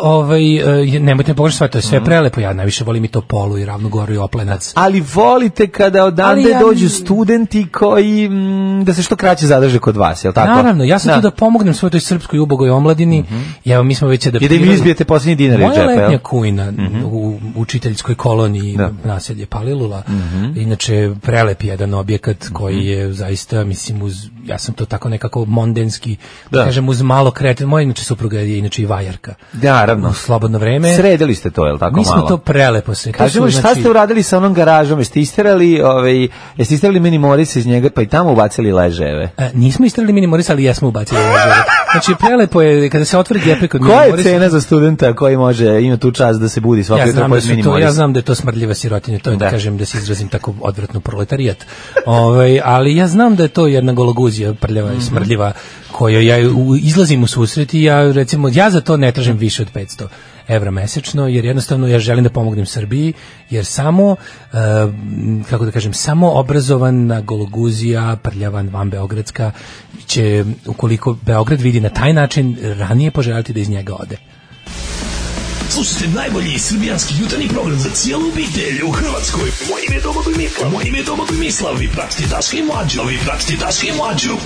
nemojte me pogrešiti, to je sve prelepo, ja najviše volim i Topolu i Ravnu Goru i Oplenac. Ali volite kada odande dođu studenti koji da se što kraće zadrže kod vas, je li tako? Naravno, ja sam tu da pomognem svoj toj srpskoj ubogoj omladini. Evo, mi smo već adaptirali. I da im izbijete posljednji dinar iz džepa. Moja letnja kujna u učiteljskoj koloniji naselje Palilula. Inače, prelep jedan objekat koji je zaista, mislim, ja sam to tako nekako mondenski, da kažem, uz malo kreten. Moja inače supruga je inače i vajarka. Naravno. U slobodno vreme. Sredili ste to, je li tako malo? Mi smo to prelepo se. Kažemo, šta ste uradili sa onom garažom? Jeste isterali mini Moris iz njega pa i tamo ubacili leževe? Nismo isterali mini Moris, ali jesmo ubacili leževe. Znači, prelepo je kada se otvori gepe kod mini Morisa. Koja je cena za studenta koji može ima tu čast da se budi svaki jutro pod mini Moris? Ja znam da je to smrdljiva sirotinja, to je da kažem da se izrazim tako odvratno proletarijat. Ali ja znam da je to jedna gologuzija prljava i smrdljiva kojoj ja izlazim u susret i ja za to ne tražim više od 500 evra mesečno, jer jednostavno ja želim da pomognem Srbiji, jer samo samo obrazovana gologuzija, prljavan van beogradska će, ukoliko Beograd vidi na taj način, ranije poželjeti da iz njega ode. Slušajte najbolji srbijanski jutarnji program za cijelu obitelj u Hrvatskoj. Moje ime je Domagoj Mislav. Vi pratite Daška i Mlađu.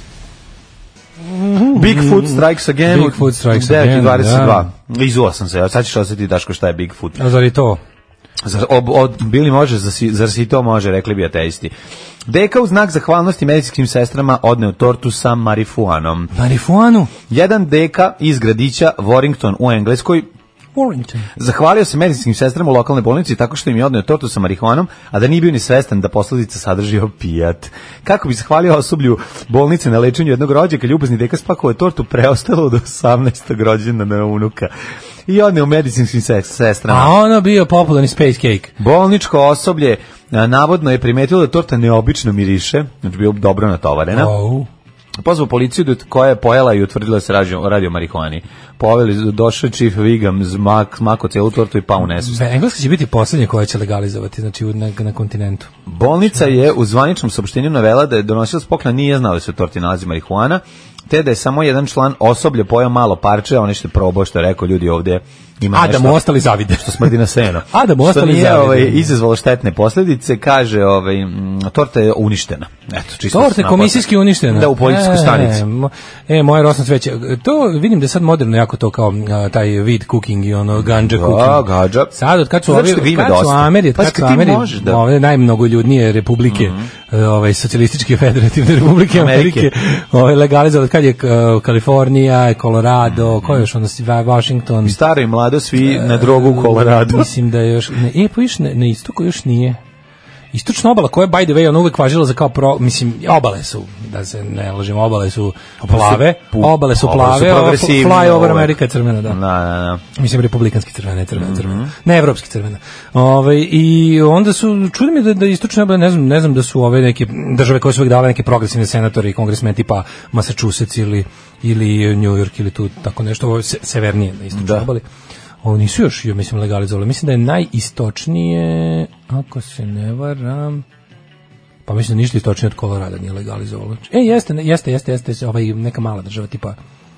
Bigfoot Strikes Again. Bigfoot Strikes Again, 9:22. Izuo sam se, sad ćeš osjetiti, Daško, šta je Bigfoot. A zar je to? Bili može, zar si to može, rekli bi ateisti. Deka u znak zahvalnosti medicinskim sestrama odneo tortu sa marihuanom. Marihuanu? Jedan deka iz gradića Warrington u Engleskoj zahvalio se medicinskim sestrama u lokalnoj bolnici tako što im je odneo tortu sa marihuanom, a da nije bio ni svestan da posledica sadrži opijat. Kako bi zahvalio osoblju bolnice na lečenju jednog rođaka, ljubazni deka spakovao je tortu preostalo od 18. rođendana unuka i odneo medicinskim sestrama. A ono bio popularni space cake. Bolničko osoblje navodno je primetilo da torta neobično miriše, znači bio dobro natovarena. Pozvao policiju koja je pojela i utvrdila se radi o marihuani. poveli, došao Chief Wiggum, mako celu tortu i pao u nesvest. Engleska će biti poslednja koja će legalizovati, znači na kontinentu. Bolnica je u zvaničnom saopštenju navela da je donosilac poklona nije znao da se u torti nalazi marihuana, te da je samo jedan član osoblja pojao malo parče, a on što je probao, što je rekao, ljudi ovde ima nešto. A da mu ostali zavide. Što smrdi na seno. A da mu ostali zavide. Što nije izazvalo štetne posljedice, kaže, torta je uništena. Eto, čisto. Torta je komisijski uništena. Da, u policijskoj stanici. Moje rosno cveće. To vidim da je sad moderno jako to kao taj weed cooking i ono ganja cooking. Gađa. Sad od kad su ove najmnogoljudnije republike, socijalističke federativne republike Amerike, legalizovali kad je Kalifornija, Colorado, ko je još onda Washington. I staro i mlado svi na drogu u Colorado. Mislim da je još na istoku još nije. Istočna obala koja je by the way ona uvek važila za kao obale su, da se ne lažemo, obale su plave, fly over America je crvena, da. Mislim republikanski crvena, ne evropski crvena. I onda su čudi mi da istočna obala, ne znam da su ove neke države koje su uvek dale neke progresivne senatori i kongresmeni tipa Massachusetts ili New York ili tu tako nešto, ovo severnije na istočnoj obali. Ovo nisu još, ja mislim, legalizovali. Mislim da je najistočnije, ako se ne varam, pa mislim da ništa istočnije od Colorado nije legalizovalo. Jeste, neka mala država, tipa,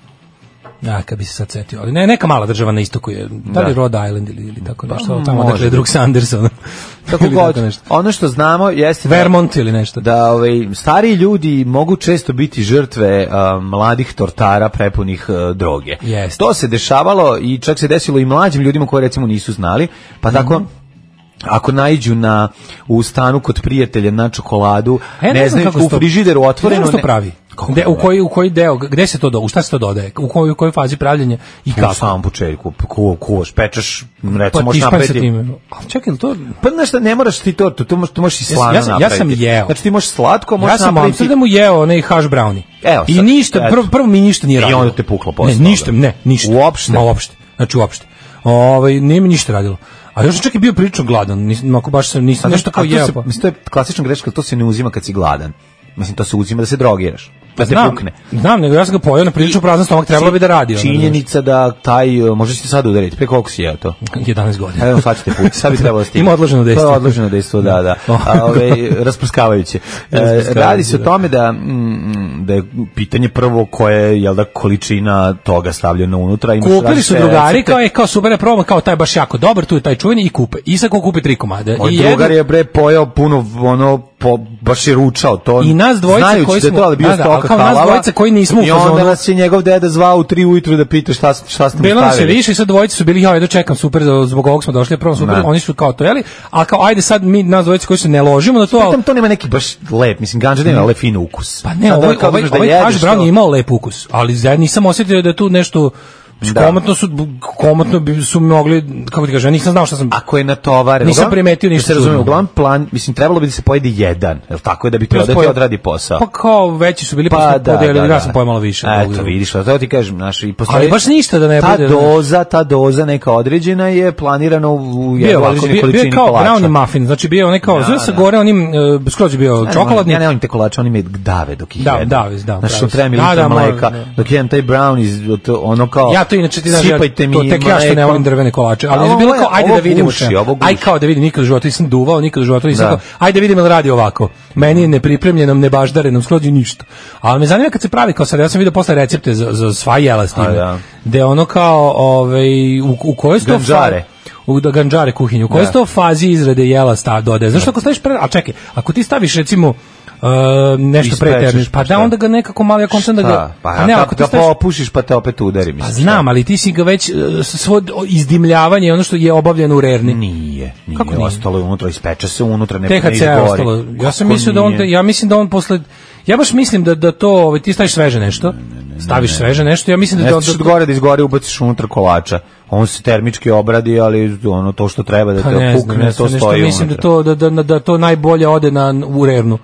kad bi se sad setio, ali neka mala država na istoku je, da li Rhode Island ili tako nešto, tamo dakle je drug Sanderson. Tako god, ono što znamo jeste Vermont ili nešto. Da stariji ljudi mogu često biti žrtve mladih tortara prepunih droge. To se dešavalo i čak se desilo i mlađim ljudima koji recimo nisu znali, pa tako ako naiđu u stanu kod prijatelja na čokoladu, ne znaju u frižideru otvoreno. Što pravi? U koji deo, gde se to u šta se to dodaje? U kojoj fazi pravljenja i kako? U samom početku, kuvaš, pečeš, recimo možeš napraviti. Čekaj, to... Pa nešto, ne moraš ti tortu, to možeš i slano napraviti. Ja sam jeo. Znači ti možeš slatko, možeš napraviti. Ja sam u Amsterdamu jeo onaj hash brownie. I ništa, prvo mi ništa nije radilo. I onda te puklo posle. Ništa. Uopšte. Znači uopšte. Nije mi ništa radilo. A još čak i bio prilično gladan, nisam nešto kao jeo. Mislim, to je klasična greška, to se ne uzima kad si gladan. Mislim, to se uzima da se drogiraš, da te pukne. Znam, nego ja sam ga pojeo na prilično prazan stomak, trebalo bi da radi. Činjenica da možeš ti sad udariti, pre koliko si jeo to? 11 godina. Evo, sad ćete puti, sad bi trebalo stići. Ima odloženo dejstvo. To je odloženo dejstvo, da. Rasprskavajuće. Radi se o tome da je pitanje prvo koje je količina toga stavljena unutra. Kupili su drugari, kao super je proba, kao taj baš jako dobar, tu je taj čuveni i kupe. I sad ko kupi 3 komade. Moj drugar je pojeo puno, baš je ručao to. I nas dvojica koji smo, kao nas dvojica koji nismo u fazonu. I onda nas je njegov deda zvao u 3 ujutru da pita šta ste mu stavili. Bilo nas je više i sad dvojice su bili, ja čekam, super, zbog ovog smo došli, prvo super, oni su kao to jeli, a kao ajde sad mi nas dvojice koji se ne ložimo na to. Pritom to nema neki baš lep, mislim, ganđa nema lep fin ukus. Pa ne, ovaj hash brown je imao lep ukus, ali zajedno nisam osjetio da je tu nešto. Komotno su mogli, kako ti kažem, nisam znao šta sam. Ako je natovareno, nisam primetio ništa. Se razumije, uglavnom plan, mislim, trebalo bi da se pojede jedan, je li tako je da bi to da ti odradi posao? Pa kao veći su bili, pa podelili, ja sam pojemalo više. Eto, vidiš, to ti kažem, ali baš ništa da ne bude. Ta doza neka određena je planirana u jednoj određenoj količini kolača. Bio kao brownie muffin, znači bio onaj kao, zove se gore, onim, skroz je bio čokoladni. Ja ne volim te kolače, oni me dave dok ih jedem. Da. Znači, treba mi litra mleka, dok jedem taj brownie, ono kao... To inače ti znaš, to tek ja što ne volim drvene kolače, ali je bilo kao, ajde da vidimo aj kao da vidim, nikad u životu nisam duvao, nikad u životu nisam kao, ajde da vidimo da radi ovako, meni je nepripremljenom, nebaždarenom, skrođi ništa, ali me zanima kad se pravi, kao sad, ja sam vidio posle recepte za sva jela s time, gde ono kao, u kojoj sto ganđare kuhinju, u kojoj sto fazi izrade jela dodaje, zašto ako staviš a čekaj, ako ti staviš recimo nešto preterniš, pa da onda ga nekako malo koncem da ga... Pa ne, ako ga popušiš pa te opet udari. Pa znam, ali ti si ga već svo izdimljavanje, ono što je obavljeno u rerni. Nije ostalo je unutra, ispeče se unutra, ne THC je ostalo. Ja mislim da on posle... Ja baš mislim da to, ti staviš sveže nešto, staviš sveže nešto, ja mislim da... Ne stiš od gore da izgore, ubaciš unutra kolača. On se termički obradi, ali ono to što treba da te pukne, to stoji unutra. Mislim da to najbolje ode u rernu.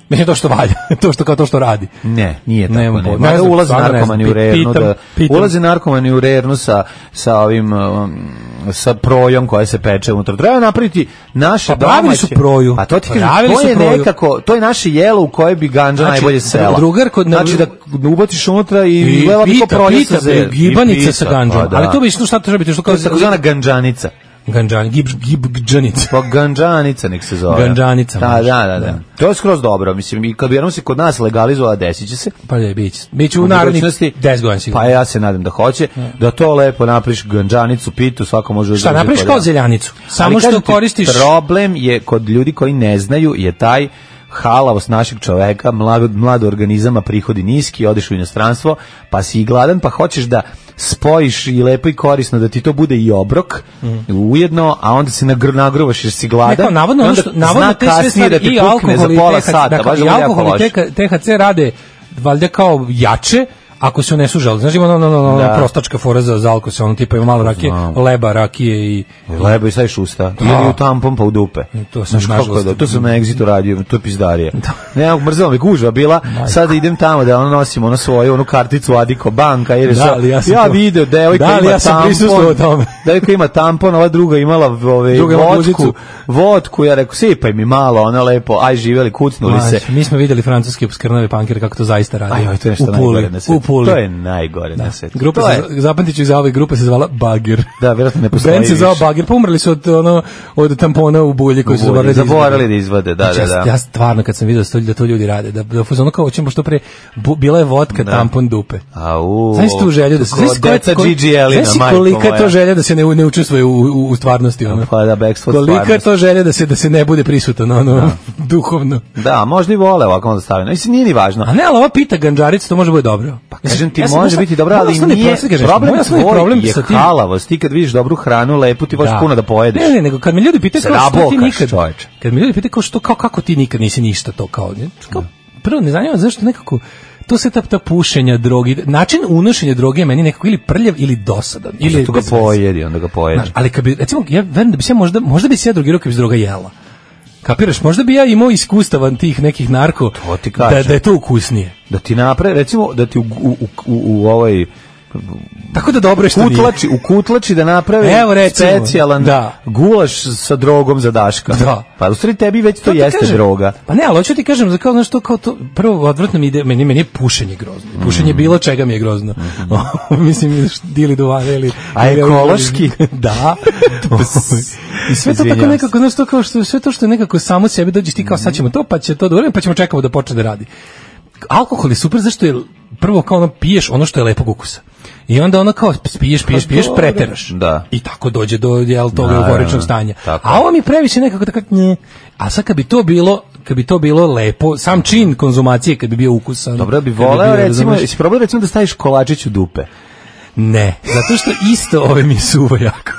Mislim to što valja, to što radi. Ne, nije tako. Nema Ne. Mada ulaze narkomani u rernu, ulaze narkomani u rernu sa ovim sa projom koja se peče unutra. Treba napraviti naše domaće. Su proju. A to ti kažem, to je nekako, to je naše jelo u koje bi gandža najbolje sela. Znači da ubaciš unutra i gleda bi ko proje sa zel. Gibanica sa gandžom. Ali to bi šta treba biti? To je takozvana gandžanica. Gandžanica. Pa gandžanica nek se zove. Gandžanica. Da. To je skroz dobro, mislim, i kad bi se kod nas legalizovao, desit će se. Pa je, biće u narednih 10 godina sigurno. Pa ja se nadam da hoće, da to lepo napraviš gandžanicu, pitu, svako može uzeti. Šta napraviš kao zeljanicu? Samo što koristiš. Problem je kod ljudi koji ne znaju je taj halavost našeg čoveka, mlad organizama, prihodi niski, odeš u inostranstvo, pa si i gladan, pa hoćeš da spojiš i lepo i korisno da ti to bude i obrok ujedno, a onda se nagruvaš jer si gladan. Navodno te sve stvari i alkohol i THC rade valjda kao jače ako se unesu želudac. Znaš, ima prostačka fora za alko se, tipa ima malo rakije, leba, rakije i... Leba i staviš usta. Ili u tampon pa u dupe. To sam nažalost. To sam na Exitu radio, to je pizdarije. Ne, mrzela mi gužva bila, sada idem tamo da nosim onu karticu Adiko banka, jer ja video devojka ima tampon. Devojka ima tampon, ova druga imala vodku, ja rekao, sipaj mi malo, ona lepo, aj živeli, kucnuli se. Mi smo videli francuske skrnave pankere kako to zaista radi. Aj, to je nešto najgore na svetu. To je najgore na svetu. Zapamtit ću za ove grupe se zvala Bagir. Da, vjerojatno ne postoji. Band se zvao Bagir, pa umrli su od tampona u bulji koji su zaboravili da izvode. Da. Ja stvarno kad sam vidio da to ljudi rade, da ono kao hoćemo što pre, bila je vodka, tampon, dupe. Znaš tu želju da se... Znaš kolika je to želja da se ne učestvuje u stvarnosti? Kolika je to želja da se ne bude prisutan, duhovno. Da, možda i vole ovako onda stavljeno. Mislim, nije ni važno. A ne, ali ova pita ganđarica, to može bude dobro. Pa kažem ti, može biti dobro, ali nije problem je halavost. Ti kad vidiš dobru hranu, lepo ti možeš puno da pojedeš. Ne, nego kad me ljudi pitaju što ti nikad... Kad me ljudi pitaju kako ti nikad nisi ništa to kao... Prvo, ne zanima zašto nekako... To se ta pušenja droge, način unošenja droge je meni nekako ili prljav ili dosadan. Ili to ga pojedi, onda ga pojedeš. Ali kad bi, recimo, ja verujem da bi se možda bi se ja drogirao kad bi se droga jela. Kapiraš, možda bi ja imao iskustavan tih nekih narko, da je to ukusnije. Da ti napravi, recimo, da ti u ovaj... Tako da dobro što nije. U kutlači da napravi specijalan gulaš sa drogom za Daška. Da. Pa u stvari tebi već to jeste droga. Pa ne, ali hoću ti kažem, kao nešto kao to, prvo odvratno mi ide, meni je pušenje grozno. Pušenje bilo čega mi je grozno. Mislim, dili duvane ili... A ekološki? Da. I sve to tako nekako, znaš, to kao što, sve to što je nekako samo sebi dođeš ti kao sad ćemo to, pa će to dovoljno, pa ćemo čekamo da počne da radi. Alkohol je super zašto je prvo kao ono piješ ono što je lepog ukusa. I onda ono kao piješ, preteraš. Da. I tako dođe do tog euforičnog stanja. Tako. A ovo mi previše nekako tako nje. A sad kad bi to bilo lepo, sam čin konzumacije kad bi bio ukusan. Dobro bi voleo recimo, jesi probao recimo da staviš kolačić u dupe? Ne, zato što isto ove mi suvo jako.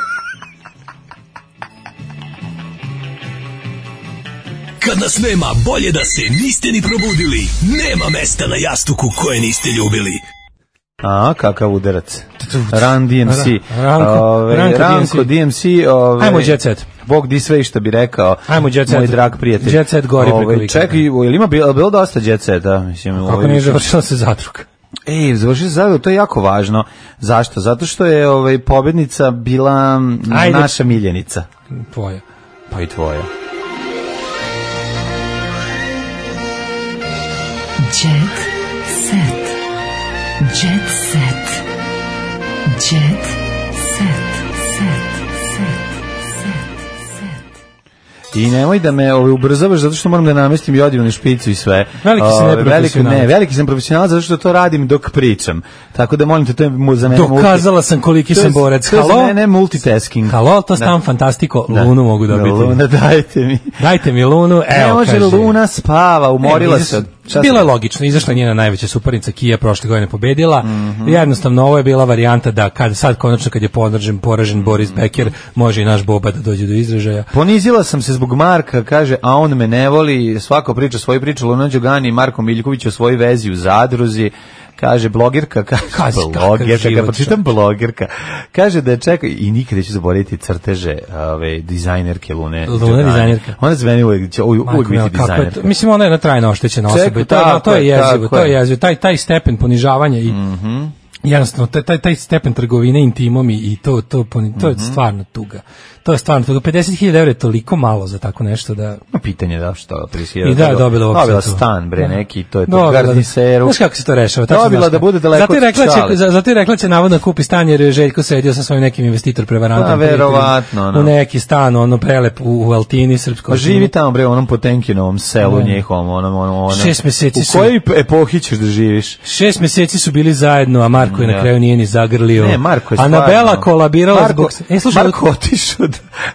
Kad nas nema, bolje da se niste ni probudili. Nema mesta na jastuku koje niste ljubili. A, kakav udarac. Run DMC. Ranko DMC. Ajmo Jet Set. Bog di sve što bi rekao. Ajmo Jet Set. Moj drag prijatelj. Jet Set gori preko vikenda. Čekaj, je li ima bilo dosta Jet Seta? Kako nije završila se zadruga? Završila se zadruga, to je jako važno. Zašto? Zato što je pobednica bila naša miljenica. Tvoja. Pa i tvoja. Jet Set. Jet Set. Jet Set. I nemoj da me ubrzavaš zato što moram da namestim jodinu špicu i sve. Veliki sam profesionalac zato što to radim dok pričam. Tako da molim te, to je za mene dokazala sam koliki sam borec. To je za mene multitasking. Halo, to stam fantastiko. Lunu mogu dobiti. Luna, dajte mi. Dajte mi Lunu. Ne može, Luna spava, umorila se. Bilo je logično, izašla njena najveća suparnica Kia prošle godine pobedila. Jednostavno ovo je bila varijanta da sad konačno kad je poražen Boris Becker, može i naš Boba da dođe do izražaja. Ponizila sam se zbog Marka, kaže, a on me ne voli, svako priča svoju priču, Luna Đogani i Marko Miljković o svojoj vezi u Zadruzi. Kaže blogerka, blogerka. Kaže da čeka i nikad neću zaboraviti crteže dizajnerke Lune dizajnerka. Ona zveni uvijek biti dizajnerka. Mislim, ona je jedna trajno oštećena osoba. To je jezivo. Taj stepen ponižavanja i jednostavno, taj stepen trgovine intimom i to je stvarno tuga. To je stvarno tuga. 50.000 € je toliko malo za tako nešto da... Pitanje da što I da, dobila stan, neki, to je to garniseru. Znaš kako se to rešava? Dobila da bude daleko od Čale. Zato je rekla će navodno kupi stan jer je Željko sedio sa svojim nekim investitor prevarantom. Verovatno. U neki stan, prelep u Altini, srpsko. Živi tamo, onom Potemkinovom selu njihovom, 6 meseci su... U kojoj epohi ćeš da živiš? 6 meseci su bili zajedno, a Marko je na kraju nije ni zagrlio. Ne, Marko je stvarno. Anabela kolabirala zbog... Marko otišao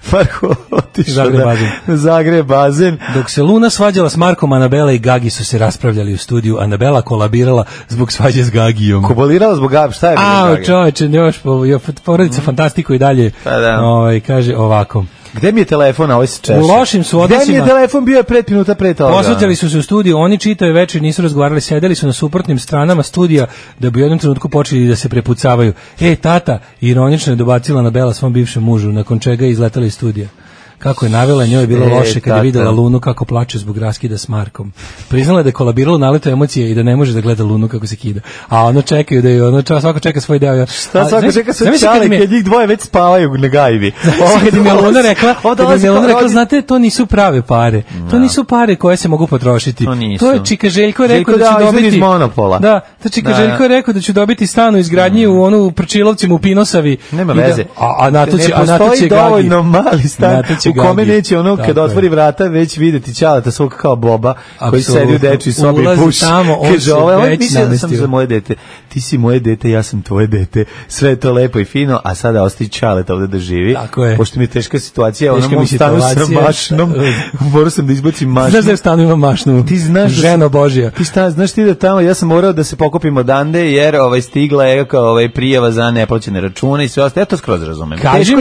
na Zagreb bazen. Dok se Luna svađala s Markom, Anabela i Gagi su se raspravljali u studiju. Anabela kolabirala zbog svađe s Gagijom. Kolabirala zbog Gagi? Šta je bilo Gagi? Čoveče, još porodica Fantastiku i dalje. Kaže ovako. Gde mi je telefon, a ovo se češe? U lošim su odnosima. Gde mi je telefon, bio je 5 minuta pre toga. Posvađali su se u studiju, oni čitaju večer, nisu razgovarali, sedeli su na suprotnim stranama studija da bi u jednom trenutku počeli da se prepucavaju. Tata, ironično je dobacila Anabela svom bivšem mužu, nakon čega je izletala iz studija. Kako je navela, njoj je bilo loše kad je videla Lunu kako plače zbog raskida s Markom. Priznala je da je kolabiralo naleto emocije i da ne može da gleda Lunu kako se kida. A ono čekaju da je svako čeka svoj deo. Šta svako čeka svoj čale kad njih dvoje već spavaju na gajbi. Kad im je Luna rekla, znate, to nisu prave pare. To nisu pare koje se mogu potrošiti. To je Čika Željko rekao da će dobiti monopola. Da, to Čika Željko rekao da će dobiti stan u izgradnji u onu Prčilovcima u Pinosavi. Nema veze. A NATO će Gagi. U kome neće kad otvori vrata već videti Ćaleta svog kao Boba koji sedi u dečjoj sobi i puši. Kaže, ovaj mislio da sam za moje dete. Ti si moje dete, ja sam tvoje dete. Sve je to lepo i fino, a sada ostaje Ćaleta ovde da živi. Pošto mi je teška situacija, ono mom stanu sa mašnom, morao sam da izbacim mašnu. Znaš da je stanu ima mašnu? Ti znaš, ženo Božja. Znaš ti da tamo, ja sam morao da se pokupim odande jer stigla je prijava za neplaćene račune i sve ostalo. Ja to skroz razumem.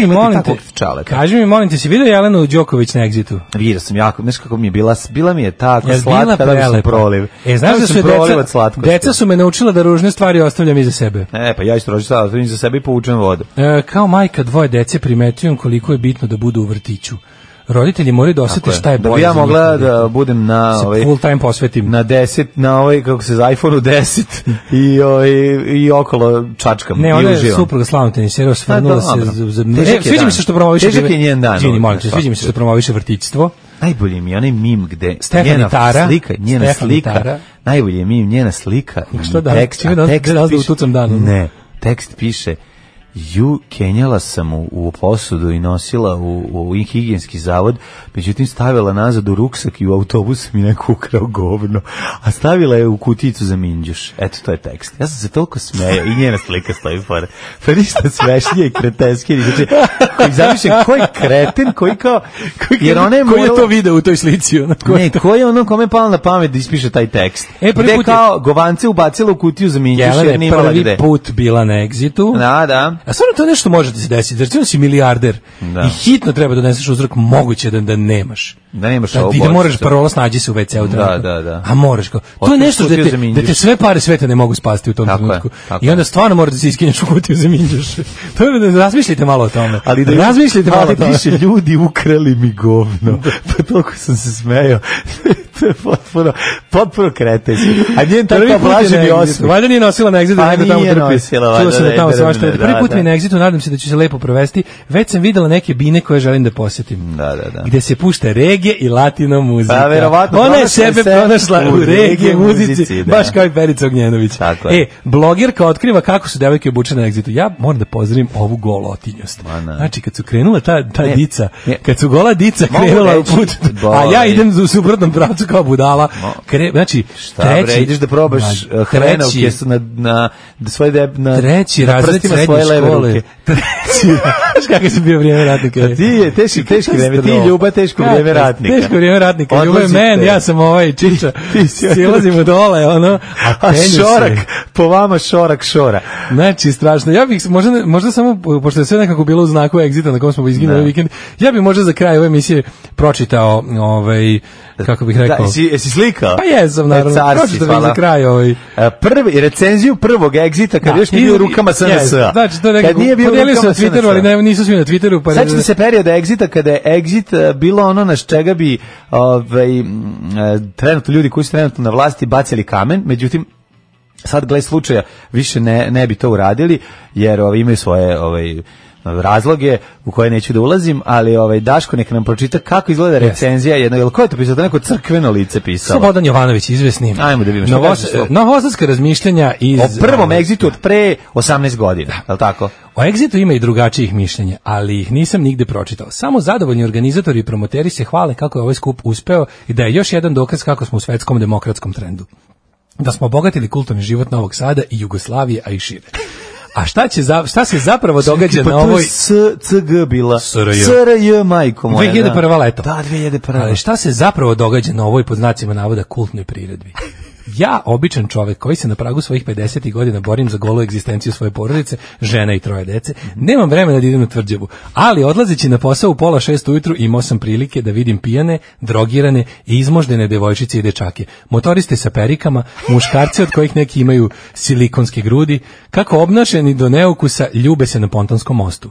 Kaži mi, molim te, si vidio Jelenu Đoković na Exitu? Vidio sam jako, znaš kako mi je bila mi je tako slatka da sam proliv. Znaš da su deca su me naučila da ružne stvari ostavljam iza sebe. Pa ja isto ružne stvari ostavljam iza sebe i povučem vodu. Kao majka dvoje dece primetujem koliko je bitno da budu u vrtiću. Roditelji moraju da osjete šta je bolje. Da bi ja mogla da budem na full time posvetim. Na 10, na kako se za iPhone-u 10 i okolo čačkam. Ne, ona je supruga slavnog tenisera, osvrnula se. Sviđa mi se što promoviše. Težak je njen dan. Sviđa mi se što promoviše vrtićstvo. Najbolje mi je onaj mim gde njena slika, najbolje mi je njena slika i tekst. Ne, tekst piše: kenjala sam u posudu i nosila u higijenski zavod, međutim stavila nazad u ruksak i u autobus mi neko ukrao govno, a stavila je u kutijicu za minđuš. Eto, to je tekst. Ja sam se toliko smejao i njena slika stoji pored. Pa ništa svešnije i kretenskije. Znači, zamišljam, koji kreten, koji kao... Jer ona je koji je to video u toj slici? Ne, koji je ono kome je palo na pamet da ispiše taj tekst? Gde kao govance ubacila u kutiju za minđuš jer nije imala gde. Prvi put bila na Exitu. Da. A stvarno to nešto može da se desiti, recimo si milijarder i hitno treba da doneseš uzrok, moguće da nemaš. Da nemaš ovo. Da moraš parola snađi se u WC-u. Da. A moraš kao. To je nešto da te sve pare sveta ne mogu spasti u tom trenutku. I onda stvarno moraš da se iskinješ u kutiju za minđuš. To je da razmišljite malo o tome. Ali piše ljudi ukrali mi govno. Pa toliko sam se smejao. To je potpuno kretenski. A njen tako blaženi osmeh. Valjda nije nosila na Exitu, nego tamo trpi. Čuo sam da tamo svašta. Prvi put mi na Exitu, nadam se da ću se lepo provesti. Već sam videla neke bine koje želim da posjetim. Da. Gde se pušta regije i latino muzika. Pa verovatno. Ona je sebe pronašla u regije muzici, baš kao i Perica Ognjenović. Blogerka otkriva kako su devojke obučene na Exitu. Ja moram da pozdravim ovu golotinjost. Znači, kad su krenula ta dica, kad su gola dica krenula u put, a ja idem u suprotnom pravcu kao budala. Znači, ideš da probaš hrenovke su na svoje treći razred srednje škole. Znaš kako si bio vrijeme ratnika? Ti je teški vreme, ti Ljuba teško vrijeme ratnika. Teško vrijeme ratnika, Ljuba je men, ja sam ovaj čiča. Silazimo dole, ono. A šorak, po vama šorak šora. Znači, strašno. Ja bih možda samo, pošto je sve nekako bilo u znaku Exita na kom smo izginuli vikend, ja bih možda za kraj ove emisije pročitao, kako bih rekao. Jesi slikao? Pa jesam, naravno. Pročitao bih za kraj recenziju prvog Exita, kad još nije bio u rukama SNS-a. Znači, to nekako, podelio sam na Twitteru, ali nisu svi na Twitteru. Sećate se perioda Exita, kada je Exit bilo ono na čega bi trenutno ljudi koji su trenutno na vlasti bacili kamen, međutim, sad gled slučaja više ne bi to uradili, jer imaju svoje razloge u koje neću da ulazim, ali Daško neka nam pročita kako izgleda recenzija jednog, jel ko je to pisao, to neko crkveno lice pisalo? Slobodan Jovanović, izvesni. Ajmo da vidimo. Novosadska razmišljanja iz... O prvom Exitu od pre 18 godina, je li tako? O Exitu ima i drugačijih mišljenja, ali ih nisam nigde pročitao. Samo zadovoljni organizatori i promoteri se hvale kako je ovaj skup uspeo i da je još jedan dokaz kako smo u svetskom demokratskom trendu. Da smo obogatili kulturni život Novog Sada i Jugoslavije, a i šire. A šta se zapravo događa na ovoj... SCG bila. SRJ, majko moja. 2001. leto. Da, 2001. Ali šta se zapravo događa na ovoj, pod znacima navoda, kultnoj priredbi? Ja, običan čovek koji se na pragu svojih 50 godina borim za golu egzistenciju svoje porodice, žena i 3 dece, nemam vremena da idem na tvrđavu, ali odlazeći na posao u 5:30 ujutru imao sam prilike da vidim pijane, drogirane i izmoždene devojčice i dečake, motoriste sa perikama, muškarce od kojih neki imaju silikonske grudi, kako obnašeni do neukusa ljube se na Pontonskom mostu.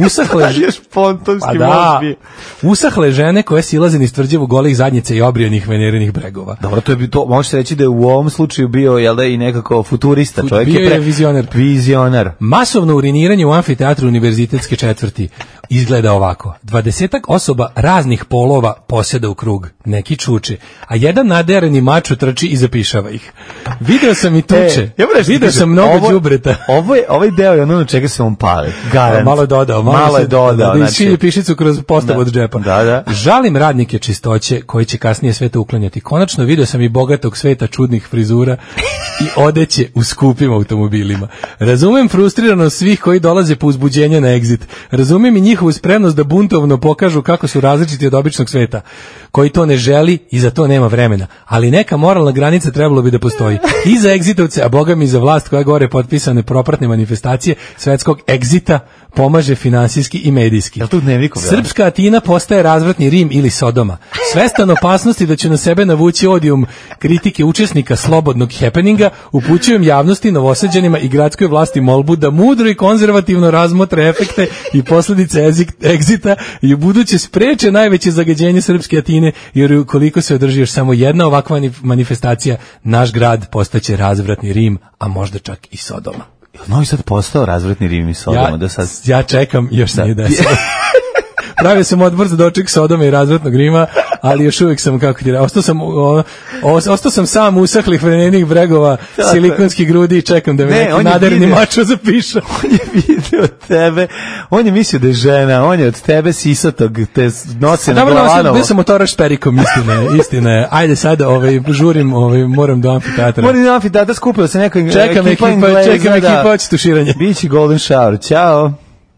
Usahle žene koje silaze niz tvrđavu golih zadnjica i obrijenih venerenih bregova. Dobro, to može se reći da je u ovom slučaju bio, jel da, i nekako futurista, čovjek bio je vizionar. Masovno uriniranje u amfiteatru univerzitetske četvrti izgleda ovako. 20-ak osoba raznih polova posjeda u krug, neki čuče, a jedan naderani mačo trči i zapišava ih. Video sam i tuče, video sam mnogo đubreta. Ovaj deo je ono na čega se on pali. Malo je dodao. Znači, šilje pišicu kroz postavu od džepa. Da. Žalim radnike čistoće koji će kasnije sve to uklanjati. Konačno video sam i bogatog sveta čudnih frizura i odeće u skupim automobilima. Razumem frustriranost svih koji dolaze po uzbuđenje na Exit. Razumem i njihovu spremnost da buntovno pokažu kako su različiti od običnog sveta, koji to ne želi i za to nema vremena. Ali neka moralna granica trebalo bi da postoji. I za Exitovce, a boga mi za vlast koja gore potpisane propratne manifestacije svetskog Exita pomaže finansijski i medijski. Srpska Atina postaje razvratni Rim ili Sodoma. Svestan opasnosti da će na sebe navući odijum kritike učesnika slobodnog happeninga, upućujem javnosti, Novosađanima i gradskoj vlasti molbu da mudro i konzervativno razmotre efekte i posljedice Exita i ubuduće spreče najveće zagađenje Srpske Atine, jer ukoliko se održi još samo jedna ovakva manifestacija, naš grad postaće razvratni Rim, a možda čak i Sodoma. Novi Sad postao razvratni Rim i Sodoma. Ja čekam, još se nije desilo. Pravio sam odbor za doček Sodome i razvratnog Rima, ali još uvijek sam, kako ti ostao sam sam usahlih venenih bregova, silikonskih grudi i čekam da mi neki naderni mačo zapiša. On je video tebe, on je mislio da je žena, on je od tebe sisatog, te nose na Glavanovo. Bio sam motoraš s perikom, istina je. Ajde sada, žurim, moram do amfiteatra. Moram do amfiteatra, skupila se neka čekam ekipa, hoće tuširanje. Bići Golden Shower, ćao.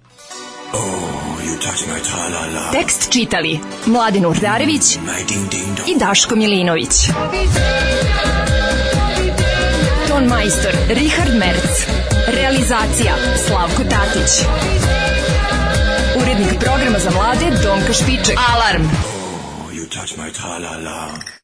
Tekst čitali Mladen Urdarević i Daško Milinović. Ton majstor Richard Merc. Realizacija Slavko Tatić. Urednik programa za mlade Donka Špiček. Alarm!